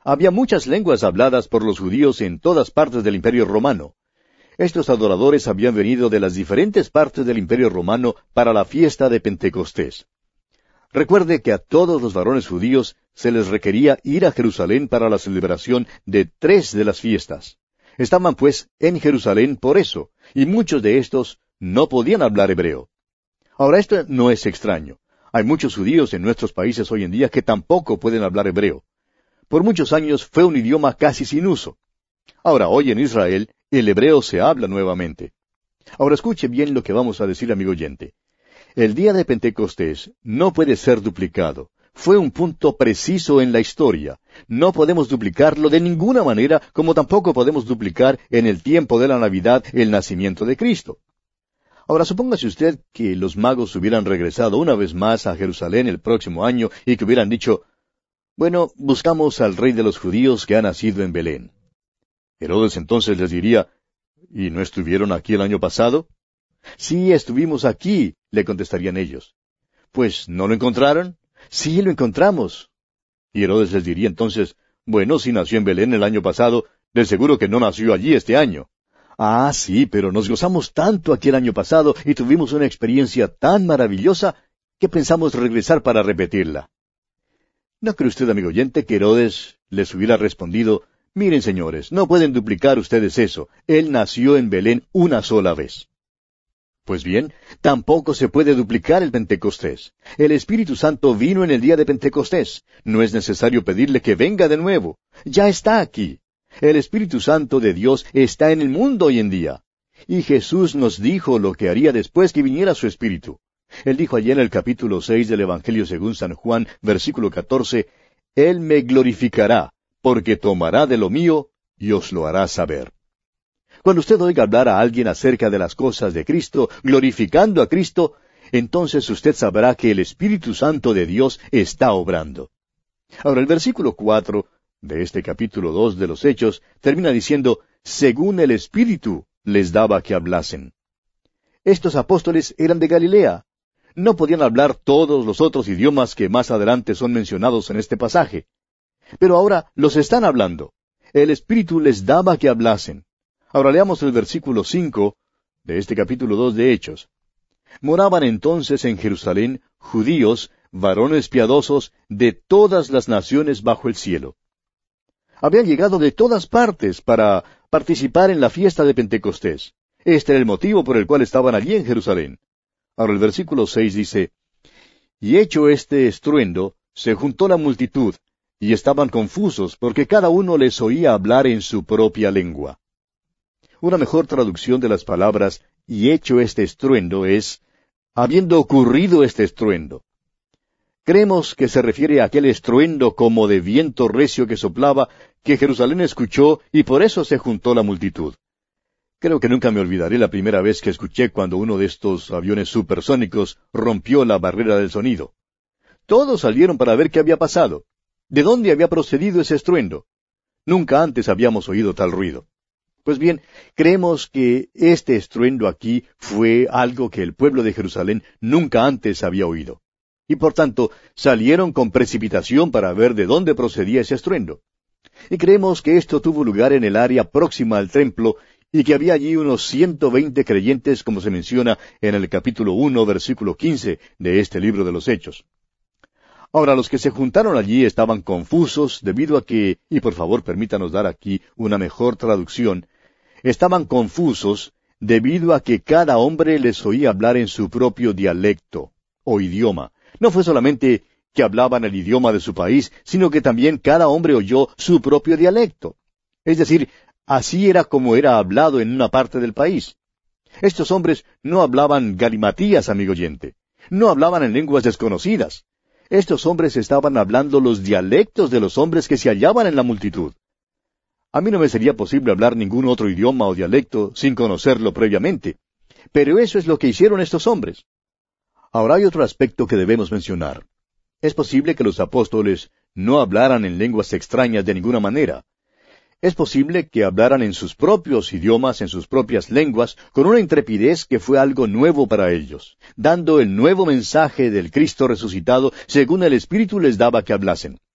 Había muchas lenguas habladas por los judíos en todas partes del Imperio Romano. Estos adoradores habían venido de las diferentes partes del Imperio Romano para la fiesta de Pentecostés. Recuerde que a todos los varones judíos se les requería ir a Jerusalén para la celebración de tres de las fiestas. Estaban pues en Jerusalén por eso, y muchos de estos no podían hablar hebreo. Ahora, esto no es extraño. Hay muchos judíos en nuestros países hoy en día que tampoco pueden hablar hebreo. Por muchos años fue un idioma casi sin uso. Ahora, hoy en Israel, el hebreo se habla nuevamente. Ahora escuche bien lo que vamos a decir, amigo oyente. El día de Pentecostés no puede ser duplicado. Fue un punto preciso en la historia. No podemos duplicarlo de ninguna manera, como tampoco podemos duplicar en el tiempo de la Navidad el nacimiento de Cristo. Ahora, supóngase usted que los magos hubieran regresado una vez más a Jerusalén el próximo año y que hubieran dicho, bueno, buscamos al rey de los judíos que ha nacido en Belén. Herodes entonces les diría, ¿y no estuvieron aquí el año pasado? Sí, estuvimos aquí, le contestarían ellos. Pues, ¿no lo encontraron? Sí, lo encontramos. Y Herodes les diría entonces, bueno, si nació en Belén el año pasado, de seguro que no nació allí este año. Ah, sí, pero nos gozamos tanto aquí el año pasado y tuvimos una experiencia tan maravillosa que pensamos regresar para repetirla. ¿No cree usted, amigo oyente, que Herodes les hubiera respondido, miren, señores, no pueden duplicar ustedes eso, él nació en Belén una sola vez? Pues bien, tampoco se puede duplicar el Pentecostés. El Espíritu Santo vino en el día de Pentecostés. No es necesario pedirle que venga de nuevo. Ya está aquí. El Espíritu Santo de Dios está en el mundo hoy en día. Y Jesús nos dijo lo que haría después que viniera su Espíritu. Él dijo allí en el capítulo seis del Evangelio según San Juan, versículo catorce, Él me glorificará, porque tomará de lo mío y os lo hará saber. Cuando usted oiga hablar a alguien acerca de las cosas de Cristo, glorificando a Cristo, entonces usted sabrá que el Espíritu Santo de Dios está obrando. Ahora, el versículo cuatro de este capítulo dos de los Hechos termina diciendo, según el Espíritu les daba que hablasen. Estos apóstoles eran de Galilea. No podían hablar todos los otros idiomas que más adelante son mencionados en este pasaje. Pero ahora los están hablando. El Espíritu les daba que hablasen. Ahora leamos el versículo cinco de este capítulo dos de Hechos. Moraban entonces en Jerusalén judíos, varones piadosos, de todas las naciones bajo el cielo. Habían llegado de todas partes para participar en la fiesta de Pentecostés. Este era el motivo por el cual estaban allí en Jerusalén. Ahora el versículo seis dice, y hecho este estruendo, se juntó la multitud, y estaban confusos, porque cada uno les oía hablar en su propia lengua. Una mejor traducción de las palabras, y hecho este estruendo, es, habiendo ocurrido este estruendo. Creemos que se refiere a aquel estruendo como de viento recio que soplaba, que Jerusalén escuchó, y por eso se juntó la multitud. Creo que nunca me olvidaré la primera vez que escuché cuando uno de estos aviones supersónicos rompió la barrera del sonido. Todos salieron para ver qué había pasado. ¿De dónde había procedido ese estruendo? Nunca antes habíamos oído tal ruido. Pues bien, creemos que este estruendo aquí fue algo que el pueblo de Jerusalén nunca antes había oído. Y por tanto, salieron con precipitación para ver de dónde procedía ese estruendo. Y creemos que esto tuvo lugar en el área próxima al templo, y que había allí unos ciento veinte creyentes, como se menciona en el capítulo uno, versículo quince de este libro de los Hechos. Ahora, los que se juntaron allí estaban confusos debido a que, y por favor permítanos dar aquí una mejor traducción, estaban confusos debido a que cada hombre les oía hablar en su propio dialecto o idioma. No fue solamente que hablaban el idioma de su país, sino que también cada hombre oyó su propio dialecto. Es decir, así era como era hablado en una parte del país. Estos hombres no hablaban galimatías, amigo oyente. No hablaban en lenguas desconocidas. Estos hombres estaban hablando los dialectos de los hombres que se hallaban en la multitud. A mí no me sería posible hablar ningún otro idioma o dialecto sin conocerlo previamente. Pero eso es lo que hicieron estos hombres. Ahora hay otro aspecto que debemos mencionar. Es posible que los apóstoles no hablaran en lenguas extrañas de ninguna manera. Es posible que hablaran en sus propios idiomas, en sus propias lenguas, con una intrepidez que fue algo nuevo para ellos, dando el nuevo mensaje del Cristo resucitado según el Espíritu les daba que hablasen.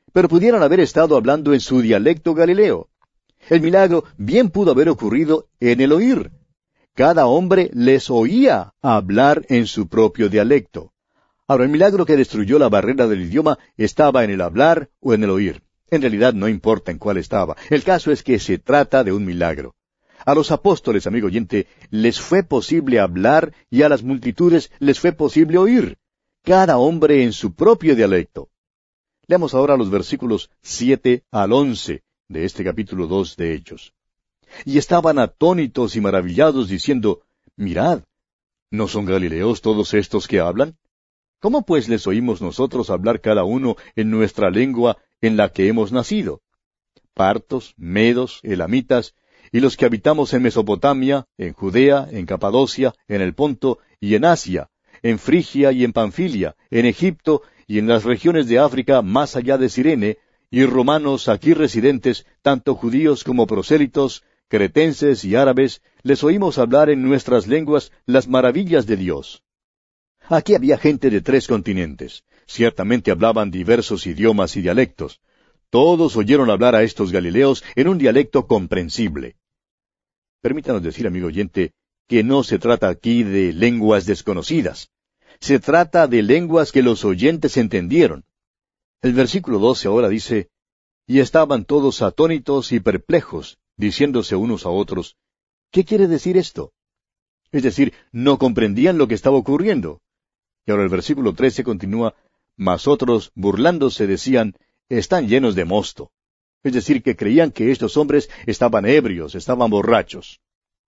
pero pudieran haber estado hablando en su dialecto galileo. El milagro bien pudo haber ocurrido en el oír. Cada hombre les oía hablar en su propio dialecto. Ahora, el milagro que destruyó la barrera del idioma estaba en el hablar o en el oír. En realidad no importa en cuál estaba. El caso es que se trata de un milagro. A los apóstoles, amigo oyente, les fue posible hablar y a las multitudes les fue posible oír. Cada hombre en su propio dialecto. Leamos ahora los versículos siete al once de este capítulo dos de Hechos. Y estaban atónitos y maravillados diciendo, mirad, ¿no son galileos todos estos que hablan? ¿Cómo pues les oímos nosotros hablar cada uno en nuestra lengua en la que hemos nacido? Partos, medos, elamitas, y los que habitamos en Mesopotamia, en Judea, en Capadocia, en el Ponto y en Asia, en Frigia y en Panfilia, en Egipto y en las regiones de África más allá de Cirene, y romanos aquí residentes, tanto judíos como prosélitos, cretenses y árabes, les oímos hablar en nuestras lenguas las maravillas de Dios. Aquí había gente de tres continentes. Ciertamente hablaban diversos idiomas y dialectos. Todos oyeron hablar a estos galileos en un dialecto comprensible. Permítanos decir, amigo oyente, que no se trata aquí de lenguas desconocidas. Se trata de lenguas que los oyentes entendieron. El versículo doce ahora dice, y estaban todos atónitos y perplejos, diciéndose unos a otros, ¿qué quiere decir esto? Es decir, no comprendían lo que estaba ocurriendo. Y ahora el versículo trece continúa, mas otros, burlándose, decían, están llenos de mosto. Es decir, que creían que estos hombres estaban ebrios, estaban borrachos.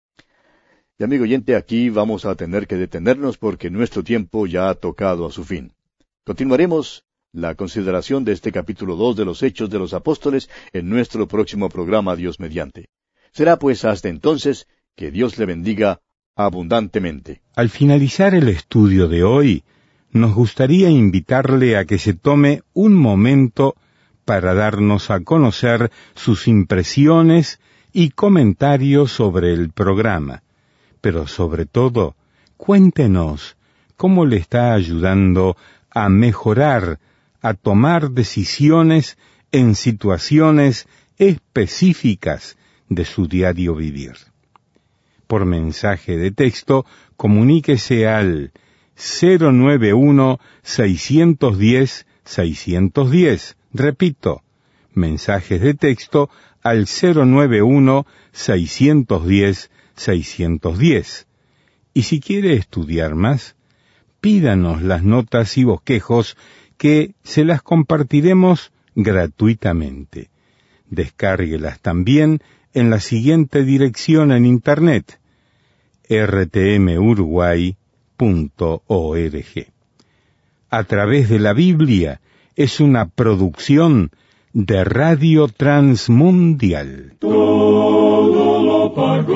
Y amigo oyente, aquí vamos a tener que detenernos porque nuestro tiempo ya ha tocado a su fin. Continuaremos la consideración de este capítulo dos de los Hechos de los Apóstoles en nuestro próximo programa, Dios mediante. Será pues hasta entonces que Dios le bendiga abundantemente. Al finalizar el estudio de hoy, nos gustaría invitarle a que se tome un momento para darnos a conocer sus impresiones y comentarios sobre el programa. Pero sobre todo, cuéntenos cómo le está ayudando a mejorar, a tomar decisiones en situaciones específicas de su diario vivir. Por mensaje de texto, comuníquese al cero nueve uno, seis uno cero, seis uno cero. Repito, mensajes de texto al cero nueve uno, seis uno cero, seis uno cero. Y si quiere estudiar más, pídanos las notas y bosquejos que se las compartiremos gratuitamente. Descárguelas también en la siguiente dirección en Internet, r t m uruguay punto org. A través de la Biblia es una producción de Radio Transmundial. Todo lo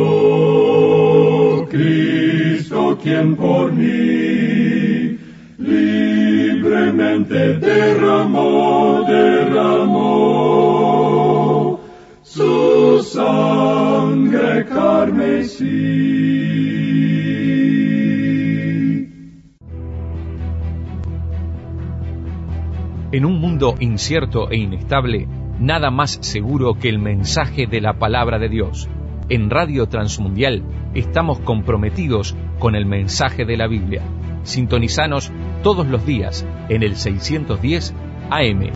pagó Cristo, quien por mí libremente derramó, derramó su sangre carmesí. En un mundo incierto e inestable, nada más seguro que el mensaje de la palabra de Dios. En Radio Transmundial estamos comprometidos con el mensaje de la Biblia. Sintonizanos todos los días en el seiscientos diez A M.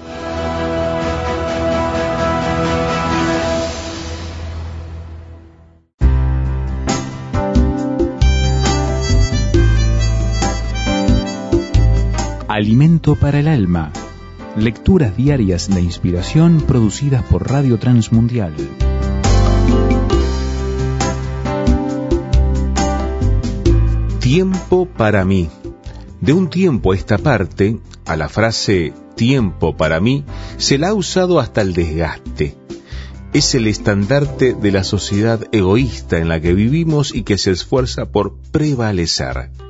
Alimento para el alma. Lecturas diarias de inspiración producidas por Radio Transmundial. Tiempo para mí. De un tiempo a esta parte, a la frase tiempo para mí se la ha usado hasta el desgaste. Es el estandarte de la sociedad egoísta en la que vivimos y que se esfuerza por prevalecer.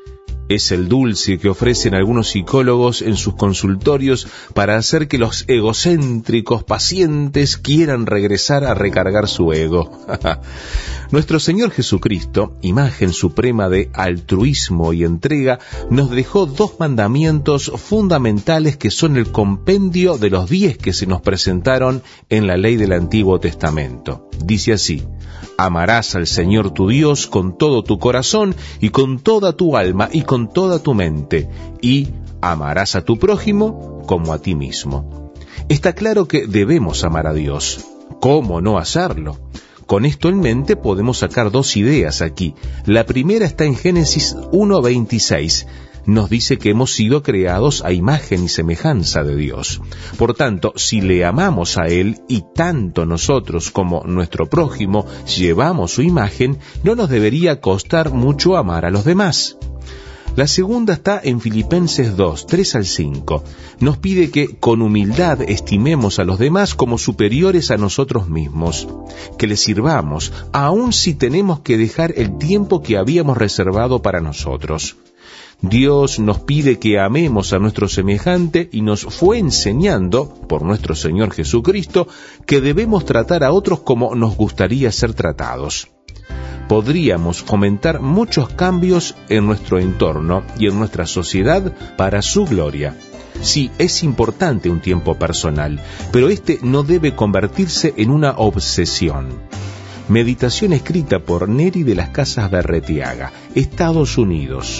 Es el dulce que ofrecen algunos psicólogos en sus consultorios para hacer que los egocéntricos pacientes quieran regresar a recargar su ego. Nuestro Señor Jesucristo, imagen suprema de altruismo y entrega, nos dejó dos mandamientos fundamentales que son el compendio de los diez que se nos presentaron en la ley del Antiguo Testamento. Dice así: amarás al Señor tu Dios con todo tu corazón y con toda tu alma y con toda tu mente, y amarás a tu prójimo como a ti mismo. Está claro que debemos amar a Dios. ¿Cómo no hacerlo? Con esto en mente podemos sacar dos ideas aquí. La primera está en Génesis uno veintiséis. Nos dice que hemos sido creados a imagen y semejanza de Dios. Por tanto, si le amamos a Él y tanto nosotros como nuestro prójimo llevamos su imagen, no nos debería costar mucho amar a los demás. La segunda está en Filipenses dos, tres al cinco. Nos pide que con humildad estimemos a los demás como superiores a nosotros mismos, que les sirvamos, aun si tenemos que dejar el tiempo que habíamos reservado para nosotros. Dios nos pide que amemos a nuestro semejante y nos fue enseñando, por nuestro Señor Jesucristo, que debemos tratar a otros como nos gustaría ser tratados. Podríamos fomentar muchos cambios en nuestro entorno y en nuestra sociedad para su gloria. Sí, es importante un tiempo personal, pero este no debe convertirse en una obsesión. Meditación escrita por Neri de las Casas Berretiaga, Estados Unidos.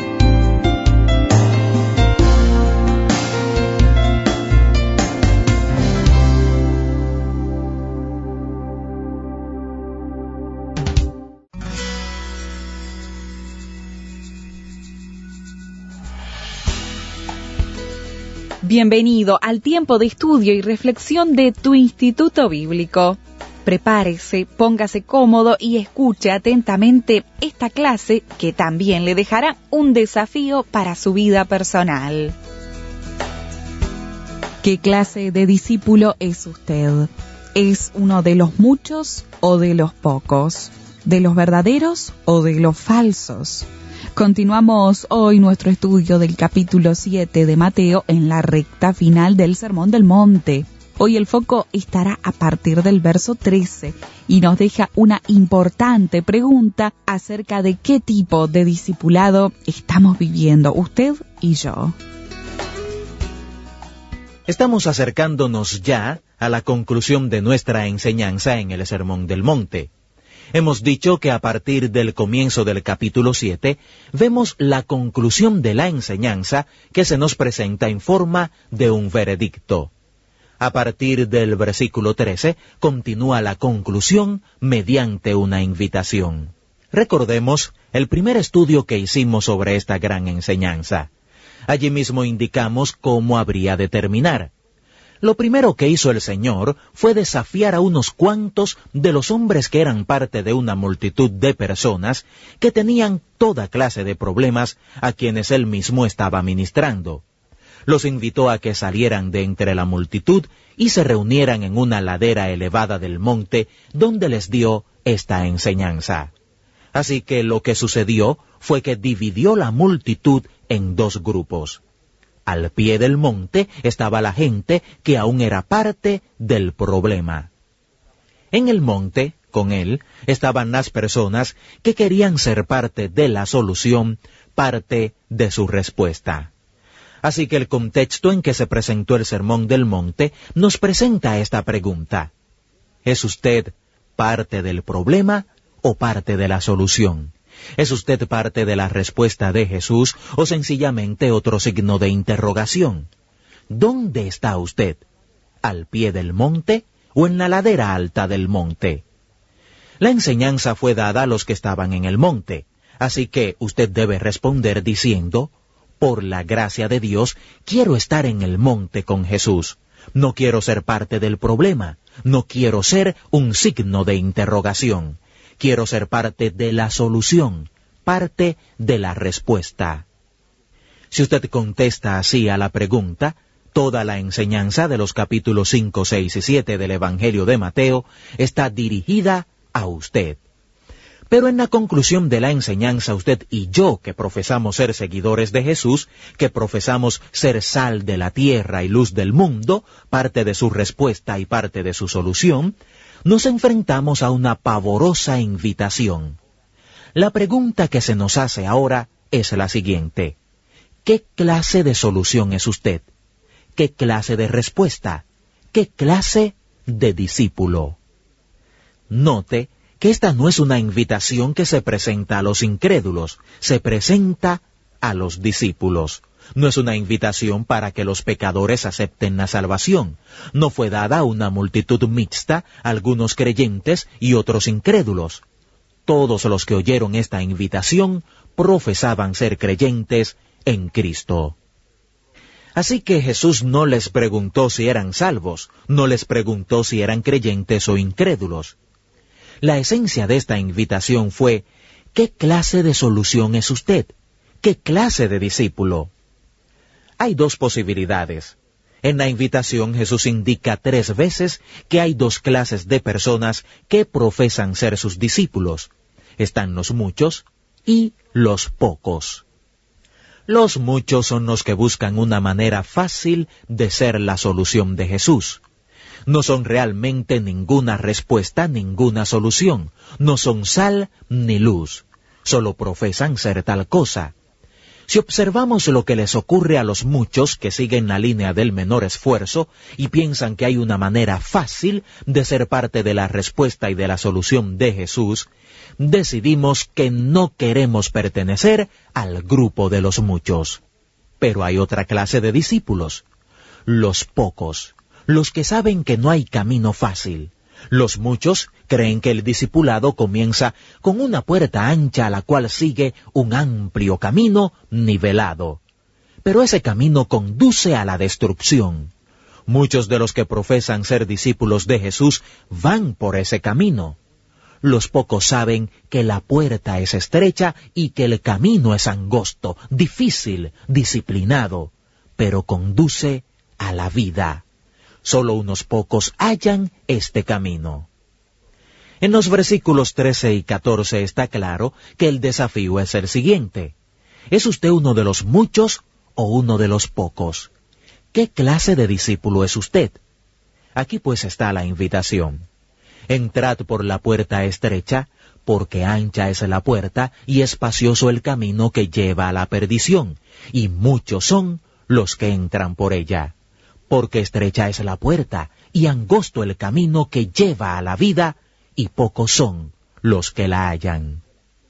Bienvenido al tiempo de estudio y reflexión de tu Instituto Bíblico. Prepárese, póngase cómodo y escuche atentamente esta clase que también le dejará un desafío para su vida personal. ¿Qué clase de discípulo es usted? ¿Es uno de los muchos o de los pocos? ¿De los verdaderos o de los falsos? Continuamos hoy nuestro estudio del capítulo siete de Mateo en la recta final del Sermón del Monte. Hoy el foco estará a partir del verso trece y nos deja una importante pregunta acerca de qué tipo de discipulado estamos viviendo usted y yo. Estamos acercándonos ya a la conclusión de nuestra enseñanza en el Sermón del Monte. Hemos dicho que a partir del comienzo del capítulo siete, vemos la conclusión de la enseñanza que se nos presenta en forma de un veredicto. A partir del versículo trece, continúa la conclusión mediante una invitación. Recordemos el primer estudio que hicimos sobre esta gran enseñanza. Allí mismo indicamos cómo habría de terminar. Lo primero que hizo el Señor fue desafiar a unos cuantos de los hombres que eran parte de una multitud de personas que tenían toda clase de problemas a quienes Él mismo estaba ministrando. Los invitó a que salieran de entre la multitud y se reunieran en una ladera elevada del monte donde les dio esta enseñanza. Así que lo que sucedió fue que dividió la multitud en dos grupos. Al pie del monte estaba la gente que aún era parte del problema. En el monte, con él, estaban las personas que querían ser parte de la solución, parte de su respuesta. Así que el contexto en que se presentó el Sermón del Monte nos presenta esta pregunta. ¿Es usted parte del problema o parte de la solución? ¿Es usted parte de la respuesta de Jesús o sencillamente otro signo de interrogación? ¿Dónde está usted? ¿Al pie del monte o en la ladera alta del monte? La enseñanza fue dada a los que estaban en el monte, así que usted debe responder diciendo, por la gracia de Dios, quiero estar en el monte con Jesús. No quiero ser parte del problema, no quiero ser un signo de interrogación. Quiero ser parte de la solución, parte de la respuesta. Si usted contesta así a la pregunta, toda la enseñanza de los capítulos cinco, seis y siete del Evangelio de Mateo está dirigida a usted. Pero en la conclusión de la enseñanza, usted y yo, que profesamos ser seguidores de Jesús, que profesamos ser sal de la tierra y luz del mundo, parte de su respuesta y parte de su solución, nos enfrentamos a una pavorosa invitación. La pregunta que se nos hace ahora es la siguiente: ¿qué clase de solución es usted? ¿Qué clase de respuesta? ¿Qué clase de discípulo? Note que esta no es una invitación que se presenta a los incrédulos, se presenta a los discípulos. No es una invitación para que los pecadores acepten la salvación. No fue dada a una multitud mixta, algunos creyentes y otros incrédulos. Todos los que oyeron esta invitación profesaban ser creyentes en Cristo. Así que Jesús no les preguntó si eran salvos, no les preguntó si eran creyentes o incrédulos. La esencia de esta invitación fue: ¿qué clase de solución es usted? ¿Qué clase de discípulo? Hay dos posibilidades. En la invitación Jesús indica tres veces que hay dos clases de personas que profesan ser sus discípulos. Están los muchos y los pocos. Los muchos son los que buscan una manera fácil de ser la solución de Jesús. No son realmente ninguna respuesta, ninguna solución. No son sal ni luz. Solo profesan ser tal cosa. Si observamos lo que les ocurre a los muchos que siguen la línea del menor esfuerzo y piensan que hay una manera fácil de ser parte de la respuesta y de la solución de Jesús, decidimos que no queremos pertenecer al grupo de los muchos. Pero hay otra clase de discípulos, los pocos, los que saben que no hay camino fácil. Los muchos creen que el discipulado comienza con una puerta ancha a la cual sigue un amplio camino nivelado. Pero ese camino conduce a la destrucción. Muchos de los que profesan ser discípulos de Jesús van por ese camino. Los pocos saben que la puerta es estrecha y que el camino es angosto, difícil, disciplinado, pero conduce a la vida. Solo unos pocos hallan este camino. En los versículos trece y catorce está claro que el desafío es el siguiente: ¿es usted uno de los muchos o uno de los pocos? ¿Qué clase de discípulo es usted? Aquí pues está la invitación. Entrad por la puerta estrecha, porque ancha es la puerta y espacioso el camino que lleva a la perdición, y muchos son los que entran por ella. Porque estrecha es la puerta y angosto el camino que lleva a la vida, y pocos son los que la hallan.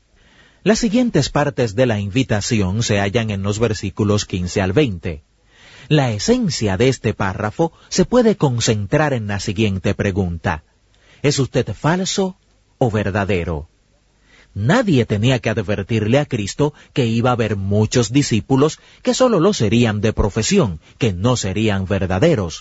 Las siguientes partes de la invitación se hallan en los versículos quince al veinte. La esencia de este párrafo se puede concentrar en la siguiente pregunta: ¿es usted falso o verdadero? Nadie tenía que advertirle a Cristo que iba a haber muchos discípulos que solo lo serían de profesión, que no serían verdaderos.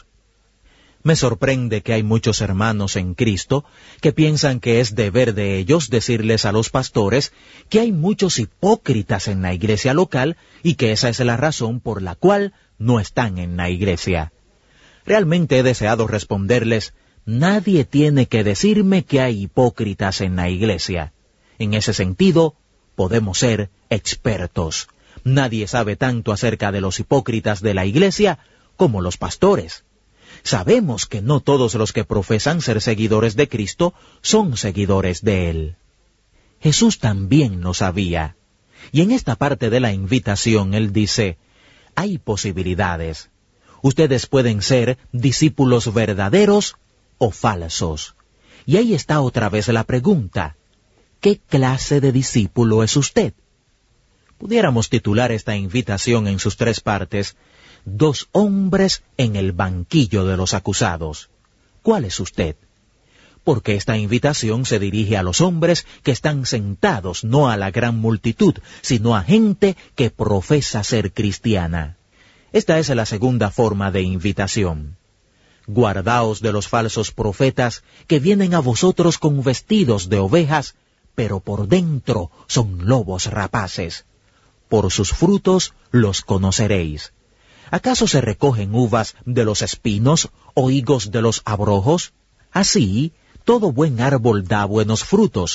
Me sorprende que hay muchos hermanos en Cristo que piensan que es deber de ellos decirles a los pastores que hay muchos hipócritas en la iglesia local y que esa es la razón por la cual no están en la iglesia. Realmente he deseado responderles: nadie tiene que decirme que hay hipócritas en la iglesia. En ese sentido, podemos ser expertos. Nadie sabe tanto acerca de los hipócritas de la iglesia como los pastores. Sabemos que no todos los que profesan ser seguidores de Cristo son seguidores de Él. Jesús también lo sabía. Y en esta parte de la invitación Él dice: hay posibilidades. Ustedes pueden ser discípulos verdaderos o falsos. Y ahí está otra vez la pregunta: ¿qué clase de discípulo es usted? Pudiéramos titular esta invitación en sus tres partes: dos hombres en el banquillo de los acusados. ¿Cuál es usted? Porque esta invitación se dirige a los hombres que están sentados, no a la gran multitud, sino a gente que profesa ser cristiana. Esta es la segunda forma de invitación. Guardaos de los falsos profetas que vienen a vosotros con vestidos de ovejas, pero por dentro son lobos rapaces. Por sus frutos los conoceréis. ¿Acaso se recogen uvas de los espinos o higos de los abrojos? Así, todo buen árbol da buenos frutos,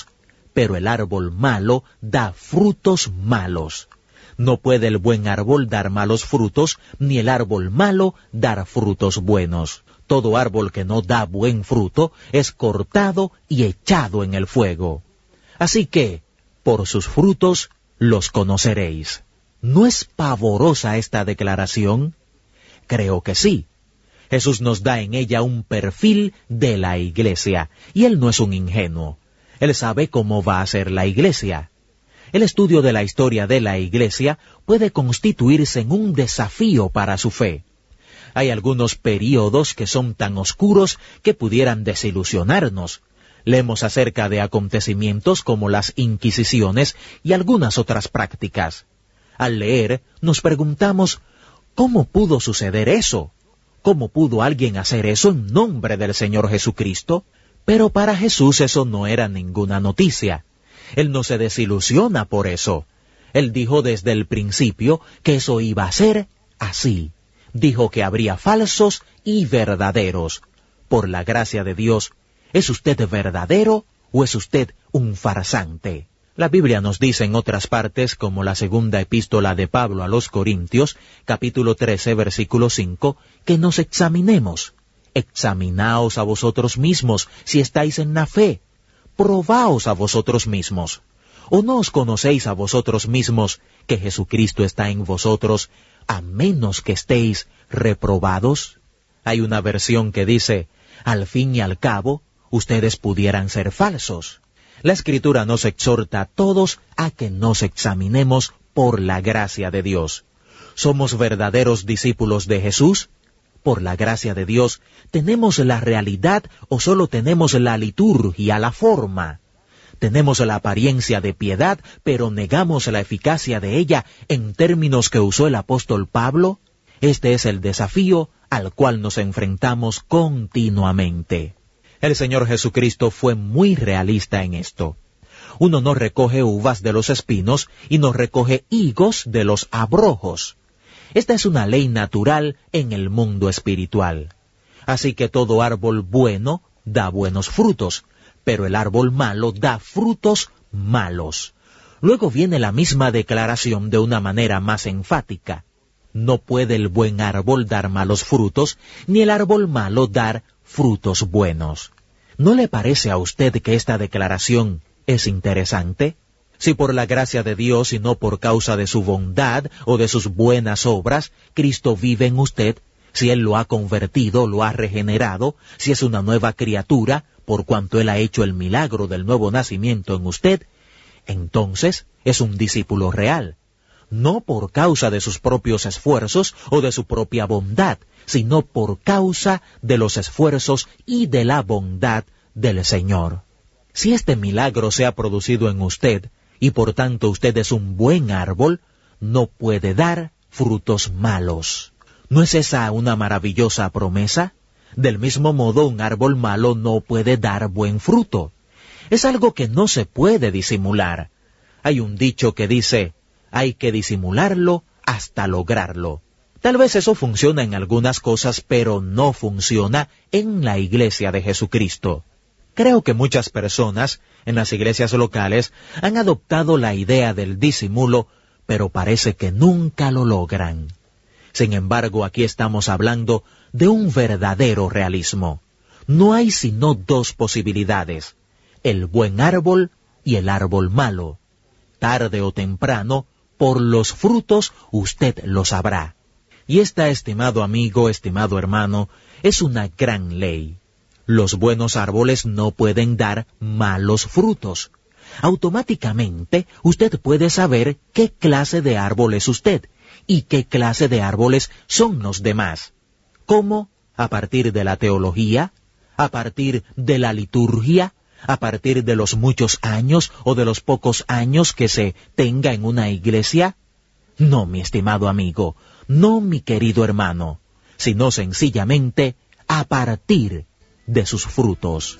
pero el árbol malo da frutos malos. No puede el buen árbol dar malos frutos, ni el árbol malo dar frutos buenos. Todo árbol que no da buen fruto es cortado y echado en el fuego. Así que, por sus frutos los conoceréis. ¿No es pavorosa esta declaración? Creo que sí. Jesús nos da en ella un perfil de la iglesia, y Él no es un ingenuo. Él sabe cómo va a ser la iglesia. El estudio de la historia de la iglesia puede constituirse en un desafío para su fe. Hay algunos períodos que son tan oscuros que pudieran desilusionarnos. Leemos acerca de acontecimientos como las Inquisiciones y algunas otras prácticas. Al leer, nos preguntamos, ¿cómo pudo suceder eso? ¿Cómo pudo alguien hacer eso en nombre del Señor Jesucristo? Pero para Jesús eso no era ninguna noticia. Él no se desilusiona por eso. Él dijo desde el principio que eso iba a ser así. Dijo que habría falsos y verdaderos. Por la gracia de Dios, ¿es usted verdadero o es usted un farsante? La Biblia nos dice en otras partes, como la segunda epístola de Pablo a los Corintios, capítulo trece, versículo cinco, que nos examinemos. Examinaos a vosotros mismos si estáis en la fe. Probaos a vosotros mismos. ¿O no os conocéis a vosotros mismos que Jesucristo está en vosotros, a menos que estéis reprobados? Hay una versión que dice, al fin y al cabo, ustedes pudieran ser falsos. La Escritura nos exhorta a todos a que nos examinemos por la gracia de Dios. ¿Somos verdaderos discípulos de Jesús? Por la gracia de Dios, ¿tenemos la realidad o solo tenemos la liturgia, la forma? Tenemos la apariencia de piedad, pero negamos la eficacia de ella en términos que usó el apóstol Pablo. Este es el desafío al cual nos enfrentamos continuamente. El Señor Jesucristo fue muy realista en esto. Uno no recoge uvas de los espinos y no recoge higos de los abrojos. Esta es una ley natural en el mundo espiritual. Así que todo árbol bueno da buenos frutos, pero el árbol malo da frutos malos. Luego viene la misma declaración de una manera más enfática. No puede el buen árbol dar malos frutos, ni el árbol malo dar frutos buenos. ¿No le parece a usted que esta declaración es interesante? Si por la gracia de Dios y no por causa de su bondad o de sus buenas obras, Cristo vive en usted, si Él lo ha convertido, lo ha regenerado, si es una nueva criatura, por cuanto Él ha hecho el milagro del nuevo nacimiento en usted, entonces es un discípulo real, no por causa de sus propios esfuerzos o de su propia bondad, sino por causa de los esfuerzos y de la bondad del Señor. Si este milagro se ha producido en usted, y por tanto usted es un buen árbol, no puede dar frutos malos. ¿No es esa una maravillosa promesa? Del mismo modo, un árbol malo no puede dar buen fruto. Es algo que no se puede disimular. Hay un dicho que dice, hay que disimularlo hasta lograrlo. Tal vez eso funciona en algunas cosas, pero no funciona en la iglesia de Jesucristo. Creo que muchas personas en las iglesias locales han adoptado la idea del disimulo, pero parece que nunca lo logran. Sin embargo, aquí estamos hablando de un verdadero realismo. No hay sino dos posibilidades, el buen árbol y el árbol malo. Tarde o temprano, por los frutos usted lo sabrá. Y esta, estimado amigo, estimado hermano, es una gran ley. Los buenos árboles no pueden dar malos frutos. Automáticamente, usted puede saber qué clase de árbol es usted y qué clase de árboles son los demás. ¿Cómo? A partir de la teología, a partir de la liturgia, a partir de los muchos años o de los pocos años que se tenga en una iglesia. No, mi estimado amigo, no, mi querido hermano, sino sencillamente a partir de sus frutos.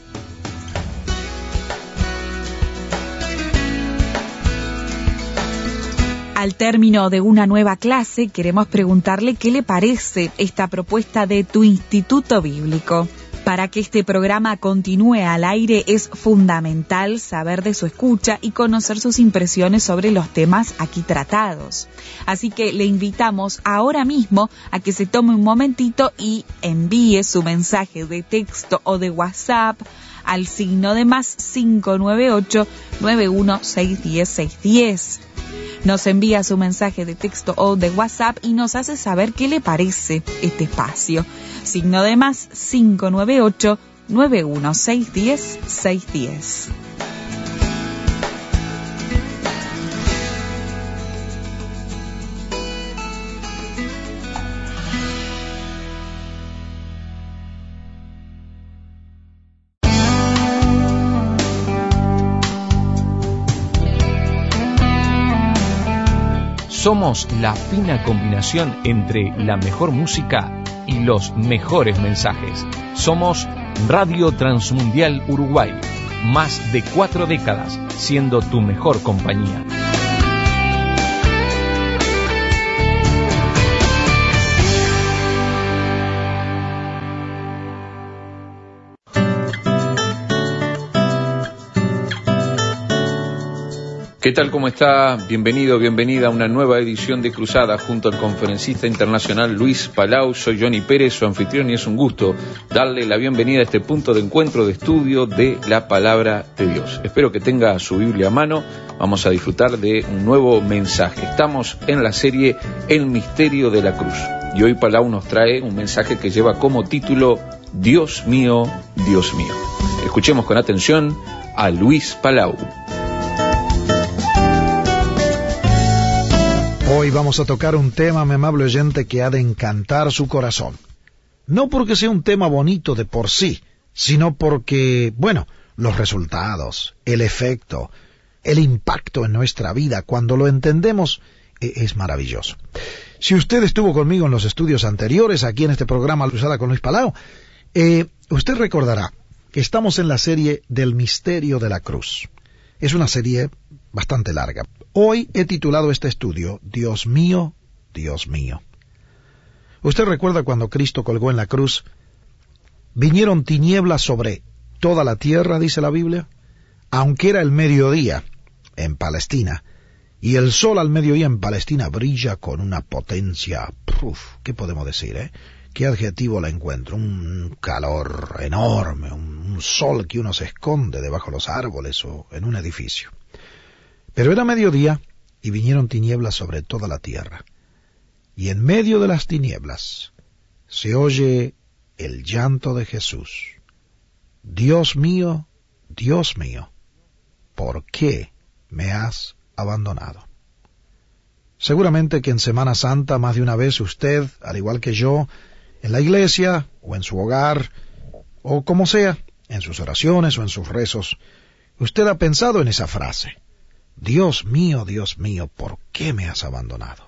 Al término de una nueva clase, queremos preguntarle qué le parece esta propuesta de tu instituto bíblico. Para que este programa continúe al aire es fundamental saber de su escucha y conocer sus impresiones sobre los temas aquí tratados. Así que le invitamos ahora mismo a que se tome un momentito y envíe su mensaje de texto o de WhatsApp al signo de más cinco nueve ocho, nueve uno seis uno cero, seis uno cero. Nos envía su mensaje de texto o de WhatsApp y nos hace saber qué le parece este espacio. Signo de más cinco nueve ocho, nueve uno seis uno cero, seis uno cero. Somos la fina combinación entre la mejor música y los mejores mensajes. Somos Radio Transmundial Uruguay, más de cuatro décadas siendo tu mejor compañía. ¿Qué tal? ¿Cómo está? Bienvenido, bienvenida a una nueva edición de Cruzada junto al conferencista internacional Luis Palau. Soy Johnny Pérez, su anfitrión, y es un gusto darle la bienvenida a este punto de encuentro, de estudio de la Palabra de Dios. Espero que tenga su Biblia a mano. Vamos a disfrutar de un nuevo mensaje. Estamos en la serie El Misterio de la Cruz. Y hoy Palau nos trae un mensaje que lleva como título Dios mío, Dios mío. Escuchemos con atención a Luis Palau. Hoy vamos a tocar un tema, mi amable oyente, que ha de encantar su corazón. No porque sea un tema bonito de por sí, sino porque, bueno, los resultados, el efecto, el impacto en nuestra vida, cuando lo entendemos, es maravilloso. Si usted estuvo conmigo en los estudios anteriores, aquí en este programa Cruzada con Luis Palau, eh, usted recordará que estamos en la serie del Misterio de la Cruz. Es una serie bastante larga. Hoy he titulado este estudio, Dios mío, Dios mío. ¿Usted recuerda cuando Cristo colgó en la cruz? Vinieron tinieblas sobre toda la tierra, dice la Biblia, aunque era el mediodía en Palestina, y el sol al mediodía en Palestina brilla con una potencia, uf, ¿qué podemos decir, eh? ¿Qué adjetivo le encuentro? Un calor enorme, un, un sol que uno se esconde debajo de los árboles o en un edificio. Pero era mediodía y vinieron tinieblas sobre toda la tierra. Y en medio de las tinieblas se oye el llanto de Jesús. Dios mío, Dios mío, ¿por qué me has abandonado? Seguramente que en Semana Santa más de una vez usted, al igual que yo, en la iglesia o en su hogar, o como sea, en sus oraciones o en sus rezos, usted ha pensado en esa frase. Dios mío, Dios mío, ¿por qué me has abandonado?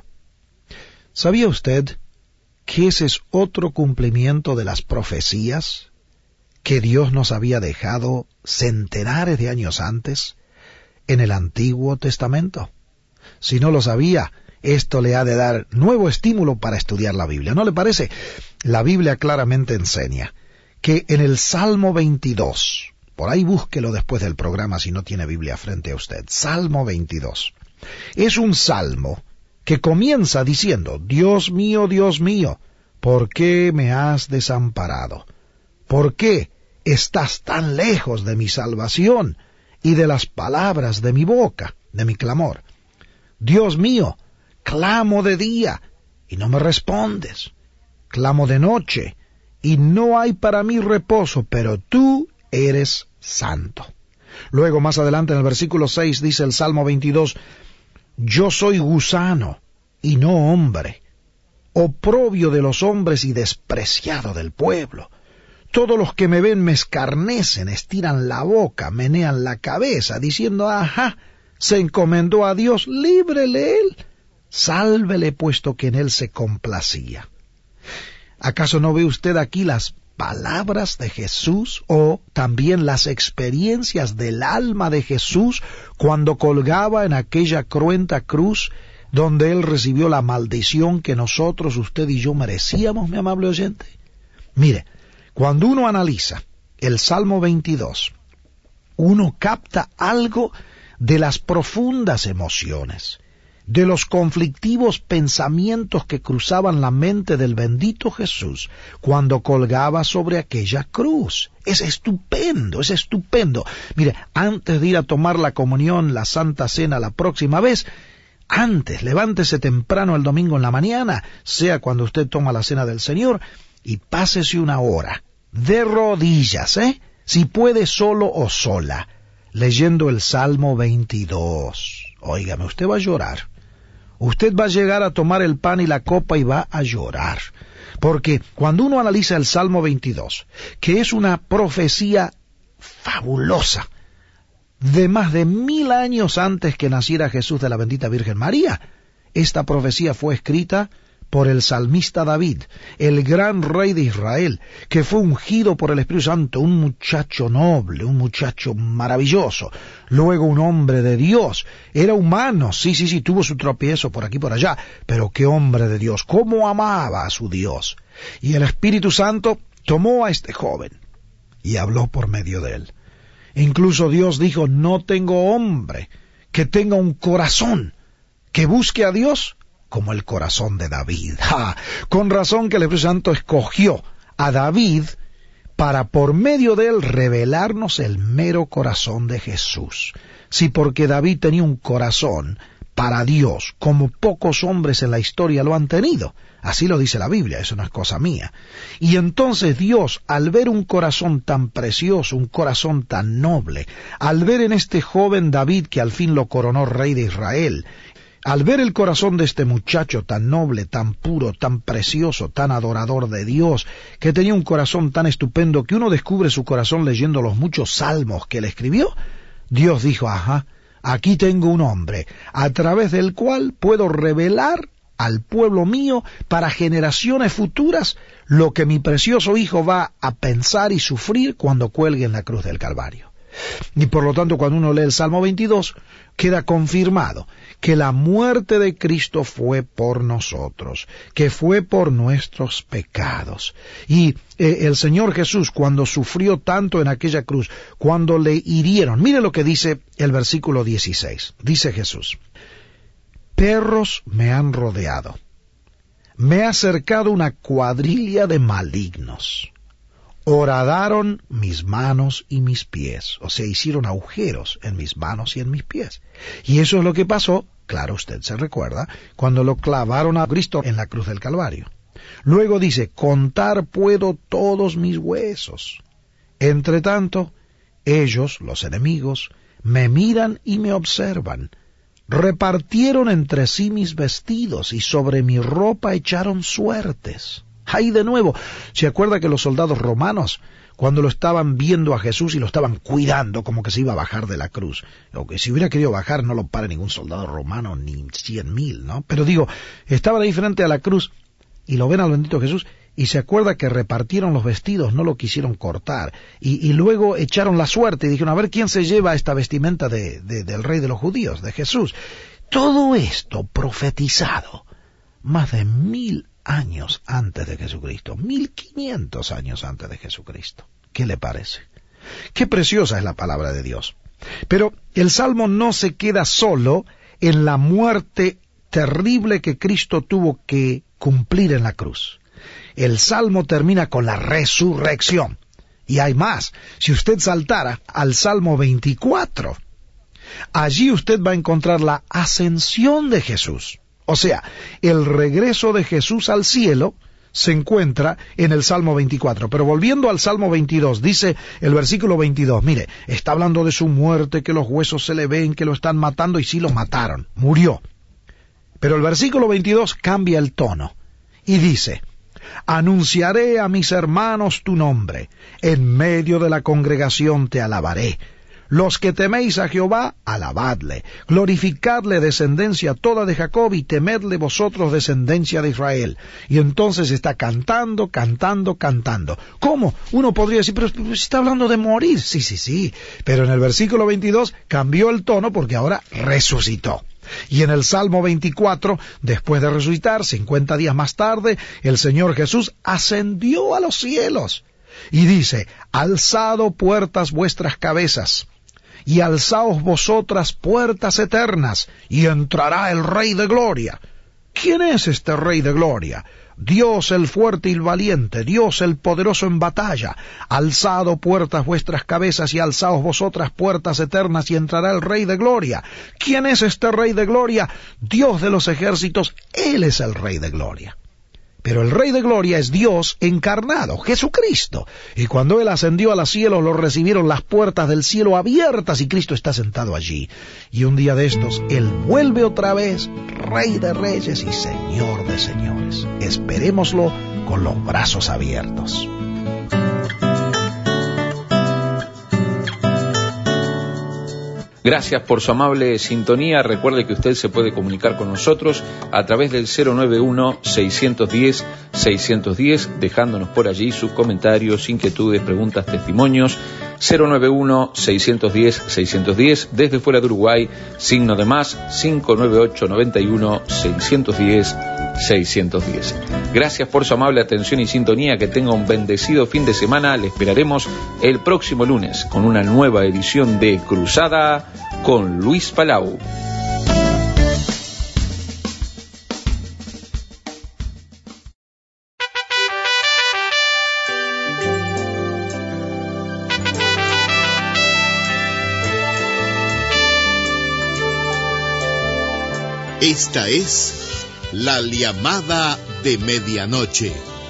¿Sabía usted que ese es otro cumplimiento de las profecías que Dios nos había dejado centenares de años antes en el Antiguo Testamento? Si no lo sabía, esto le ha de dar nuevo estímulo para estudiar la Biblia. ¿No le parece? La Biblia claramente enseña que en el Salmo veintidós, por ahí búsquelo después del programa si no tiene Biblia frente a usted. Salmo veintidós. Es un salmo que comienza diciendo, Dios mío, Dios mío, ¿por qué me has desamparado? ¿Por qué estás tan lejos de mi salvación y de las palabras de mi boca, de mi clamor? Dios mío, clamo de día y no me respondes. Clamo de noche y no hay para mí reposo, pero tú eres santo. Luego, más adelante en el versículo seis, dice el Salmo veintidós, yo soy gusano y no hombre, oprobio de los hombres y despreciado del pueblo. Todos los que me ven me escarnecen, estiran la boca, menean la cabeza, diciendo, ajá, se encomendó a Dios, líbrele él, sálvele puesto que en él se complacía. ¿Acaso no ve usted aquí las palabras de Jesús o también las experiencias del alma de Jesús cuando colgaba en aquella cruenta cruz donde Él recibió la maldición que nosotros, usted y yo merecíamos, mi amable oyente? Mire, Cuando uno analiza el Salmo veintidós, uno capta algo de las profundas emociones, de los conflictivos pensamientos que cruzaban la mente del bendito Jesús cuando colgaba sobre aquella cruz. Es estupendo, es estupendo. Mire, antes de ir a tomar la comunión, la Santa Cena la próxima vez, antes, levántese temprano el domingo en la mañana, sea cuando usted toma la Cena del Señor, y pásese una hora, de rodillas, ¿eh? Si puede solo o sola, leyendo el Salmo veintidós. Óigame, usted va a llorar. Usted va a llegar a tomar el pan y la copa y va a llorar. Porque cuando uno analiza el Salmo veintidós, que es una profecía fabulosa, de más de mil años antes que naciera Jesús de la bendita Virgen María, esta profecía fue escrita por el salmista David, el gran rey de Israel, que fue ungido por el Espíritu Santo, un muchacho noble, un muchacho maravilloso, luego un hombre de Dios. Era humano, sí, sí, sí, tuvo su tropiezo por aquí y por allá, pero qué hombre de Dios, cómo amaba a su Dios. Y el Espíritu Santo tomó a este joven y habló por medio de él. Incluso Dios dijo, no tengo hombre que tenga un corazón que busque a Dios como el corazón de David. ¡Ja! Con razón que el Espíritu Santo escogió a David para por medio de él revelarnos el mero corazón de Jesús. Sí, porque David tenía un corazón para Dios, como pocos hombres en la historia lo han tenido. Así lo dice la Biblia, eso no es cosa mía. Y entonces Dios, al ver un corazón tan precioso, un corazón tan noble, al ver en este joven David que al fin lo coronó rey de Israel, al ver el corazón de este muchacho tan noble, tan puro, tan precioso, tan adorador de Dios, que tenía un corazón tan estupendo que uno descubre su corazón leyendo los muchos salmos que él escribió, Dios dijo, ajá, aquí tengo un hombre, a través del cual puedo revelar al pueblo mío para generaciones futuras lo que mi precioso hijo va a pensar y sufrir cuando cuelgue en la cruz del Calvario. Y por lo tanto, cuando uno lee el Salmo veintidós, queda confirmado que la muerte de Cristo fue por nosotros, que fue por nuestros pecados. Y eh, el Señor Jesús, cuando sufrió tanto en aquella cruz, cuando le hirieron, mire lo que dice el versículo dieciséis. Dice Jesús, perros me han rodeado, me ha acercado una cuadrilla de malignos. Horadaron mis manos y mis pies, o sea, hicieron agujeros en mis manos y en mis pies. Y eso es lo que pasó, claro, usted se recuerda, cuando lo clavaron a Cristo en la cruz del Calvario. Luego dice, contar puedo todos mis huesos. Entre tanto, ellos, los enemigos, me miran y me observan. Repartieron entre sí mis vestidos y sobre mi ropa echaron suertes. Ahí de nuevo, ¿se acuerda que los soldados romanos, cuando lo estaban viendo a Jesús y lo estaban cuidando como que se iba a bajar de la cruz, o que si hubiera querido bajar no lo para ningún soldado romano, ni cien mil, ¿no? Pero digo, estaban ahí frente a la cruz y lo ven al bendito Jesús y se acuerda que repartieron los vestidos, no lo quisieron cortar, y, y luego echaron la suerte y dijeron, a ver quién se lleva esta vestimenta de, de, del rey de los judíos, de Jesús. Todo esto profetizado más de mil años antes de Jesucristo, mil quinientos años antes de Jesucristo. ¿Qué le parece? Qué preciosa es la palabra de Dios. Pero el Salmo no se queda solo en la muerte terrible que Cristo tuvo que cumplir en la cruz. El Salmo termina con la resurrección. Y hay más. Si usted saltara al Salmo veinticuatro, allí usted va a encontrar la ascensión de Jesús. O sea, el regreso de Jesús al cielo se encuentra en el Salmo veinticuatro. Pero volviendo al Salmo veintidós, dice el versículo veintidós, mire, está hablando de su muerte, que los huesos se le ven, que lo están matando, y sí lo mataron, murió. Pero el versículo veintidós cambia el tono y dice, anunciaré a mis hermanos tu nombre, en medio de la congregación te alabaré. Los que teméis a Jehová, alabadle, glorificadle descendencia toda de Jacob y temedle vosotros descendencia de Israel. Y entonces está cantando, cantando, cantando. ¿Cómo? Uno podría decir, pero está hablando de morir. Sí, sí, sí. Pero en el versículo veintidós cambió el tono porque ahora resucitó. Y en el Salmo veinticuatro, después de resucitar, cincuenta días más tarde, el Señor Jesús ascendió a los cielos. Y dice, alzado puertas vuestras cabezas, y alzaos vosotras puertas eternas, y entrará el Rey de Gloria. ¿Quién es este Rey de Gloria? Dios el fuerte y el valiente, Dios el poderoso en batalla. Alzado puertas vuestras cabezas y alzaos vosotras puertas eternas y entrará el Rey de Gloria. ¿Quién es este Rey de Gloria? Dios de los ejércitos, Él es el Rey de Gloria. Pero el Rey de Gloria es Dios encarnado, Jesucristo. Y cuando Él ascendió a los cielos, lo recibieron las puertas del cielo abiertas y Cristo está sentado allí. Y un día de estos, Él vuelve otra vez, Rey de reyes y Señor de señores. Esperémoslo con los brazos abiertos. Gracias por su amable sintonía. Recuerde que usted se puede comunicar con nosotros a través del cero nueve uno, seis uno cero, seis uno cero, dejándonos por allí sus comentarios, inquietudes, preguntas, testimonios. cero nueve uno, seis uno cero, seis uno cero, desde fuera de Uruguay, signo de más, cinco nueve ocho, nueve uno, seis uno cero, seis uno cero. Gracias por su amable atención y sintonía. Que tenga un bendecido fin de semana. Le esperaremos el próximo lunes con una nueva edición de Cruzada con Luis Palau. Esta es la llamada de medianoche.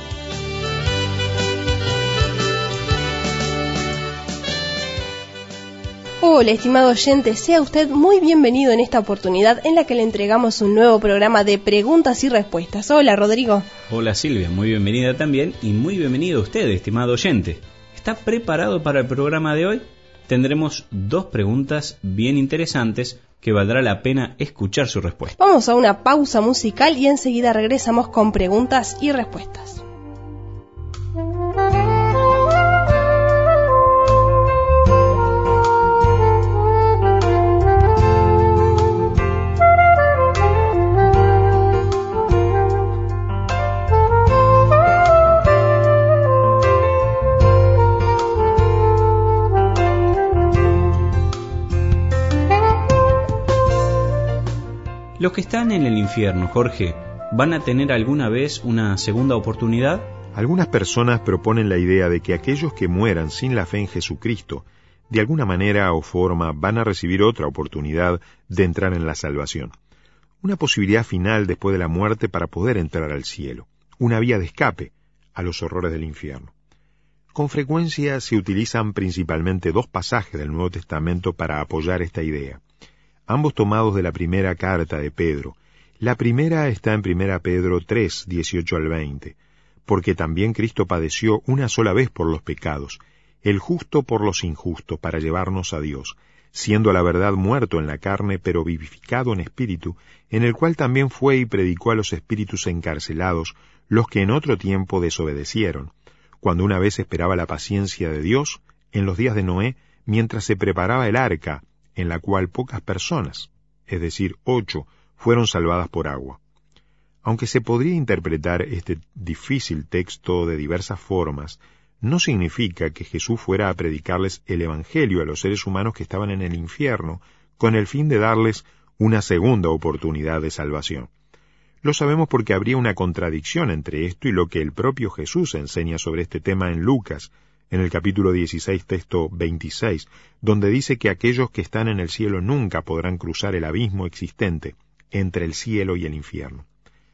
Hola, estimado oyente, sea usted muy bienvenido en esta oportunidad en la que le entregamos un nuevo programa de preguntas y respuestas. Hola, Rodrigo. Hola, Silvia, muy bienvenida también y muy bienvenido a usted, estimado oyente. ¿Está preparado para el programa de hoy? Tendremos dos preguntas bien interesantes que valdrá la pena escuchar su respuesta. Vamos a una pausa musical y enseguida regresamos con preguntas y respuestas. Los que están en el infierno, Jorge, ¿van a tener alguna vez una segunda oportunidad? Algunas personas proponen la idea de que aquellos que mueran sin la fe en Jesucristo, de alguna manera o forma van a recibir otra oportunidad de entrar en la salvación. Una posibilidad final después de la muerte para poder entrar al cielo. Una vía de escape a los horrores del infierno. Con frecuencia se utilizan principalmente dos pasajes del Nuevo Testamento para apoyar esta idea. Ambos tomados de la primera carta de Pedro. La primera está en primera Pedro tres, dieciocho al veinte, porque también Cristo padeció una sola vez por los pecados, el justo por los injustos, para llevarnos a Dios, siendo a la verdad muerto en la carne, pero vivificado en espíritu, en el cual también fue y predicó a los espíritus encarcelados, los que en otro tiempo desobedecieron, cuando una vez esperaba la paciencia de Dios, en los días de Noé, mientras se preparaba el arca, en la cual pocas personas, es decir, ocho, fueron salvadas por agua. Aunque se podría interpretar este difícil texto de diversas formas, no significa que Jesús fuera a predicarles el Evangelio a los seres humanos que estaban en el infierno, con el fin de darles una segunda oportunidad de salvación. Lo sabemos porque habría una contradicción entre esto y lo que el propio Jesús enseña sobre este tema en Lucas, en el capítulo dieciséis, texto veintiséis, donde dice que aquellos que están en el cielo nunca podrán cruzar el abismo existente entre el cielo y el infierno.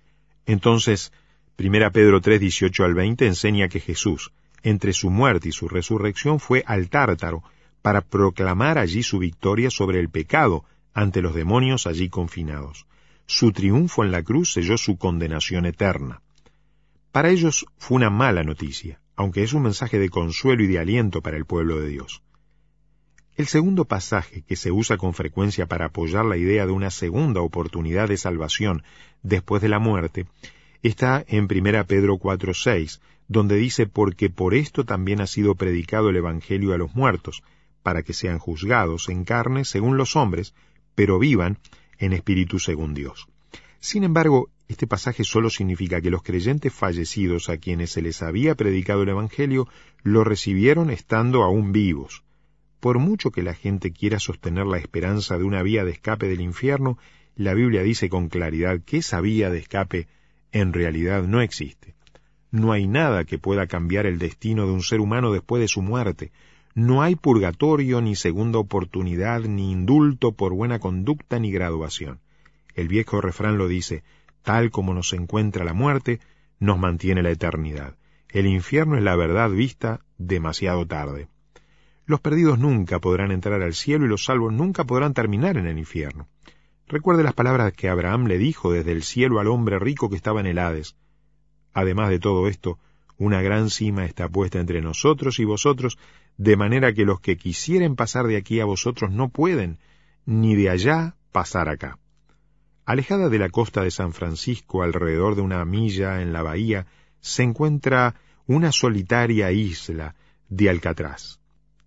Entonces, primera Pedro tres, dieciocho al veinte enseña que Jesús, entre su muerte y su resurrección, fue al Tártaro para proclamar allí su victoria sobre el pecado ante los demonios allí confinados. Su triunfo en la cruz selló su condenación eterna. Para ellos fue una mala noticia, aunque es un mensaje de consuelo y de aliento para el pueblo de Dios. El segundo pasaje que se usa con frecuencia para apoyar la idea de una segunda oportunidad de salvación después de la muerte está en primera Pedro cuatro, seis, donde dice: porque por esto también ha sido predicado el Evangelio a los muertos, para que sean juzgados en carne según los hombres, pero vivan en espíritu según Dios. Sin embargo, este pasaje solo significa que los creyentes fallecidos a quienes se les había predicado el Evangelio lo recibieron estando aún vivos. Por mucho que la gente quiera sostener la esperanza de una vía de escape del infierno, la Biblia dice con claridad que esa vía de escape en realidad no existe. No hay nada que pueda cambiar el destino de un ser humano después de su muerte. No hay purgatorio, ni segunda oportunidad, ni indulto por buena conducta, ni graduación. El viejo refrán lo dice: tal como nos encuentra la muerte, nos mantiene la eternidad. El infierno es la verdad vista demasiado tarde. Los perdidos nunca podrán entrar al cielo y los salvos nunca podrán terminar en el infierno. Recuerde las palabras que Abraham le dijo desde el cielo al hombre rico que estaba en el Hades. Además de todo esto, una gran cima está puesta entre nosotros y vosotros, de manera que los que quisieren pasar de aquí a vosotros no pueden, ni de allá pasar acá. Alejada de la costa de San Francisco, alrededor de una milla en la bahía, se encuentra una solitaria isla de Alcatraz,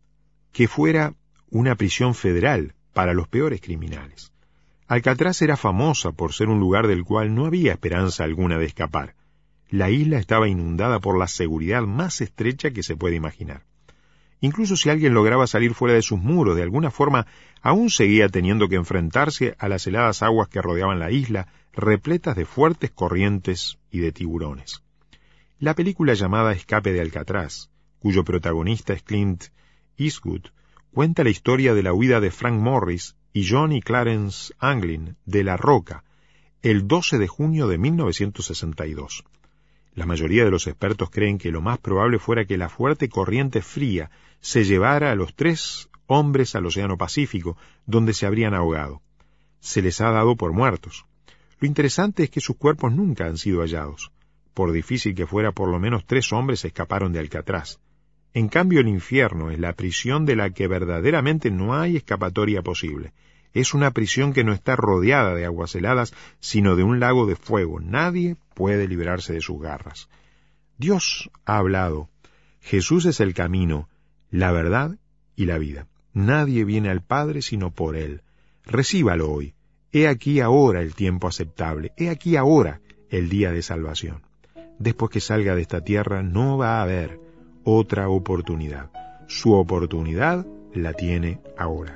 que fuera una prisión federal para los peores criminales. Alcatraz era famosa por ser un lugar del cual no había esperanza alguna de escapar. La isla estaba inundada por la seguridad más estrecha que se puede imaginar. Incluso si alguien lograba salir fuera de sus muros, de alguna forma, aún seguía teniendo que enfrentarse a las heladas aguas que rodeaban la isla, repletas de fuertes corrientes y de tiburones. La película llamada Escape de Alcatraz, cuyo protagonista es Clint Eastwood, cuenta la historia de la huida de Frank Morris y John y Clarence Anglin de La Roca, el doce de junio de mil novecientos sesenta y dos. La mayoría de los expertos creen que lo más probable fuera que la fuerte corriente fría se llevara a los tres hombres al Océano Pacífico, donde se habrían ahogado. Se les ha dado por muertos. Lo interesante es que sus cuerpos nunca han sido hallados. Por difícil que fuera, por lo menos tres hombres escaparon de Alcatraz. En cambio, el infierno es la prisión de la que verdaderamente no hay escapatoria posible. Es una prisión que no está rodeada de aguas heladas, sino de un lago de fuego. Nadie puede librarse de sus garras. Dios ha hablado. Jesús es el camino, la verdad y la vida. Nadie viene al Padre sino por Él. Recíbalo hoy. He aquí ahora el tiempo aceptable. He aquí ahora el día de salvación. Después que salga de esta tierra no va a haber otra oportunidad. Su oportunidad la tiene ahora.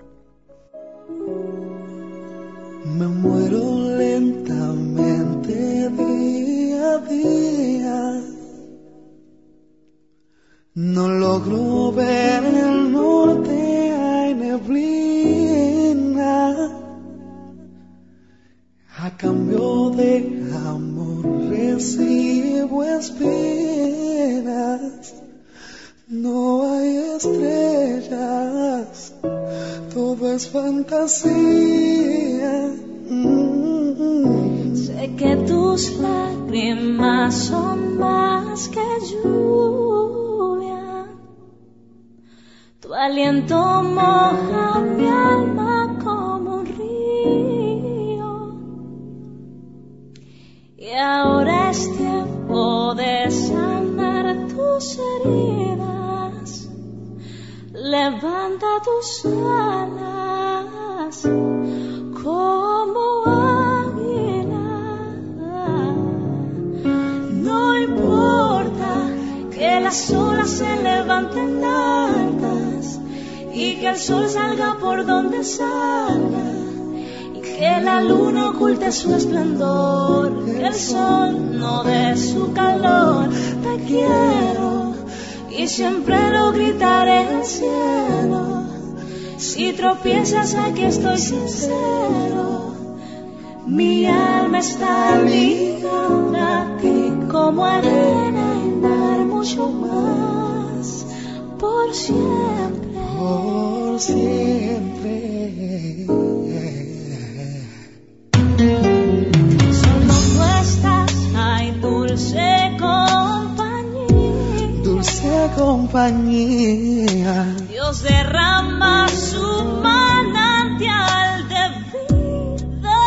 Me muero lentamente día a día. No logro ver en el norte, hay neblina. A cambio de amor recibo espinas. No hay estrellas, todo es fantasía. Mm-hmm. Sé que tus lágrimas son más que lluvia. Tu aliento moja mi alma como un río. Y ahora es tiempo de sanar tus heridas. Levanta tus alas como águila. No importa que las olas se levanten altas y que el sol salga por donde salga y que la luna oculte su esplendor, que el sol no dé su calor. Te quiero y siempre lo gritaré en el cielo. Si tropiezas, aquí estoy sincero. Mi alma está ligada a ti como arena y mar, mucho más. Por siempre, por siempre. Solo tú estás, ay, dulce compañía. Dulce compañía. Dios derrama su manantial de vida.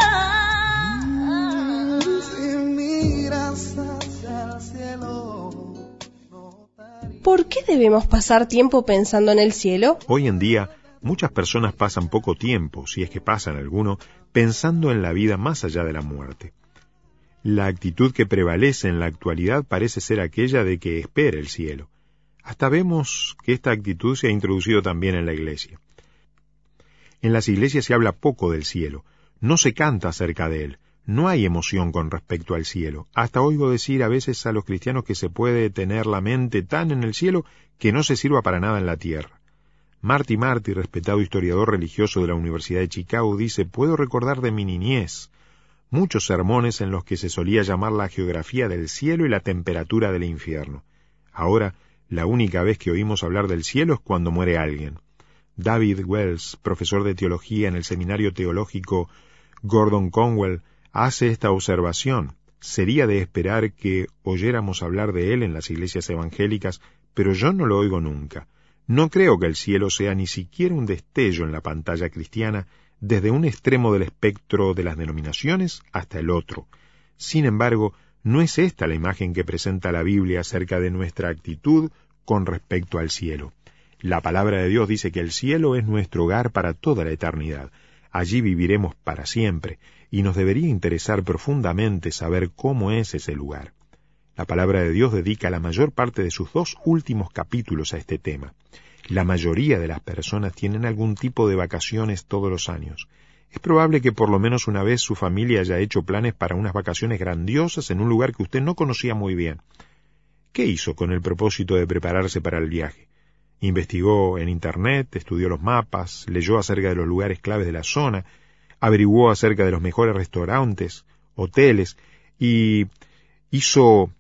Si miras hacia el cielo. ¿Por qué debemos pasar tiempo pensando en el cielo? Hoy en día, muchas personas pasan poco tiempo, si es que pasan alguno, pensando en la vida más allá de la muerte. La actitud que prevalece en la actualidad parece ser aquella de que espera el cielo. Hasta vemos que esta actitud se ha introducido también en la iglesia. En las iglesias se habla poco del cielo, no se canta acerca de él, no hay emoción con respecto al cielo. Hasta oigo decir a veces a los cristianos que se puede tener la mente tan en el cielo que no se sirva para nada en la tierra. Marty Marty, respetado historiador religioso de la Universidad de Chicago, dice: puedo recordar de mi niñez muchos sermones en los que se solía llamar la geografía del cielo y la temperatura del infierno. Ahora, la única vez que oímos hablar del cielo es cuando muere alguien. David Wells, profesor de teología en el seminario teológico Gordon Conwell, hace esta observación: sería de esperar que oyéramos hablar de él en las iglesias evangélicas, pero yo no lo oigo nunca. No creo que el cielo sea ni siquiera un destello en la pantalla cristiana, desde un extremo del espectro de las denominaciones hasta el otro. Sin embargo, no es esta la imagen que presenta la Biblia acerca de nuestra actitud con respecto al cielo. La palabra de Dios dice que el cielo es nuestro hogar para toda la eternidad. Allí viviremos para siempre, y nos debería interesar profundamente saber cómo es ese lugar. La palabra de Dios dedica la mayor parte de sus dos últimos capítulos a este tema. La mayoría de las personas tienen algún tipo de vacaciones todos los años. Es probable que por lo menos una vez su familia haya hecho planes para unas vacaciones grandiosas en un lugar que usted no conocía muy bien. ¿Qué hizo con el propósito de prepararse para el viaje? Investigó en Internet, estudió los mapas, leyó acerca de los lugares claves de la zona, averiguó acerca de los mejores restaurantes, hoteles, y hizo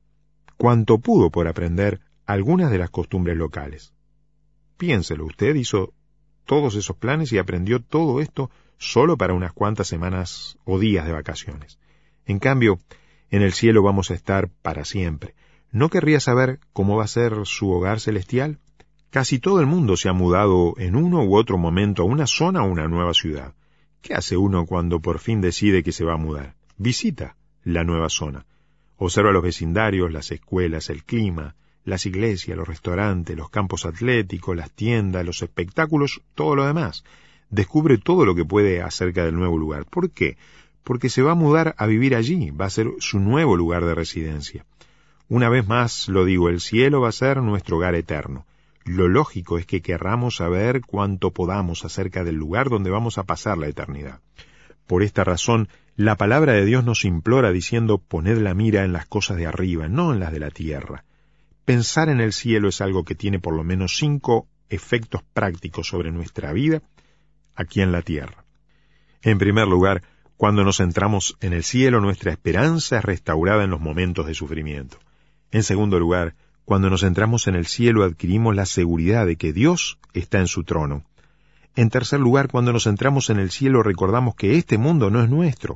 cuanto pudo por aprender algunas de las costumbres locales. Piénselo, usted hizo todos esos planes y aprendió todo esto solo para unas cuantas semanas o días de vacaciones. En cambio, en el cielo vamos a estar para siempre. ¿No querría saber cómo va a ser su hogar celestial? Casi todo el mundo se ha mudado en uno u otro momento a una zona o una nueva ciudad. ¿Qué hace uno cuando por fin decide que se va a mudar? Visita la nueva zona. Observa los vecindarios, las escuelas, el clima, las iglesias, los restaurantes, los campos atléticos, las tiendas, los espectáculos, todo lo demás. Descubre todo lo que puede acerca del nuevo lugar. ¿Por qué? Porque se va a mudar a vivir allí, va a ser su nuevo lugar de residencia. Una vez más lo digo, el cielo va a ser nuestro hogar eterno. Lo lógico es que querramos saber cuánto podamos acerca del lugar donde vamos a pasar la eternidad. Por esta razón, la palabra de Dios nos implora diciendo: poned la mira en las cosas de arriba, no en las de la tierra. Pensar en el cielo es algo que tiene por lo menos cinco efectos prácticos sobre nuestra vida aquí en la tierra. En primer lugar, cuando nos centramos en el cielo, nuestra esperanza es restaurada en los momentos de sufrimiento. En segundo lugar, cuando nos centramos en el cielo, adquirimos la seguridad de que Dios está en su trono. En tercer lugar, cuando nos centramos en el cielo, recordamos que este mundo no es nuestro.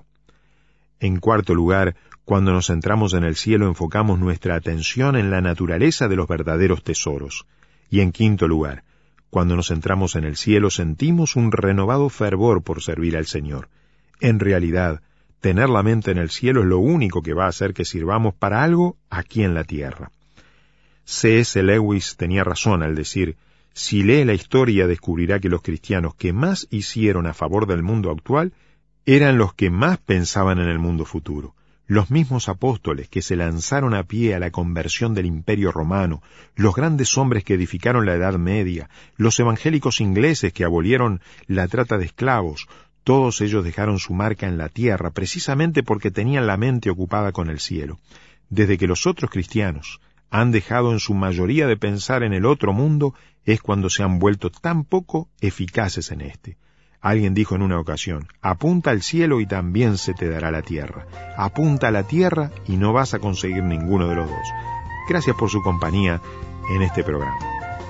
En cuarto lugar, cuando nos centramos en el cielo, enfocamos nuestra atención en la naturaleza de los verdaderos tesoros. Y en quinto lugar, cuando nos centramos en el cielo, sentimos un renovado fervor por servir al Señor. En realidad, tener la mente en el cielo es lo único que va a hacer que sirvamos para algo aquí en la tierra. C S Lewis tenía razón al decir: si lee la historia descubrirá que los cristianos que más hicieron a favor del mundo actual eran los que más pensaban en el mundo futuro. Los mismos apóstoles que se lanzaron a pie a la conversión del Imperio Romano, los grandes hombres que edificaron la Edad Media, los evangélicos ingleses que abolieron la trata de esclavos, todos ellos dejaron su marca en la tierra precisamente porque tenían la mente ocupada con el cielo. Desde que los otros cristianos han dejado en su mayoría de pensar en el otro mundo, es cuando se han vuelto tan poco eficaces en este. Alguien dijo en una ocasión: apunta al cielo y también se te dará la tierra. Apunta a la tierra y no vas a conseguir ninguno de los dos. Gracias por su compañía en este programa.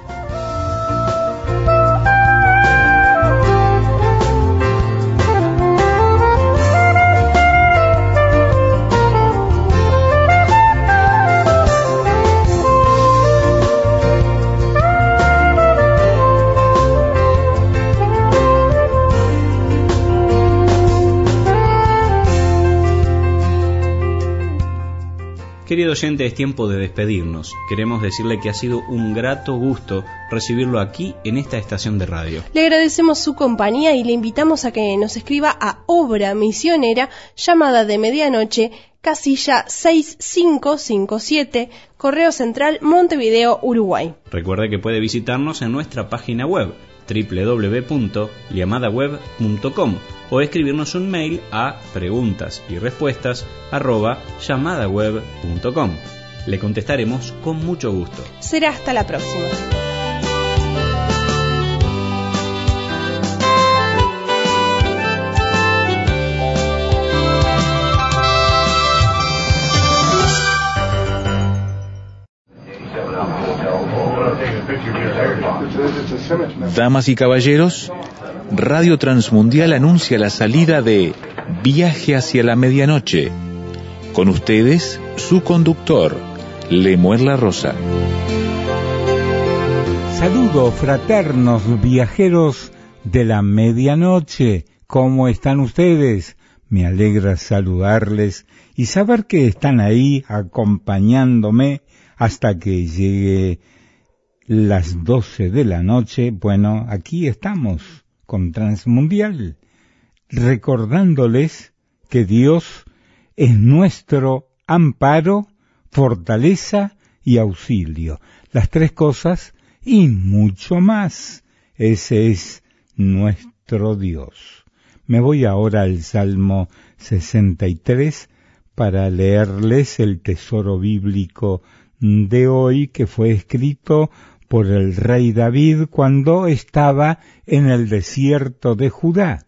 Querido oyente, es tiempo de despedirnos. Queremos decirle que ha sido un grato gusto recibirlo aquí en esta estación de radio. Le agradecemos su compañía y le invitamos a que nos escriba a Obra Misionera, Llamada de Medianoche, casilla seis cinco cinco siete, Correo Central, Montevideo, Uruguay. Recuerde que puede visitarnos en nuestra página web doble u doble u doble u punto llamada web punto com o escribirnos un mail a preguntas y respuestas arroba llamada web punto com. Le contestaremos con mucho gusto. Será hasta la próxima. Damas y caballeros, Radio Transmundial anuncia la salida de Viaje hacia la Medianoche. Con ustedes, su conductor, Lemuel La Rosa. Saludos fraternos viajeros de la medianoche. ¿Cómo están ustedes? Me alegra saludarles y saber que están ahí acompañándome hasta que llegue las doce de la noche. Bueno, aquí estamos con Transmundial, recordándoles que Dios es nuestro amparo, fortaleza y auxilio. Las tres cosas y mucho más. Ese es nuestro Dios. Me voy ahora al Salmo sesenta y tres para leerles el tesoro bíblico de hoy, que fue escrito por el rey David cuando estaba en el desierto de Judá.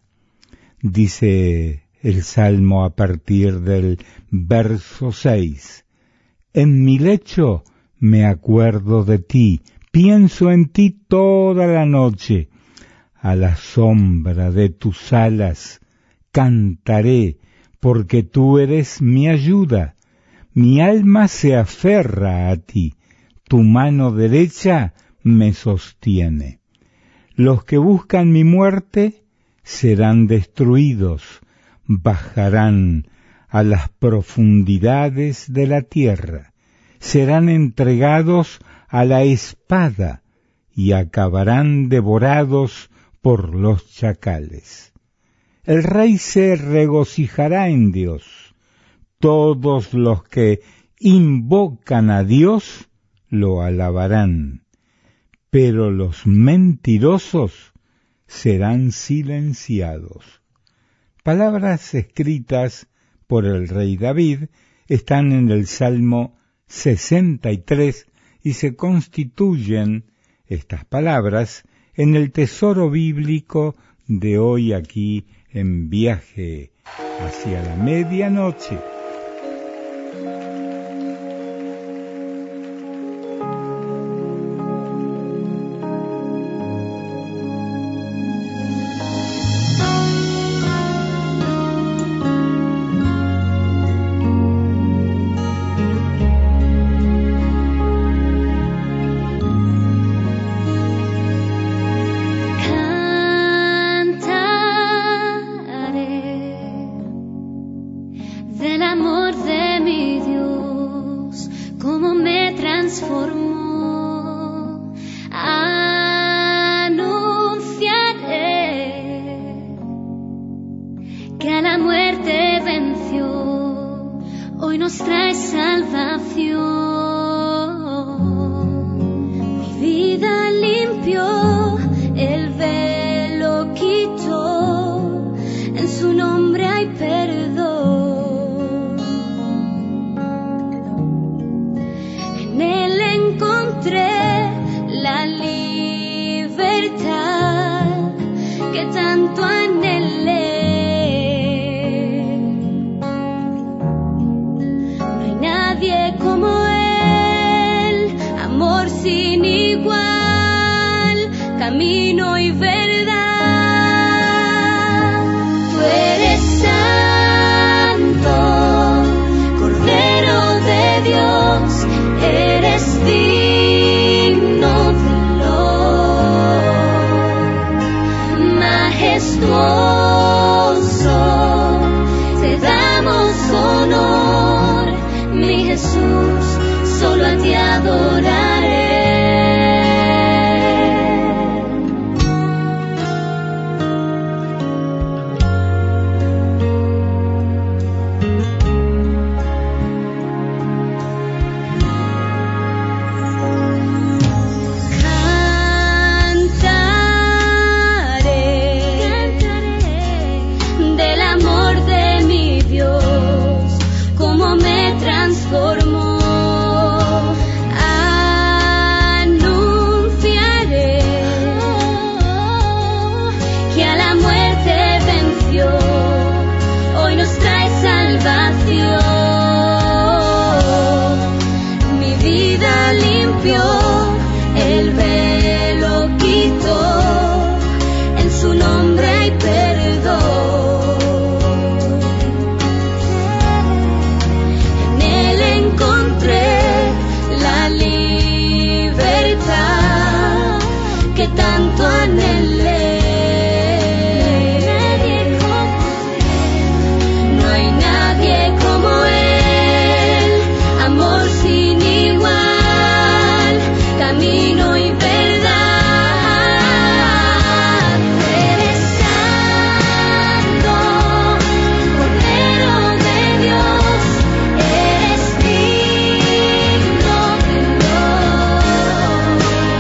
Dice el Salmo a partir del verso seis. En mi lecho me acuerdo de ti, pienso en ti toda la noche. A la sombra de tus alas cantaré, porque tú eres mi ayuda. Mi alma se aferra a ti, tu mano derecha me sostiene. Los que buscan mi muerte serán destruidos, bajarán a las profundidades de la tierra, serán entregados a la espada y acabarán devorados por los chacales. El rey se regocijará en Dios. Todos los que invocan a Dios lo alabarán, pero los mentirosos serán silenciados. Palabras escritas por el rey David están en el Salmo sesenta y tres y se constituyen estas palabras en el tesoro bíblico de hoy aquí en Viaje hacia la Medianoche. dio, hoy nos trae salvación. Mi vida limpió, el velo quitó, en su nombre hay perdón. En él encontré la libertad que tanto anhelé. No hay nadie como él, amor sin igual, camino y verdad. Eres santo, Cordero de Dios, eres digno de honor,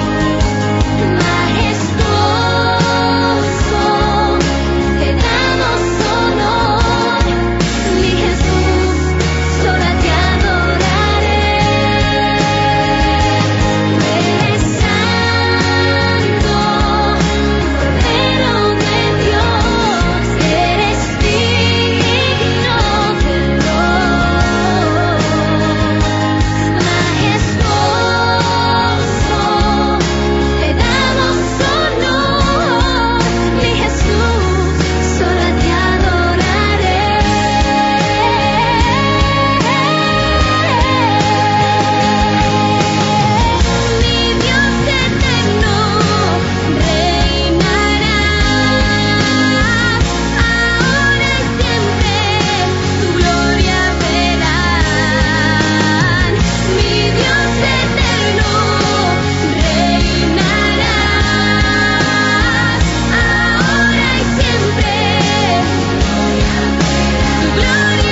majestuoso, te damos honor, mi Jesús, solo a ti adoraré. Eres santo, Cordero de Dios, eres digno de honor, majestuoso, te damos honor, mi Jesús, solo a ti adoraré. Mi Dios eterno reinará, ahora y siempre tu gloria verán. Mi Dios eterno reinará, ahora y siempre tu gloria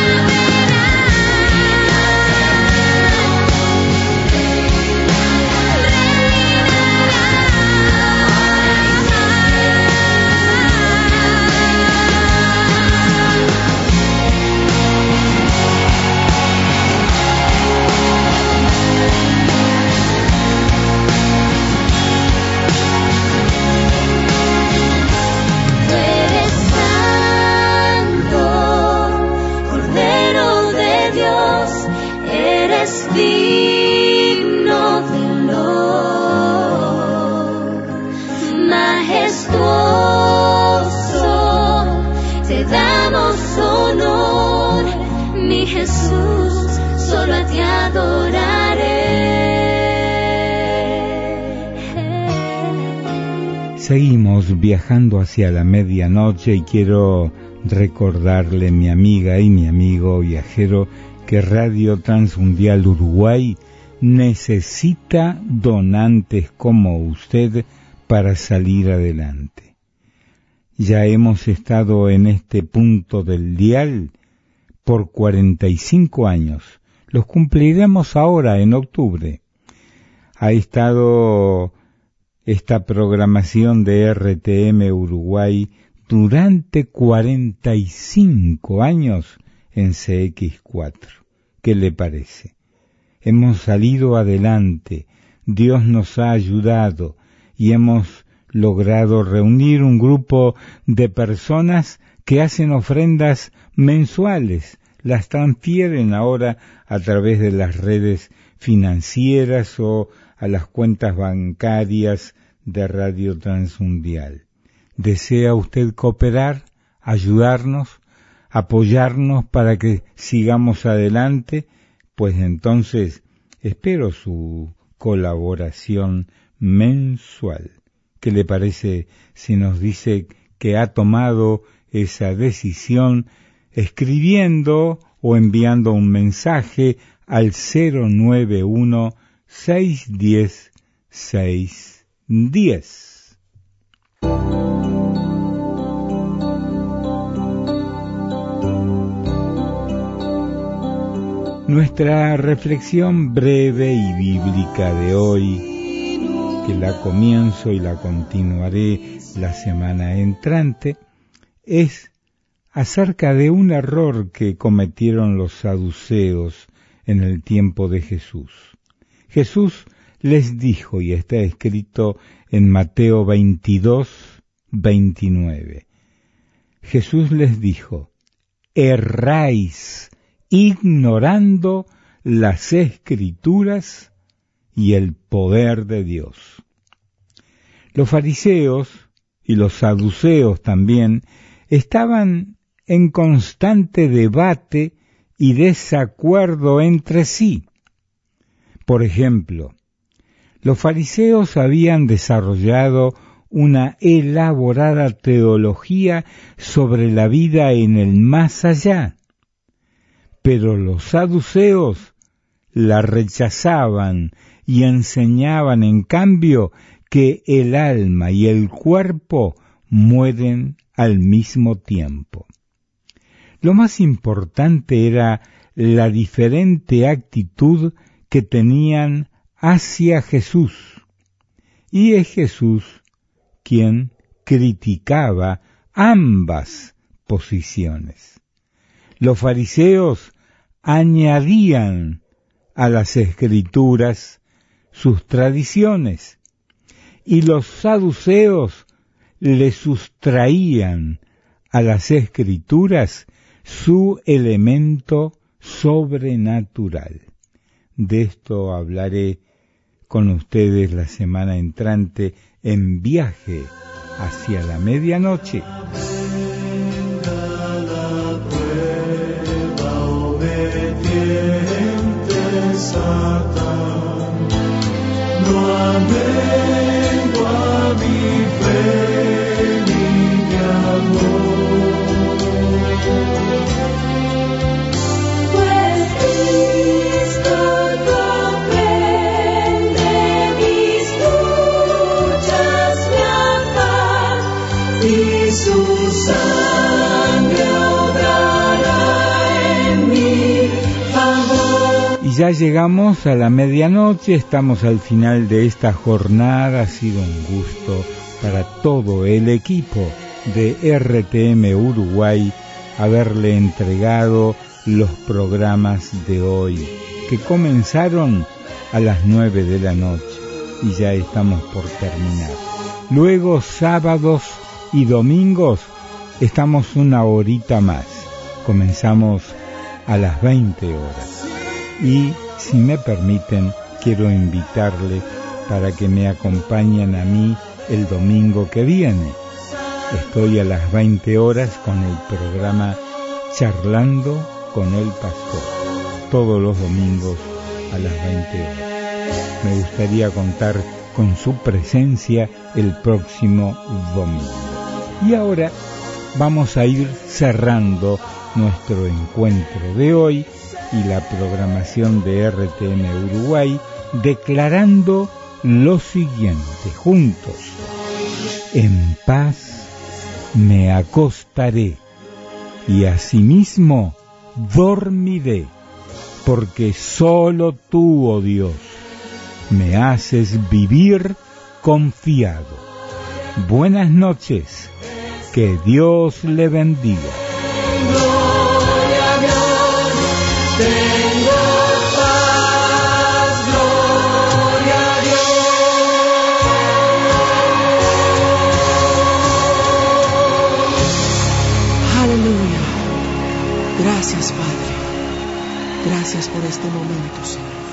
Tú eres santo, Cordero de Dios, eres digno de honor, majestuoso, te damos honor, mi Jesús, solo a ti adoraré. Seguimos viajando hacia la medianoche y quiero recordarle, mi amiga y mi amigo viajero, que Radio Transmundial Uruguay necesita donantes como usted para salir adelante. Ya hemos estado en este punto del dial por cuarenta y cinco años. Los cumpliremos ahora en octubre. Ha estado esta programación de R T M Uruguay durante cuarenta y cinco años en C X cuatro. ¿Qué le parece? Hemos salido adelante, Dios nos ha ayudado y hemos logrado reunir un grupo de personas que hacen ofrendas mensuales, las transfieren ahora a través de las redes financieras o a las cuentas bancarias de Radio Transmundial. ¿Desea usted cooperar, ayudarnos, apoyarnos para que sigamos adelante? Pues entonces espero su colaboración mensual. ¿Qué le parece si nos dice que ha tomado esa decisión escribiendo o enviando un mensaje al cero nueve uno, seis uno cero, seis uno cero? Nuestra reflexión breve y bíblica de hoy, que la comienzo y la continuaré la semana entrante, es acerca de un error que cometieron los saduceos en el tiempo de Jesús. Jesús les dijo, y está escrito en Mateo veintidós, veintinueve, Jesús les dijo: erráis ignorando las Escrituras y el poder de Dios. Los fariseos y los saduceos también estaban en constante debate y desacuerdo entre sí. Por ejemplo, los fariseos habían desarrollado una elaborada teología sobre la vida en el más allá, pero los saduceos la rechazaban y enseñaban en cambio que el alma y el cuerpo mueren al mismo tiempo. Lo más importante era la diferente actitud que tenían hacia Jesús, y es Jesús quien criticaba ambas posiciones. Los fariseos añadían a las Escrituras sus tradiciones, y los saduceos le sustraían a las Escrituras su elemento sobrenatural. De esto hablaré con ustedes la semana entrante en Viaje hacia la Medianoche. Satán, no amengua mi fe ni mi amor, pues Cristo comprende mis luchas, mi afán, y su sangre obrará en mi favor. Y ya llegamos a la medianoche, estamos al final de esta jornada. Ha sido un gusto para todo el equipo de R T M Uruguay haberle entregado los programas de hoy, que comenzaron a las nueve de la noche y ya estamos por terminar. Luego, sábados y domingos, estamos una horita más. Comenzamos a las veinte horas. Y, si me permiten, quiero invitarle para que me acompañen a mí el domingo que viene. Estoy a las veinte horas con el programa Charlando con el Pastor, todos los domingos a las veinte horas. Me gustaría contar con su presencia el próximo domingo. Y ahora vamos a ir cerrando nuestro encuentro de hoy y la programación de R T M Uruguay, declarando lo siguiente juntos: en paz me acostaré y asimismo dormiré, porque solo tú, oh Dios, me haces vivir confiado. Buenas noches, que Dios le bendiga. Tengo paz, gloria a Dios. Aleluya. Gracias, Padre. Gracias por este momento, Señor.